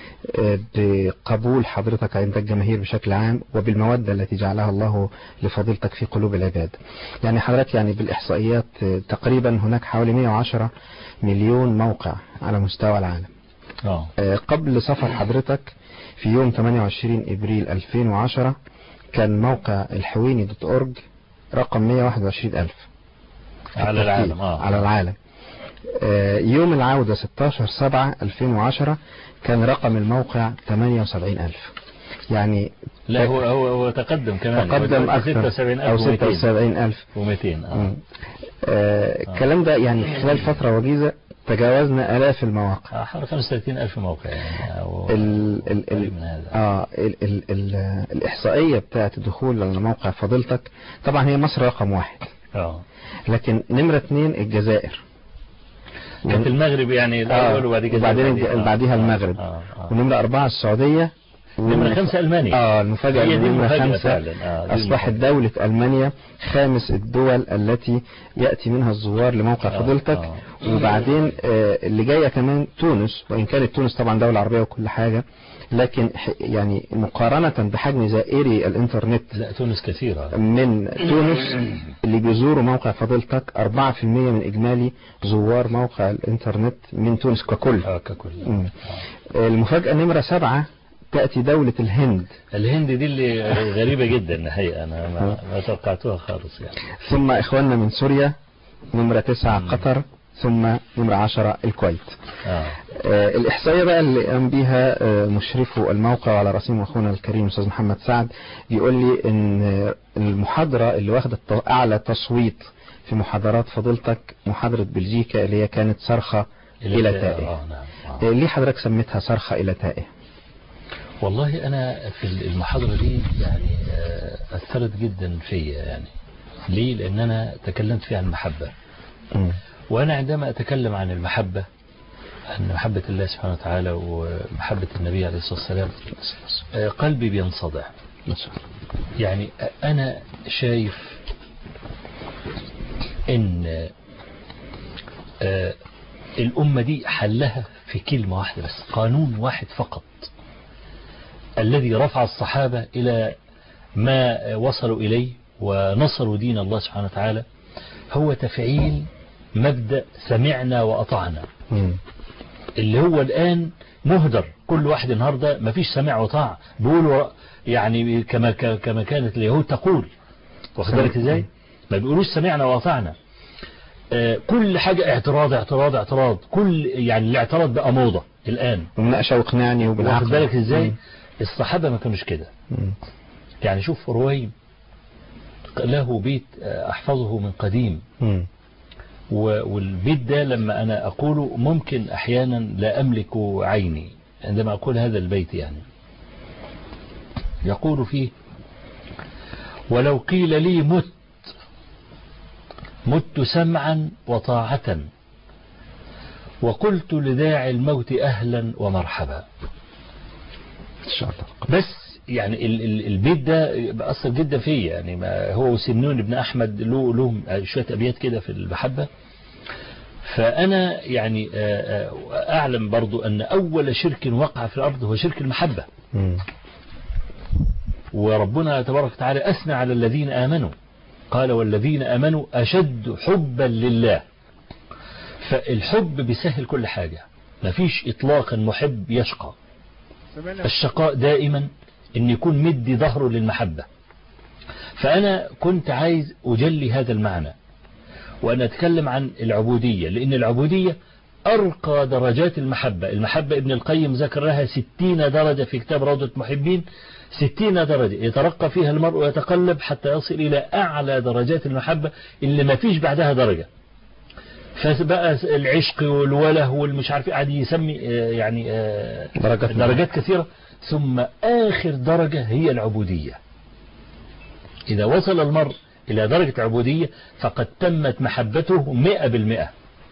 بقبول حضرتك عند الجماهير بشكل عام وبالمودة التي جعلها الله لفضيلتك في قلوب العباد. يعني حضرتك يعني بالإحصائيات تقريبا هناك حوالي مئة وعشرة مليون موقع على مستوى العالم. أوه. قبل سفر حضرتك في يوم ثمانية وعشرين إبريل ألفين وعشرة كان موقع الحويني دوت أورج رقم مئة وواحد وعشرين ألف على العالم. آه. على العالم. يوم العودة ستة عشر سبعة ألفين وعشرة كان رقم الموقع ثمانية وسبعين ألف. يعني لا هو هو هو تقدم كمان تقدم أكثر أو ستة وسبعين ألف ومئتين. آه. آه. الكلام ده يعني خلال فترة وجيزة تجاوزنا آلاف المواقع. آه حوالي خمسة وثلاثين ألف موقع يعني. أو ال ال ال آه ال ال ال الإحصائية بتاعت الدخول على موقع فضيلتك طبعا هي مصر رقم واحد. آه. لكن نمرة اثنين الجزائر. كانت المغرب يعني الأول وبعد كده وبعدين بعديها المغرب. آه آه. ونمرة أربعة السعودية. نمرة خمسة ألمانيا. اه المفاجأة نمرة خمسة آه أصبحت دولة ألمانيا خامس الدول التي يأتي منها الزوار لموقع آه فضيلتك. آه وبعدين آه اللي جاية كمان تونس، وإن كانت تونس طبعا دولة عربية وكل حاجة، لكن يعني مقارنة بحجم زائري الانترنت لا تونس كثيرة من تونس اللي بيزوروا موقع فضيلتك أربعة في المئة من إجمالي زوار موقع الانترنت من تونس ككل. آه ككل. آه. المفاجأة نمرة سبعة تأتي دولة الهند. الهند دي اللي غريبة جدا الحقيقة أنا ما, ما توقعتها خالص يعني. ثم إخواننا من سوريا نمرة تسعة قطر، ثم نمرة عشرة الكويت. آه. آه الإحصائية بقى اللي قام بيها آه مشرفه الموقع على رأسهم أخونا الكريم أستاذ محمد سعد بيقول لي إن المحاضرة اللي واخدت أعلى تصويت في محاضرات فضيلتك محاضرة بلجيكا اللي هي كانت صرخة إلى, إلى تائه. آه نعم. آه. ليه حضرتك سميتها صرخة إلى تائه؟ والله أنا في المحاضرة دي يعني أثرت جدا فيا يعني. ليه؟ لأن أنا تكلمت فيها عن المحبة. م. وأنا عندما أتكلم عن المحبة أن محبة الله سبحانه وتعالى ومحبة النبي عليه الصلاة والسلام قلبي بينصدع. يعني أنا شايف إن الأمة دي حلها في كلمة واحدة بس، قانون واحد فقط الذي رفع الصحابة إلى ما وصلوا إليه ونصروا دين الله سبحانه وتعالى، هو تفعيل مبدأ سمعنا وأطعنا م. اللي هو الآن مهدر. كل واحد النهاردة ما فيش سمع وطاع، بيقولوا يعني كما كما كانت اليهود تقول، واخد بالك ازاي؟ ما بيقولوش سمعنا وأطعنا. آه كل حاجة اعتراض اعتراض اعتراض، كل يعني الاعتراض بقى موضة الآن، ومناقشة واقنعني وبالعقل. واخد بالك ازاي؟ م. الصحابة ما كانوش كده. يعني شوف رويم له بيت أحفظه من قديم، م. والبيت ده لما أنا أقوله ممكن أحيانا لا أملك عيني عندما أقول هذا البيت. يعني يقول فيه: ولو قيل لي مت مت سمعا وطاعة، وقلت لداعي الموت أهلا ومرحبا. بس يعني البيت ده أثر جدا فيه. يعني ما هو وسمنون ابن أحمد له له شوية أبيات كده في المحبة. فأنا يعني أعلم برضو أن أول شرك وقع في الأرض هو شرك المحبة. م. وربنا تبارك وتعالى أثنى على الذين آمنوا، قال: والذين آمنوا أشد حبا لله. فالحب بيسهل كل حاجة، ما فيش إطلاقا محب يشقى. الشقاء دائما ان يكون مدي ظهره للمحبة. فأنا كنت عايز أجلي هذا المعنى وأن أتكلم عن العبودية، لأن العبودية أرقى درجات المحبة. المحبة ابن القيم ذكر لها ستين درجة في كتاب روضة محبين، ستين درجة يترقى فيها المرء ويتقلب حتى يصل إلى أعلى درجات المحبة اللي ما فيش بعدها درجة. فبقى العشق والوله والمش عارف قاعد يسمي يعني درجات, درجات كثيرة، ثم آخر درجة هي العبودية. إذا وصل المرء إلى درجة العبودية فقد تمت محبته مئة بالمئة.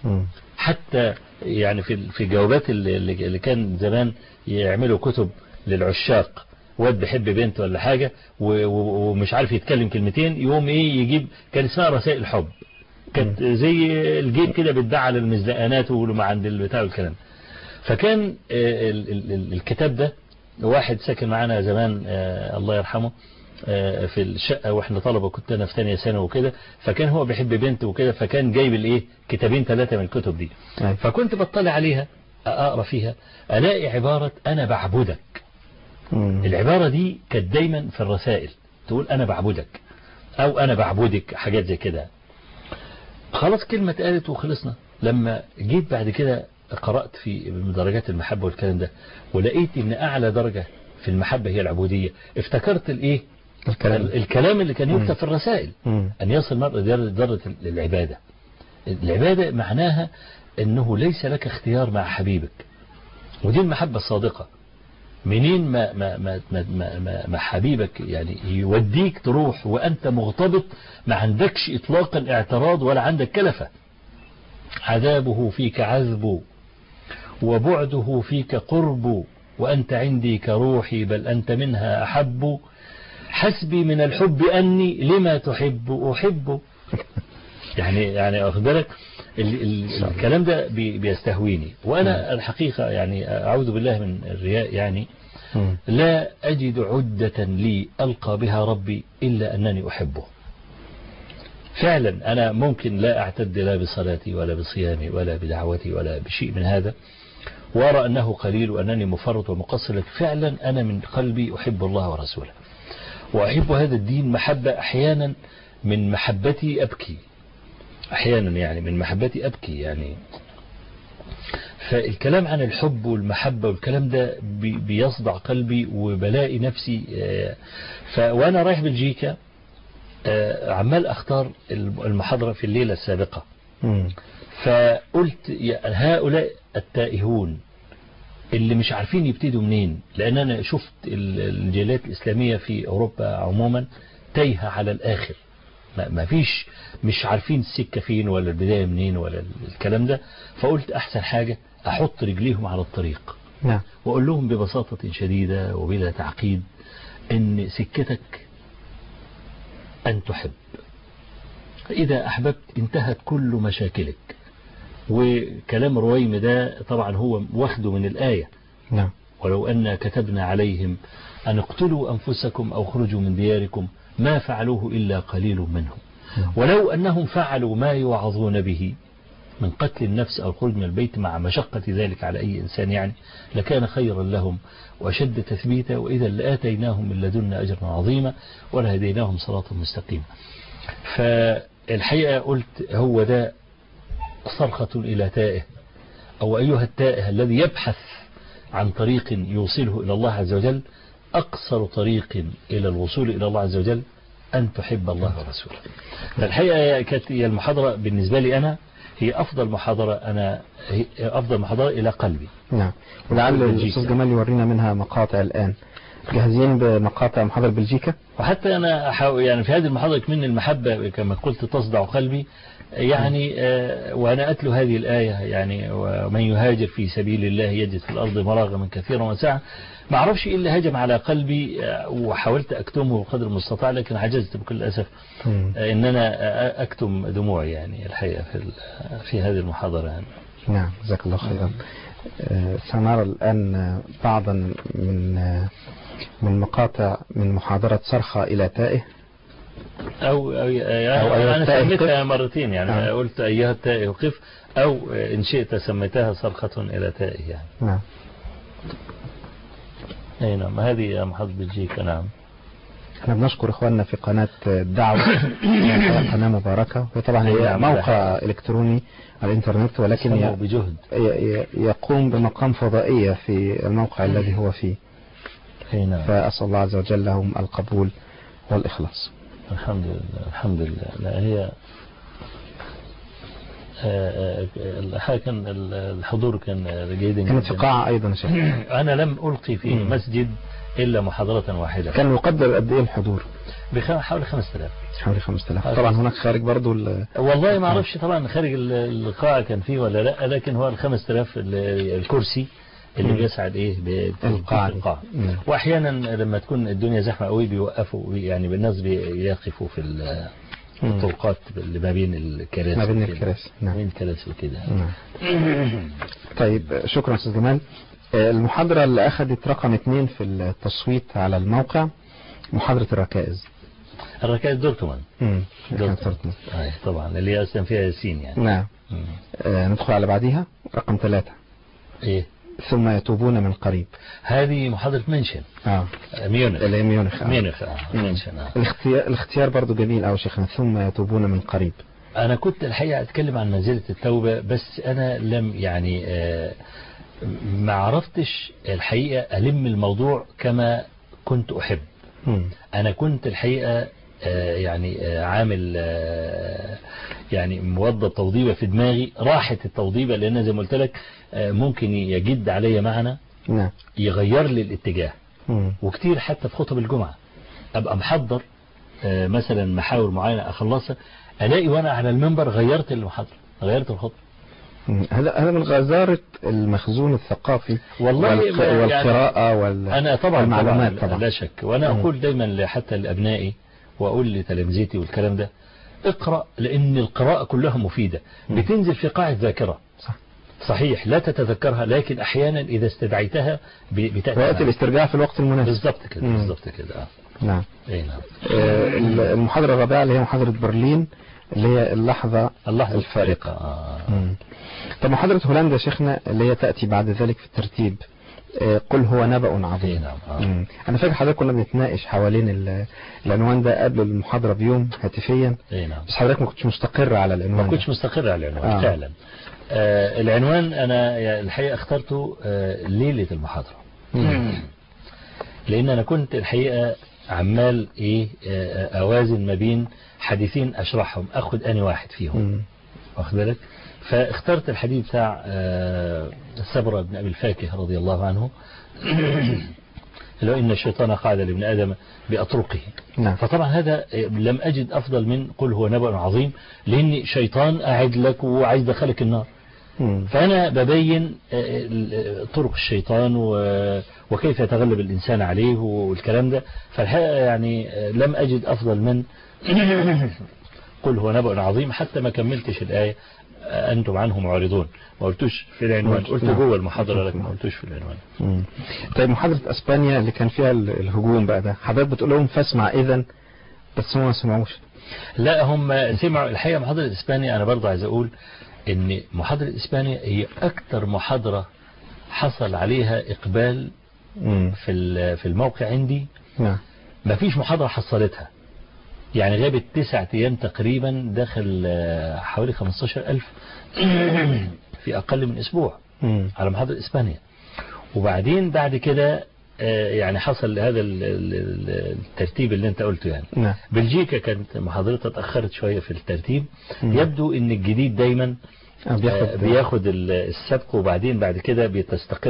حتى يعني في في جوابات اللي, اللي كان زمان يعملوا كتب للعشاق، واد بيحب بنت ولا حاجة ومش عارف يتكلم كلمتين، يوم ايه يجيب، كان اسمها رسائل الحب، كانت زي الجيب كده بتباع على المزدقانات وما عند البتاع والكلام. فكان الكتاب ده واحد ساكن معانا زمان الله يرحمه في الشقة واحنا طلبة، كنت انا في ثانيه سنة وكده، فكان هو بيحب بنت وكده، فكان جايب الايه كتابين ثلاثة من الكتب دي. فكنت بطلع عليها اقرا فيها الاقي عبارة انا بعبدك. العبارة دي كانت دايما في الرسائل تقول انا بعبدك او انا بعبدك، حاجات زي كده. خلاص كلمة اتقالت وخلصنا. لما جيت بعد كده قرأت في درجات المحبة والكلام ده، ولقيت ان اعلى درجة في المحبة هي العبودية، افتكرت الايه الكلام, الكلام اللي كان يكتب في الرسائل، م. ان يصل المرء درجة العبادة. العبادة معناها انه ليس لك اختيار مع حبيبك، ودي المحبة الصادقة. منين ما, ما, ما, ما, ما, ما حبيبك يعني يوديك تروح وأنت مغتبط، ما عندكش إطلاقا اعتراض ولا عندك كلفة. عذابه فيك عذب وبعده فيك قرب، وأنت عندي كروحي بل أنت منها أحب، حسبي من الحب أني لما تحب أحب. يعني يعني أخذ بالك الكلام ده بيستهويني، وأنا الحقيقة يعني أعوذ بالله من الرياء، يعني لا أجد عدة لي ألقى بها ربي إلا أنني أحبه فعلا. أنا ممكن لا أعتد لا بصلاتي ولا بصيامي ولا بدعوتي ولا بشيء من هذا، وأرى أنه قليل وأنني مفرط ومقصر، لك فعلا أنا من قلبي أحب الله ورسوله، وأحب هذا الدين محبة أحيانا من محبتي أبكي، أحيانا يعني من محبتي أبكي يعني. فالكلام عن الحب والمحبة والكلام ده بيصدع قلبي وبلاقي نفسي. ف وأنا رايح بلجيكا عمال أختار المحاضرة في الليلة السابقة، فقلت هؤلاء التائهون اللي مش عارفين يبتدوا منين، لأن أنا شفت الجاليات الإسلامية في أوروبا عموما تايهة على الآخر، ما فيش، مش عارفين السكة فين ولا البداية منين ولا الكلام ده. فقلت أحسن حاجة أحط رجليهم على الطريق نعم. وأقول لهم ببساطة شديدة وبلا تعقيد إن سكتك أن تحب، فإذا أحببت انتهت كل مشاكلك. وكلام رويم ده طبعا هو واخده من الآية. نعم. ولو أن كتبنا عليهم أن اقتلوا أنفسكم أو خرجوا من دياركم ما فعلوه إلا قليل منهم. نعم. ولو أنهم فعلوا ما يوعظون به من قتل النفس أو الخروج من البيت مع مشقة ذلك على أي إنسان يعني لكان خيرا لهم وأشد تثبيتا، وإذا لآتيناهم من لدنا أجرا عظيما ولهديناهم صراطا مستقيما. فالحقيقة قلت هو ده صرخة إلى تائه، أو أيها التائه الذي يبحث عن طريق يوصله إلى الله عز وجل، أقصر طريق إلى الوصول إلى الله عز وجل أن تحب الله ورسوله. فالحقيقة كانت هي المحاضرة بالنسبة لي أنا هي أفضل محاضرة، أنا هي أفضل محاضرة إلى قلبي. نعم. ولعل الأستاذ جمال يورينا منها مقاطع الآن. جاهزين بمقاطع محاضرة بلجيكا؟ وحتى أنا أحاول يعني في هذه المحاضرة من المحبة كما قلت تصدع قلبي يعني آه وأنا أتلو هذه الآية يعني ومن يهاجر في سبيل الله يجد في الأرض مراغما كثيرا وسعة. ما أعرفش إيه اللي هجم على قلبي آه وحاولت أكتمه بقدر المستطاع لكن عجزت بكل أسف آه إن أنا آه أكتم دموعي يعني الحقيقة في في هذه المحاضرة يعني. نعم جزاك الله خيرا. آه سنرى الآن بعضا من آه من مقاطع من محاضرة صرخة إلى تائه أو, أو, أو أنا سميتها مرتين يعني آه. قلت أيها التائه وقف، أو إن شئت سميتها صرخة إلى تائه يعني. نعم. أي نعم هذه محاضرة بلجيكا. نعم. احنا بنشكر إخواننا في قناة الدعوة قناة مباركة، وطبعا هي نعم موقع إلكتروني على الإنترنت ولكن ي... بجهد يقوم بمقام فضائية في الموقع الذي هو فيه. نعم. فأسأل الله عز وجل لهم القبول والإخلاص. الحمد لله الحمد لله. لا هي كان الحضور كان جيدا. كانت في قاعة أيضا شيخ. أنا لم ألقي في مم. مسجد إلا محاضرة واحدة. كان يقدر قد إيه الحضور؟ حوالي خمسة آلاف. حوالي خمسة آلاف. طبعا هناك خارج برضو والله ما أعرفش طبعا خارج القاعة كان فيه ولا لا، لكن هو الخمسة آلاف الكرسي اللي بيسعد ايه بالقاعة القاعة. واحيانا لما تكون الدنيا زحمة قوي بيوقفوا يعني بالناس بيقفوا في الطرقات اللي ما بين الكراسي ما بين الكراسي ما بين الكراسي وكده. طيب شكرا استاذ جمال. المحاضرة اللي اخذت رقم اثنين في التصويت على الموقع محاضرة الركائز. الركائز دورتمان. امم طبعا اللي هي اصلا فيها ياسين يعني. نعم. آه ندخل على بعديها رقم ثلاثة. ايه ثم يتوبون من قريب. هذه محاضرة منشن. اه ميونخ. اللي هي ميونخ. آه. ميونخ اه منشن. آه. الاختيار الاختيار برضو جميل أو شيخنا ثم يتوبون من قريب. أنا كنت الحقيقة أتكلم عن منزلة التوبة بس أنا لم يعني آه ما عرفتش الحقيقة ألم الموضوع كما كنت أحب. م. أنا كنت الحقيقة آه يعني آه عامل آه يعني موضب توضيبة في دماغي، راحت التوضيبة لأن زي ما قلت لك ممكن يجد علي معنى نعم يغير لي الاتجاه. مم. وكتير حتى في خطب الجمعة أبقى محضر مثلا محاور معينة أخلصها ألاقي وأنا على المنبر غيرت المحاضرة غيرت الخطبة. هذا هذا من غزارة المخزون الثقافي والله والق... والقراءة يعني وال... أنا طبعا والمعلومات طبعا, طبعا لا شك. وأنا مم. أقول دايما حتى لأبنائي وأقول لتلامذتي والكلام ده اقرأ لأن القراءة كلها مفيدة. مم. بتنزل في قاع الذاكرة. صح. صحيح لا تتذكرها لكن أحيانا إذا استدعيتها بتأتي وقت الاسترجاع في الوقت المناسب. بالضبط كده بالضبط كده. نعم. اي نعم. آه المحاضرة الرابعة اللي هي محاضرة برلين اللي هي اللحظة اللحظة الفارقة. آه. طب محاضرة هولندا شيخنا اللي هي تأتي بعد ذلك في الترتيب آه قل هو نبأ عظيم. نعم. آه. أنا فاكر حضرتك كنا بنتناقش حوالين العنوان ده قبل المحاضرة بيوم هاتفيا. نعم. بس حضرتك ما كنتش مستقر على العنوان. ما كنتش مستقر على العنوان. آه. فعلا. آه العنوان أنا الحقيقة اخترته آه ليلة المحاضرة. لأن أنا كنت الحقيقة عمال إيه آه أوازن ما بين حديثين أشرحهم أخذ أني واحد فيهم. واخد بالك. فاخترت الحديث بتاع آه سبرة بن أبي الفاكه رضي الله عنه لو إن الشيطان قاعد لابن آدم بأطرقه. نعم. فطبعا هذا لم أجد أفضل من قل هو نبأ عظيم لأن شيطان قاعد لك وعايز دخلك النار. فأنا ببين طرق الشيطان وكيف يتغلب الإنسان عليه والكلام ده. فالحقيقة يعني لم أجد أفضل من قل هو نبأ عظيم، حتى ما كملتش الآية أنتم عنه معرضون، ما قلتوش في العنوان، قلت جوه المحاضرة لكن ما قلتوش في العنوان. مم. طيب محاضرة أسبانيا اللي كان فيها الهجوم بقى ده، حضرتك بتقول لهم فاسمع إذن، بس هم ما سمعوش. لا هم سمعوا الحقيقة. محاضرة إسبانيا أنا برضه عايز أقول إن محاضرة إسبانيا هي أكتر محاضرة حصل عليها إقبال في في الموقع عندي. نعم. ما فيش محاضرة حصلتها، يعني غابت تسعة أيام تقريبا، داخل حوالي خمستاشر ألف في أقل من أسبوع مم. على محاضرة إسبانيا. وبعدين بعد كده يعني حصل هذا الترتيب اللي انت قلته يعني. نعم. بلجيكا كانت محاضرتها اتأخرت شوية في الترتيب. مم. يبدو ان الجديد دايما بياخد, بياخد السبق، وبعدين بعد كده بتستقر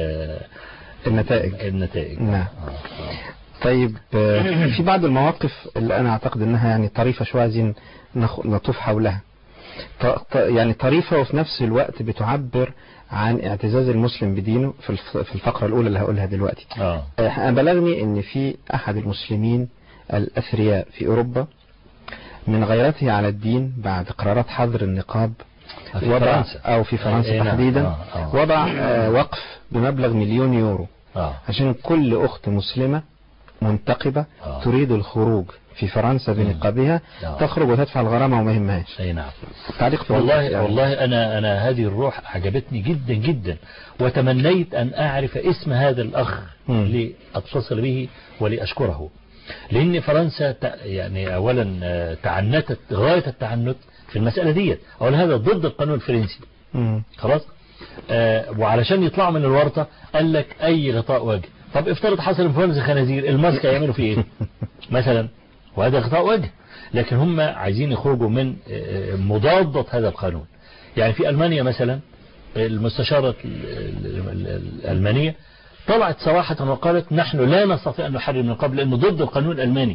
النتائج النتائج نعم. طيب في بعض المواقف اللي انا اعتقد انها يعني طريفة شوية، عايزين نطوف حولها، يعني طريفة وفي نفس الوقت بتعبر عن اعتزاز المسلم بدينه في الفقرة الأولى اللي هقولها دلوقتي. آه. أنا بلغني أن في أحد المسلمين الأثرياء في أوروبا من غيرته على الدين بعد قرارات حظر النقاب في وضع فرنسا. أو في فرنسا أي تحديدا. آه. آه. وضع آه وقف بمبلغ مليون يورو آه. عشان كل أخت مسلمة منتقبة آه. تريد الخروج في فرنسا بنقابها آه. تخرج وتدفع الغرامة وما يهمهاش. أي نعم. تعليق في والله يعني. والله أنا أنا هذه الروح عجبتني جدا جدا، وتمنيت أن أعرف اسم هذا الأخ لأتصل به ولأشكره، لأن فرنسا يعني أولا تعنتت غاية التعنت في المسألة دي. أولا هذا ضد القانون الفرنسي خلاص. آه وعلشان يطلعوا من الورطة قال لك أي غطاء وجه. طب افترض حصل انفلونزا خنازير، الماسك هيعملوا فيه ايه مثلا؟ وهذا غطاء وجه. لكن هم عايزين يخرجوا من مضادة هذا القانون. يعني في ألمانيا مثلا المستشارة الألمانية طلعت صراحة وقالت نحن لا نستطيع أن نحرم من قبل لأنه ضد القانون الألماني.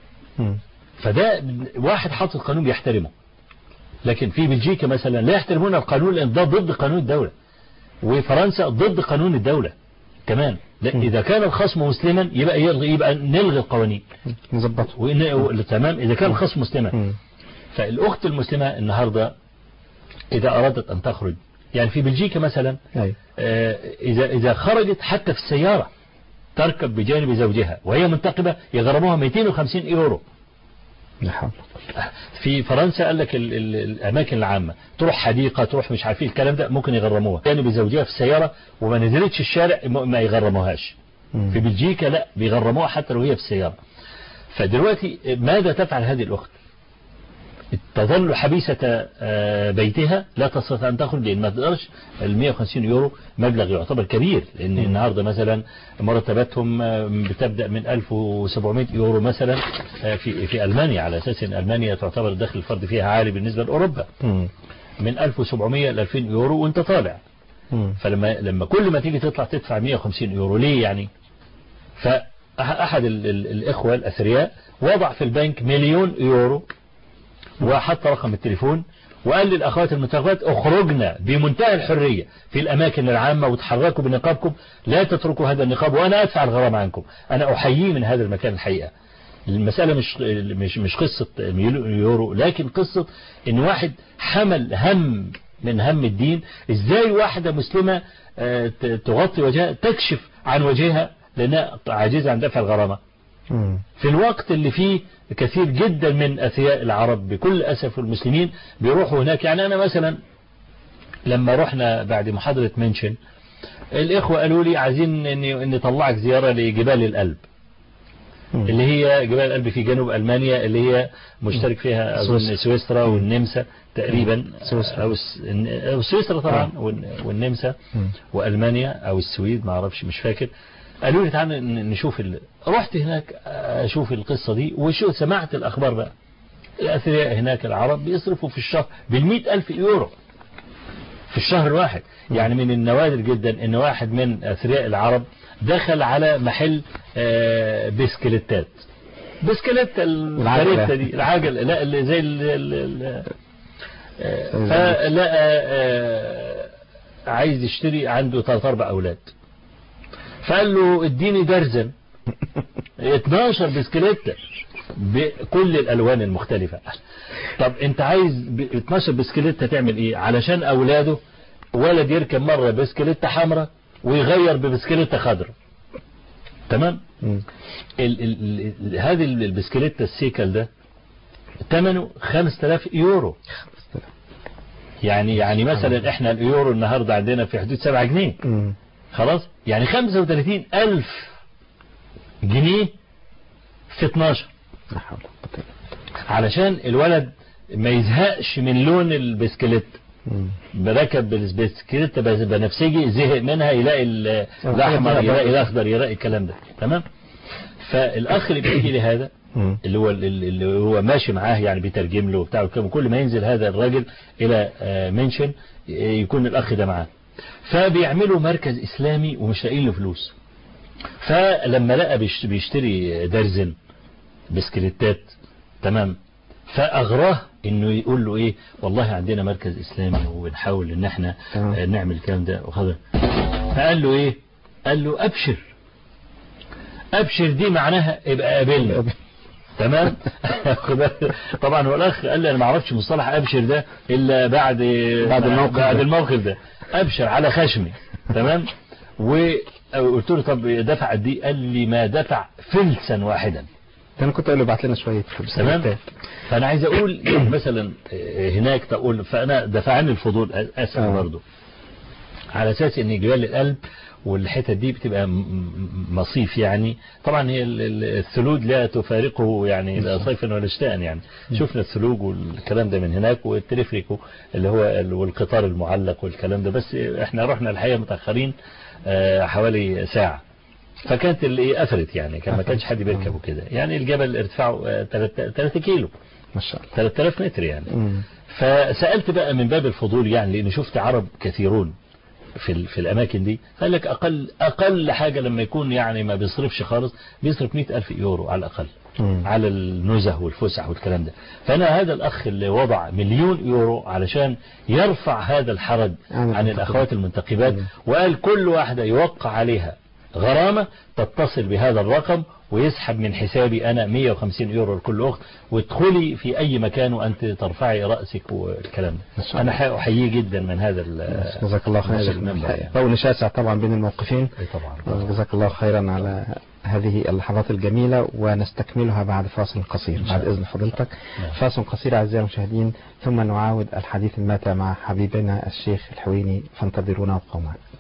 فده واحد حاطط القانون بيحترمه. لكن في بلجيكا مثلا لا يحترمون القانون لأن ده ضد قانون الدولة، وفرنسا ضد قانون الدولة كمان. لا إذا كان الخصم مسلما يبقى يلغي، يبقى نلغي القوانين نظبطه تمام. إذا كان الخصم مسلما، فالأخت المسلمة النهاردة إذا أرادت أن تخرج، يعني في بلجيكا مثلا آه إذا إذا خرجت حتى في السيارة تركب بجانب زوجها وهي منتقبة يغرموها مئتين وخمسين يورو. في فرنسا قال لك ال ال الأماكن العامة، تروح حديقة تروح مش عارفين الكلام ده، ممكن يغرموها جانب زوجها في السيارة وما نزلتش الشارع ما يغرموهاش. في بلجيكا لا بيغرموها حتى لو هي في السيارة. فدلوقتي ماذا تفعل هذه الأخت؟ تظل حبيسة بيتها لا تستطيع أن تخرج لأن ما تقدرش. ال مئة وخمسين يورو مبلغ يعتبر كبير، لأن النهاردة مثلا مرتباتهم بتبدأ من ألف وسبعمائة يورو مثلا في في ألمانيا، على أساس أن ألمانيا تعتبر دخل الفرد فيها عالي بالنسبة لأوروبا، من ألف وسبعمائة ل ألفين يورو وأنت طالع. فلما لما كل ما تيجي تطلع تدفع مئة وخمسين يورو ليه يعني؟ فأحد الإخوة الأثرياء وضع في البنك مليون يورو وحط رقم التليفون وقال للأخوات المنتخبات اخرجنا بمنتهى الحرية في الأماكن العامة وتحركوا بنقابكم، لا تتركوا هذا النقاب وأنا أدفع الغرامة عنكم. أنا أحييه من هذا المكان الحقيقة. المسألة مش مش مش قصة يورو، لكن قصة إن واحد حمل هم من هم الدين. إزاي واحدة مسلمة تغطي وجهها تكشف عن وجهها لأنها عاجزة عن دفع الغرامة في الوقت اللي فيه كثير جدا من أثرياء العرب بكل أسف المسلمين بيروحوا هناك. يعني أنا مثلا لما رحنا بعد محاضرة منشن الإخوة قالوا لي عايزين إني نطلعك زيارة لجبال الألب اللي هي جبال الألب في جنوب ألمانيا، اللي هي مشترك فيها أظن سويسرا والنمسا تقريبا، أو سويسرا طبعا والنمسا وألمانيا أو السويد ما أعرفش مش فاكر. قالوا لي تعالى نشوف ال... رحت هناك أشوف القصة دي وشو سمعت الأخبار بقى. الأثرياء هناك العرب بيصرفوا في الشهر بالمئة ألف يورو في الشهر الواحد. يعني من النوادر جدا ان واحد من أثرياء العرب دخل على محل بسكليتات، بسكليت العجلة دي العجل لا اللي زي ال فلقى عايز يشتري، عنده ثلاث اربع اولاد، فقال له اديني درزن اتناشر بسكليتة بكل الالوان المختلفة. طب انت عايز ب اتناشر بسكليتة تعمل ايه؟ علشان اولاده ولد يركب مرة بسكليتة حمراء ويغير ببسكليتة خضراء. تمام. ال ال ال هذه البسكليتة السيكل ده ثمنه خمسة آلاف يورو. يعني يعني مثلا احنا اليورو النهاردة عندنا في حدود سبعة جنيه. خلاص، يعني خمسة وثلاثين ألف جنيه في اتناشر، علشان الولد ما يزهقش من لون البسكليت. بركب بالبسكليت بنفسجي، زهق منها، يلاقي الاحمر، يلاقي الاخضر، يلاقي الكلام ده. تمام. فالاخ اللي بيجي لي هذا اللي هو اللي هو ماشي معاه يعني بيترجم له وبتاع، كل ما ينزل هذا الراجل الى منشن يكون الاخ ده معاه، فبيعملوا مركز اسلامي ومش لاقيين له فلوس. فلما لقى بيشتري درزن بسكليتات، تمام، فاغراه انه يقول له ايه، والله عندنا مركز اسلامي وبنحاول ان احنا نعمل الكلام ده وخذ. فقال له ايه؟ قال له ابشر. ابشر دي معناها ابقى قابلني. تمام. طبعا هو الاخ قال لي انا ما اعرفش مصطلح ابشر ده الا بعد بعد الموقف بعد الموقف ده. ابشر على خشمي. تمام. وقلت له طب دفع قد ايه؟ قال لي ما دفع فلسا واحدا. انا كنت قال له بعت لنا شويه. تمام. فانا عايز اقول يعني مثلا هناك تقول، فانا دفعني الفضول اسال آه. برضه على اساس ان جبال القلب والحتت دي بتبقى مصيف، يعني طبعا هي الثلوج لا تفارقه يعني لا صيفا ولا شتاء، يعني شفنا الثلوج والكلام ده من هناك، والتريفريكو اللي هو والقطار المعلق والكلام ده، بس احنا رحنا الحقيقه متاخرين حوالي ساعه، فكانت اللي قفلت يعني، كان ما كانش حد بيركبه كده، يعني الجبل ارتفاعه ثلاثة كيلو ما شاء الله، ثلاثة آلاف متر يعني. مم. فسألت بقى من باب الفضول يعني، لأن شفت عرب كثيرون في في الأماكن دي، قال لك أقل أقل حاجة لما يكون يعني ما بيصرفش خالص بيصرف مئة ألف يورو على الأقل. مم. على النزه والفسح والكلام ده. فأنا هذا الأخ اللي وضع مليون يورو علشان يرفع هذا الحرج عن الأخوات المنتقبات، وقال كل واحدة يوقع عليها غرامة تتصل بهذا الرقم ويسحب من حسابي أنا مئة وخمسين يورو لكل أخت، وادخلي في أي مكان وأنت ترفعي رأسك والكلام ده. أنا أحييه جدا من هذا. جزاك الله خيرا. لو نشاسع طبعا بين الموقفين. طبعا. جزاك الله خيرا على هذه اللحظات الجميلة، ونستكملها بعد فاصل قصير بعد إذن فضيلتك. فاصل قصير أعزائي المشاهدين، ثم نعاود الحديث الماتع مع حبيبنا الشيخ الحويني، فانتظرونا وقوما.